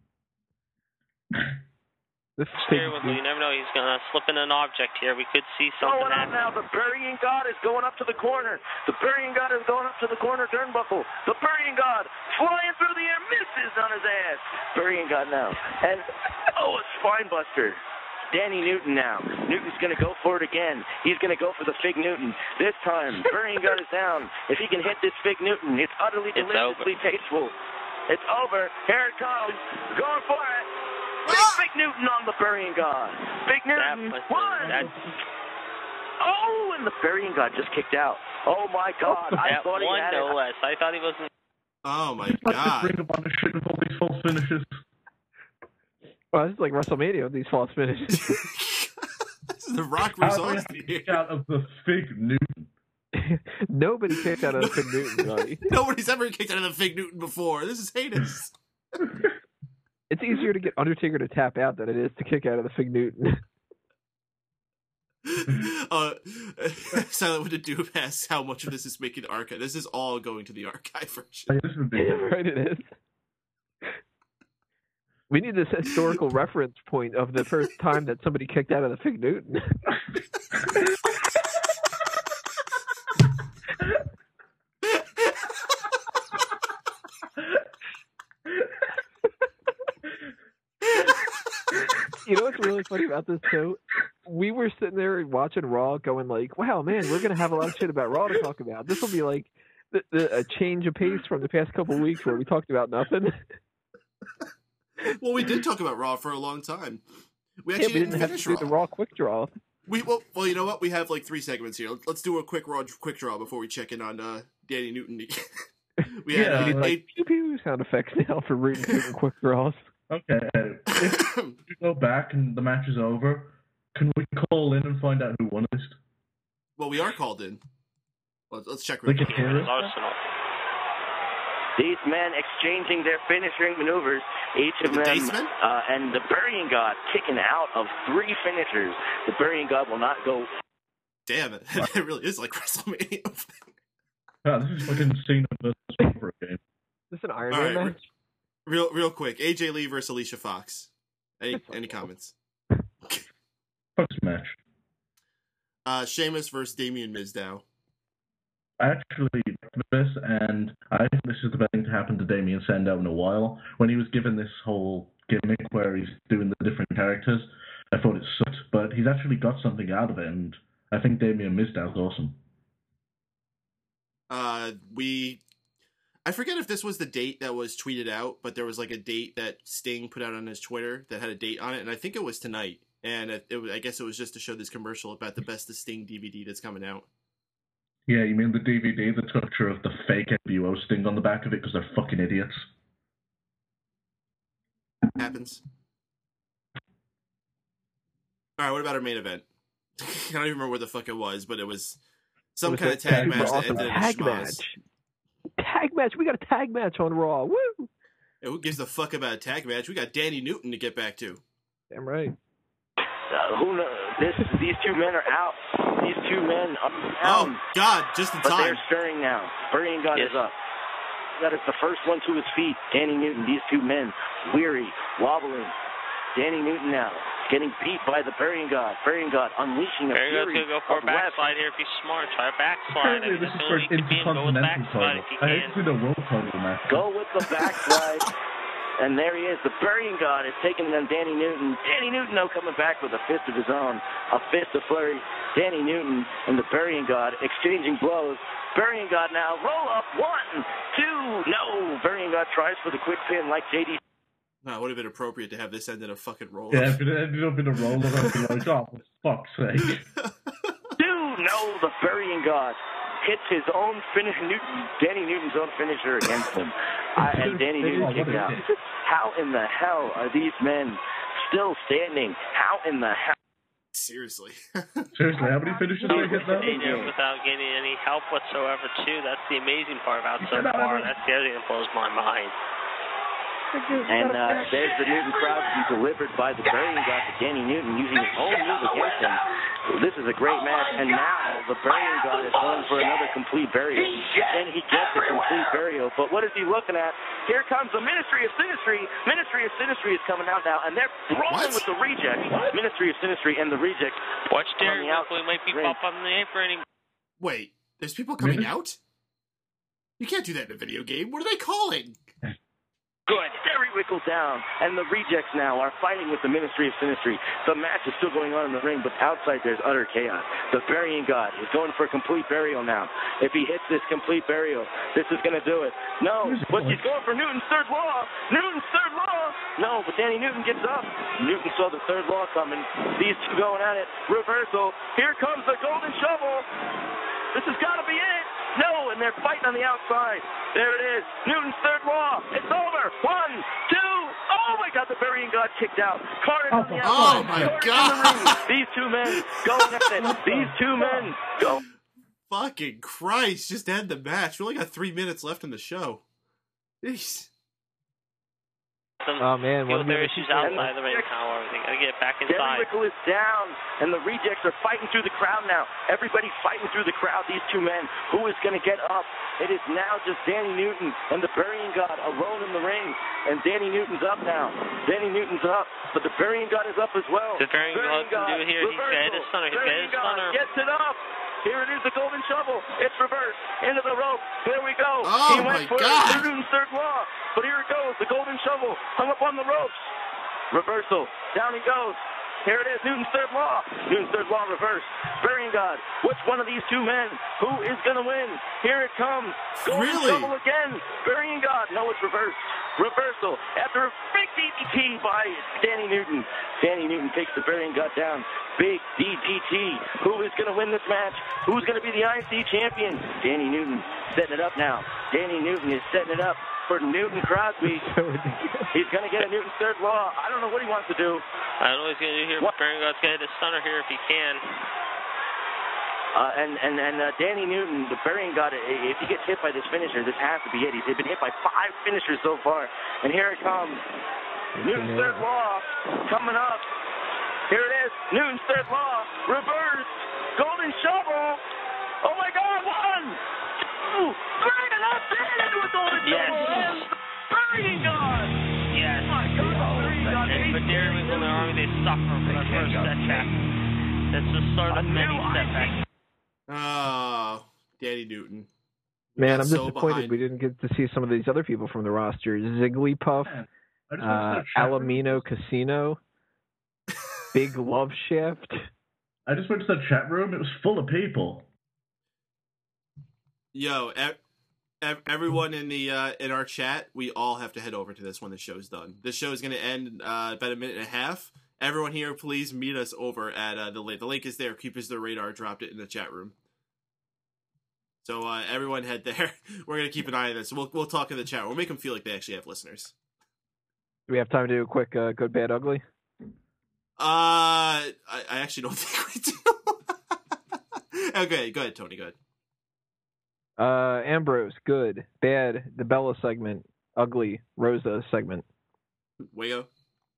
[SPEAKER 3] This
[SPEAKER 4] Darrywinkle, you never know. He's going to slip in an object here. We could see something
[SPEAKER 10] Going up
[SPEAKER 4] happen.
[SPEAKER 10] now. The Burying God is going up to the corner. The Burying God is going up to the corner turnbuckle. The Burying God flying through the air, misses on his ass. Burying God now. And, oh, a spine buster. Danny Newton now. Newton's going to go for it again. He's going to go for the Fig Newton. This time, Burying God is down. If he can hit this Fig Newton, it's utterly
[SPEAKER 4] It's
[SPEAKER 10] deliciously tasteful. It's over. Here it comes. Going for it. Big, Big Newton on the Burying God. Big Newton.
[SPEAKER 4] That was-
[SPEAKER 10] One.
[SPEAKER 4] that-
[SPEAKER 10] Oh, and the Burying God just kicked out. Oh, my God. I
[SPEAKER 4] That
[SPEAKER 10] thought he
[SPEAKER 4] one,
[SPEAKER 10] had
[SPEAKER 4] no
[SPEAKER 10] it.
[SPEAKER 4] less. I thought he wasn't.
[SPEAKER 1] Oh my
[SPEAKER 2] Let's just
[SPEAKER 1] god.
[SPEAKER 2] bring up on the shit with all these false finishes.
[SPEAKER 3] Well, this is like WrestleMania with these false finishes.
[SPEAKER 1] This is the Rock
[SPEAKER 2] How
[SPEAKER 1] versus
[SPEAKER 2] do I
[SPEAKER 1] Austin here.
[SPEAKER 2] kick out of the fig Newton?
[SPEAKER 3] Nobody kicked out of the Fig Newton, buddy.
[SPEAKER 1] Nobody's ever kicked out of the Fig Newton before. This is heinous.
[SPEAKER 3] It's easier to get Undertaker to tap out than it is to kick out of the Fig Newton.
[SPEAKER 1] uh, Silent with the Doom asks how much of this is making the archive. This is all going to the archive version.
[SPEAKER 3] Right, it is. We need this historical reference point of the first time that somebody kicked out of the Fig Newton. You know what's really funny about this too? We were sitting there watching Raw, going like, "Wow, man, we're gonna have a lot of shit about Raw to talk about. This will be like the, the, a change of pace from the past couple of weeks where we talked about nothing."
[SPEAKER 1] Well, we did talk about Raw for a long time. We
[SPEAKER 3] Yeah,
[SPEAKER 1] actually
[SPEAKER 3] we
[SPEAKER 1] didn't,
[SPEAKER 3] didn't have
[SPEAKER 1] finish
[SPEAKER 3] to do
[SPEAKER 1] Raw.
[SPEAKER 3] the Raw quick draw.
[SPEAKER 1] We well, well, you know what? We have like three segments here. Let's do a quick Raw quick draw before we check in on uh, Danny Newton. we had
[SPEAKER 3] Yeah, we
[SPEAKER 1] uh,
[SPEAKER 3] need like
[SPEAKER 1] eight,
[SPEAKER 3] pew pew sound effects now for reading through quick draws.
[SPEAKER 2] Okay, if you go back and the match is over, can we call in and find out who won this?
[SPEAKER 1] well, we are called in. Let's, let's check.
[SPEAKER 2] They
[SPEAKER 1] Real
[SPEAKER 2] can
[SPEAKER 1] quick.
[SPEAKER 2] hear us?
[SPEAKER 4] Arsenal.
[SPEAKER 10] These men exchanging their finishing maneuvers, each of
[SPEAKER 1] The
[SPEAKER 10] them,
[SPEAKER 1] Dacemen?
[SPEAKER 10] uh, and the Burying God kicking out of three finishers. The Burying God will not go.
[SPEAKER 1] Damn it! It really is like WrestleMania.
[SPEAKER 2] Ah, this is fucking Cena versus Rover game.
[SPEAKER 3] Is this an Iron
[SPEAKER 1] All
[SPEAKER 3] Man
[SPEAKER 1] right,
[SPEAKER 3] match?
[SPEAKER 1] Real, real quick. A J Lee versus Alicia Fox. Any, any comments?
[SPEAKER 2] Fuck this match.
[SPEAKER 1] Uh, Sheamus versus Damian Mizdow.
[SPEAKER 2] I actually liked this, and I think this is the best thing to happen to Damien Sandow in a while. When he was given this whole gimmick where he's doing the different characters, I thought it sucked, but he's actually got something out of it, and I think Damien Mizdow's awesome.
[SPEAKER 1] Uh, we, I forget if this was the date that was tweeted out, but there was like a date that Sting put out on his Twitter that had a date on it, and I think it was tonight. And it, it, I guess it was just to show this commercial about the Best of Sting D V D that's coming out.
[SPEAKER 2] Yeah, you mean the D V D, the picture of the fake N W O Sting on the back of it because they're fucking idiots?
[SPEAKER 1] Happens. All right, what about our main event? I don't even remember what the fuck it was, but it was some
[SPEAKER 3] It was
[SPEAKER 1] kind
[SPEAKER 3] a
[SPEAKER 1] of tag match that
[SPEAKER 3] awesome
[SPEAKER 1] ended in a
[SPEAKER 3] tag
[SPEAKER 1] schmoz.
[SPEAKER 3] match. Tag match. We got a tag match on Raw. Woo!
[SPEAKER 1] Yeah, who gives a fuck about a tag match? We got Danny Newton to get back to.
[SPEAKER 3] Damn right.
[SPEAKER 10] Uh, who knows? This, these two men are out. These two men are
[SPEAKER 1] Oh
[SPEAKER 10] down.
[SPEAKER 1] God, just in
[SPEAKER 10] But
[SPEAKER 1] time.
[SPEAKER 10] they're stirring now. Burying God
[SPEAKER 4] Yes.
[SPEAKER 10] is up. That is the first one to his feet. Danny Newton, these two men, weary, wobbling. Danny Newton now getting beat by the Burying God. Burying God unleashing a
[SPEAKER 4] Burying God's
[SPEAKER 10] fury
[SPEAKER 4] gonna go for a
[SPEAKER 10] of left.
[SPEAKER 4] backslide here if he's smart. Try a backslide. I
[SPEAKER 2] Apparently
[SPEAKER 4] mean,
[SPEAKER 2] this
[SPEAKER 4] that's
[SPEAKER 2] is
[SPEAKER 4] the
[SPEAKER 2] for
[SPEAKER 4] only
[SPEAKER 2] an
[SPEAKER 4] way you can beat him. Go with
[SPEAKER 2] intercontinental
[SPEAKER 4] backslide
[SPEAKER 2] title.
[SPEAKER 4] if you
[SPEAKER 2] I hate
[SPEAKER 4] can.
[SPEAKER 2] to see the world title match.
[SPEAKER 10] Go with the backslide. And there he is. The Burying God is taking on Danny Newton. Danny Newton now coming back with a fist of his own. A fist of flurry. Danny Newton and the Burying God exchanging blows. Burying God now. Roll up. One, two. No. Burying God tries for the quick pin like J D.
[SPEAKER 1] No, it would have been appropriate to have this end in a fucking roll.
[SPEAKER 2] Yeah, if it ended up in a roll, I'd be like, oh, for fuck's sake.
[SPEAKER 10] Two. No. The Burying God hits his own finisher. Newton, Danny Newton's own finisher against him. Uh, and Danny Newton kicked out. How in the hell are these men still standing? How in the hell?
[SPEAKER 1] Seriously.
[SPEAKER 2] Seriously, how many finishes did they get now?
[SPEAKER 4] Without getting any help whatsoever, too. That's the amazing part about so far. That's the other thing that blows my mind.
[SPEAKER 10] And uh, there's the Newton crowd to be delivered by the Burying God to Danny Newton using his own move against him. This is a great match, and now the Burying God is going for another complete burial. And he gets a complete burial, but what is he looking at? Here comes the Ministry of Sinistry. Ministry of Sinistry is coming out now, and they're brawling with the Rejects. Ministry of Sinistry and the Rejects.
[SPEAKER 4] Watch there,
[SPEAKER 10] on the
[SPEAKER 4] we might be
[SPEAKER 10] ring.
[SPEAKER 4] up on the apron.
[SPEAKER 1] Wait, there's people coming out? You can't do that in a video game. What are they calling?
[SPEAKER 10] Good. There he wiggles down. And the Rejects now are fighting with the Ministry of Sinistry. The match is still going on in the ring, but outside there's utter chaos. The Burying God is going for a complete burial now. If he hits this complete burial, this is going to do it. No, but he's going for Newton's third law. Newton's third law. No, but Danny Newton gets up. Newton saw the third law coming. These two going at it. Reversal. Here comes the golden shovel. This has got to be it. No, and they're fighting on the outside. There it is. Newton's third law. It's over. One, two. Oh, my God. The Burying God kicked out. Carter's on the outside.
[SPEAKER 1] Oh, my
[SPEAKER 10] Carter's
[SPEAKER 1] God.
[SPEAKER 10] in the ring. These two men going at it. These two men go.
[SPEAKER 1] Fucking Christ, just end the match. We only got three minutes left in the show. Jeez.
[SPEAKER 4] Some
[SPEAKER 11] oh man,
[SPEAKER 4] feel
[SPEAKER 11] one
[SPEAKER 4] their
[SPEAKER 11] minute.
[SPEAKER 4] issues outside the ring power. They gotta get back
[SPEAKER 10] Danny
[SPEAKER 4] inside.
[SPEAKER 10] Rickle is down, and the rejects are fighting through the crowd now. Everybody fighting through the crowd, these two men. Who is going to get up? It is now just Danny Newton and the Burying God alone in the ring. And Danny Newton's up now. Danny Newton's up, but the Burying God is up as well.
[SPEAKER 4] The Burying God can do it here. He's got his stunner. He's got his stunner.
[SPEAKER 10] Gets it up. Here it is, the golden shovel. It's reversed. Into the rope. There we go.
[SPEAKER 1] Oh,
[SPEAKER 10] he
[SPEAKER 1] my
[SPEAKER 10] went for
[SPEAKER 1] God.
[SPEAKER 10] Newton's third law. But here it goes. The golden shovel hung up on the ropes. Reversal. Down he goes. Here it is, Newton's third law. Newton's third law reversed. Burying God. Which one of these two men? Who is going to win? Here it comes. Golden
[SPEAKER 1] Really?
[SPEAKER 10] shovel again. Burying God. No, it's reversed. Reversal. After a big D D T by Danny Newton. Danny Newton takes the Burying God down. Big D D T. Who is going to win this match? Who's going to be the I C champion? Danny Newton setting it up now. Danny Newton is setting it up for Newton Crosby. He's going to get a Newton's third law. I don't know what he wants to do.
[SPEAKER 4] I don't know what he's going to do here. But Burying God's going to hit a stunner here if he can.
[SPEAKER 10] Uh, and and, and uh, Danny Newton, the Burying God, if he gets hit by this finisher, this has to be it. He's been hit by five finishers so far. And here it comes. Newton's third law coming up. Here it is. Newton's third law. Reverse. Golden shovel. Oh, my God. One, two, three, and that's it with Golden
[SPEAKER 4] Yes.
[SPEAKER 10] shovel. And the Burying God.
[SPEAKER 4] Yes.
[SPEAKER 10] Oh, my God. The Burying God.
[SPEAKER 4] And but Darren Winkle and the Army, they suffer for their first setback. That's the start of many setbacks.
[SPEAKER 1] Oh, Danny Newton.
[SPEAKER 11] Man, I'm
[SPEAKER 1] So
[SPEAKER 11] disappointed
[SPEAKER 1] behind.
[SPEAKER 11] we didn't get to see some of these other people from the roster. Zigglypuff,
[SPEAKER 2] Man, I just
[SPEAKER 11] uh,
[SPEAKER 2] went to the chat room.
[SPEAKER 11] Alamino Casino, Big Love Shaft.
[SPEAKER 2] I just went to the chat room. It was full of people.
[SPEAKER 1] Yo, ev- ev- everyone in the uh, in our chat, we all have to head over to this when the show's done. This show is going to end uh, about a minute and a half. Everyone here, please meet us over at uh, the link. The link is there. Keepers the Radar dropped it in the chat room. So uh, everyone head there. We're going to keep an eye on this. We'll we'll talk in the chat. We'll make them feel like they actually have listeners.
[SPEAKER 11] Do we have time to do a quick uh, good, bad, ugly?
[SPEAKER 1] Uh, I, I actually don't think we do. Okay, go ahead, Tony. Go ahead.
[SPEAKER 11] Uh, Ambrose, good. Bad, the Bella segment. Ugly, Rosa segment.
[SPEAKER 1] Wayo.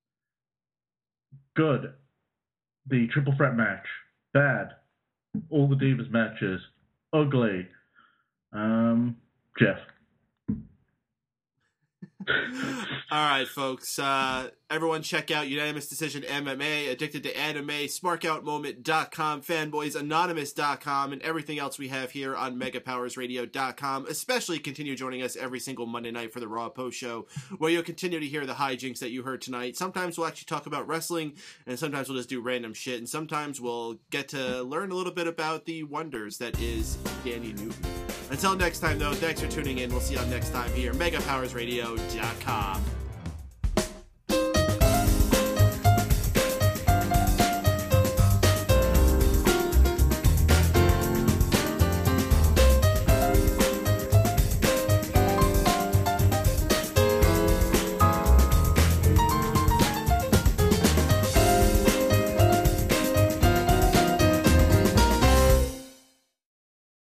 [SPEAKER 2] Good. The triple threat match. Bad. All the Divas matches. Ugly. Um, Jeff.
[SPEAKER 1] All right, folks. Uh, everyone check out Unanimous Decision M M A, Addicted to Anime, smarkout moment dot com, fanboys anonymous dot com, and everything else we have here on mega powers radio dot com. Especially continue joining us every single Monday night for the Raw Post Show, where you'll continue to hear the hijinks that you heard tonight. Sometimes we'll actually talk about wrestling, and sometimes we'll just do random shit, and sometimes we'll get to learn a little bit about the wonders that is Danny Newton. Until next time, though, thanks for tuning in. We'll see you all next time here, mega powers radio dot com.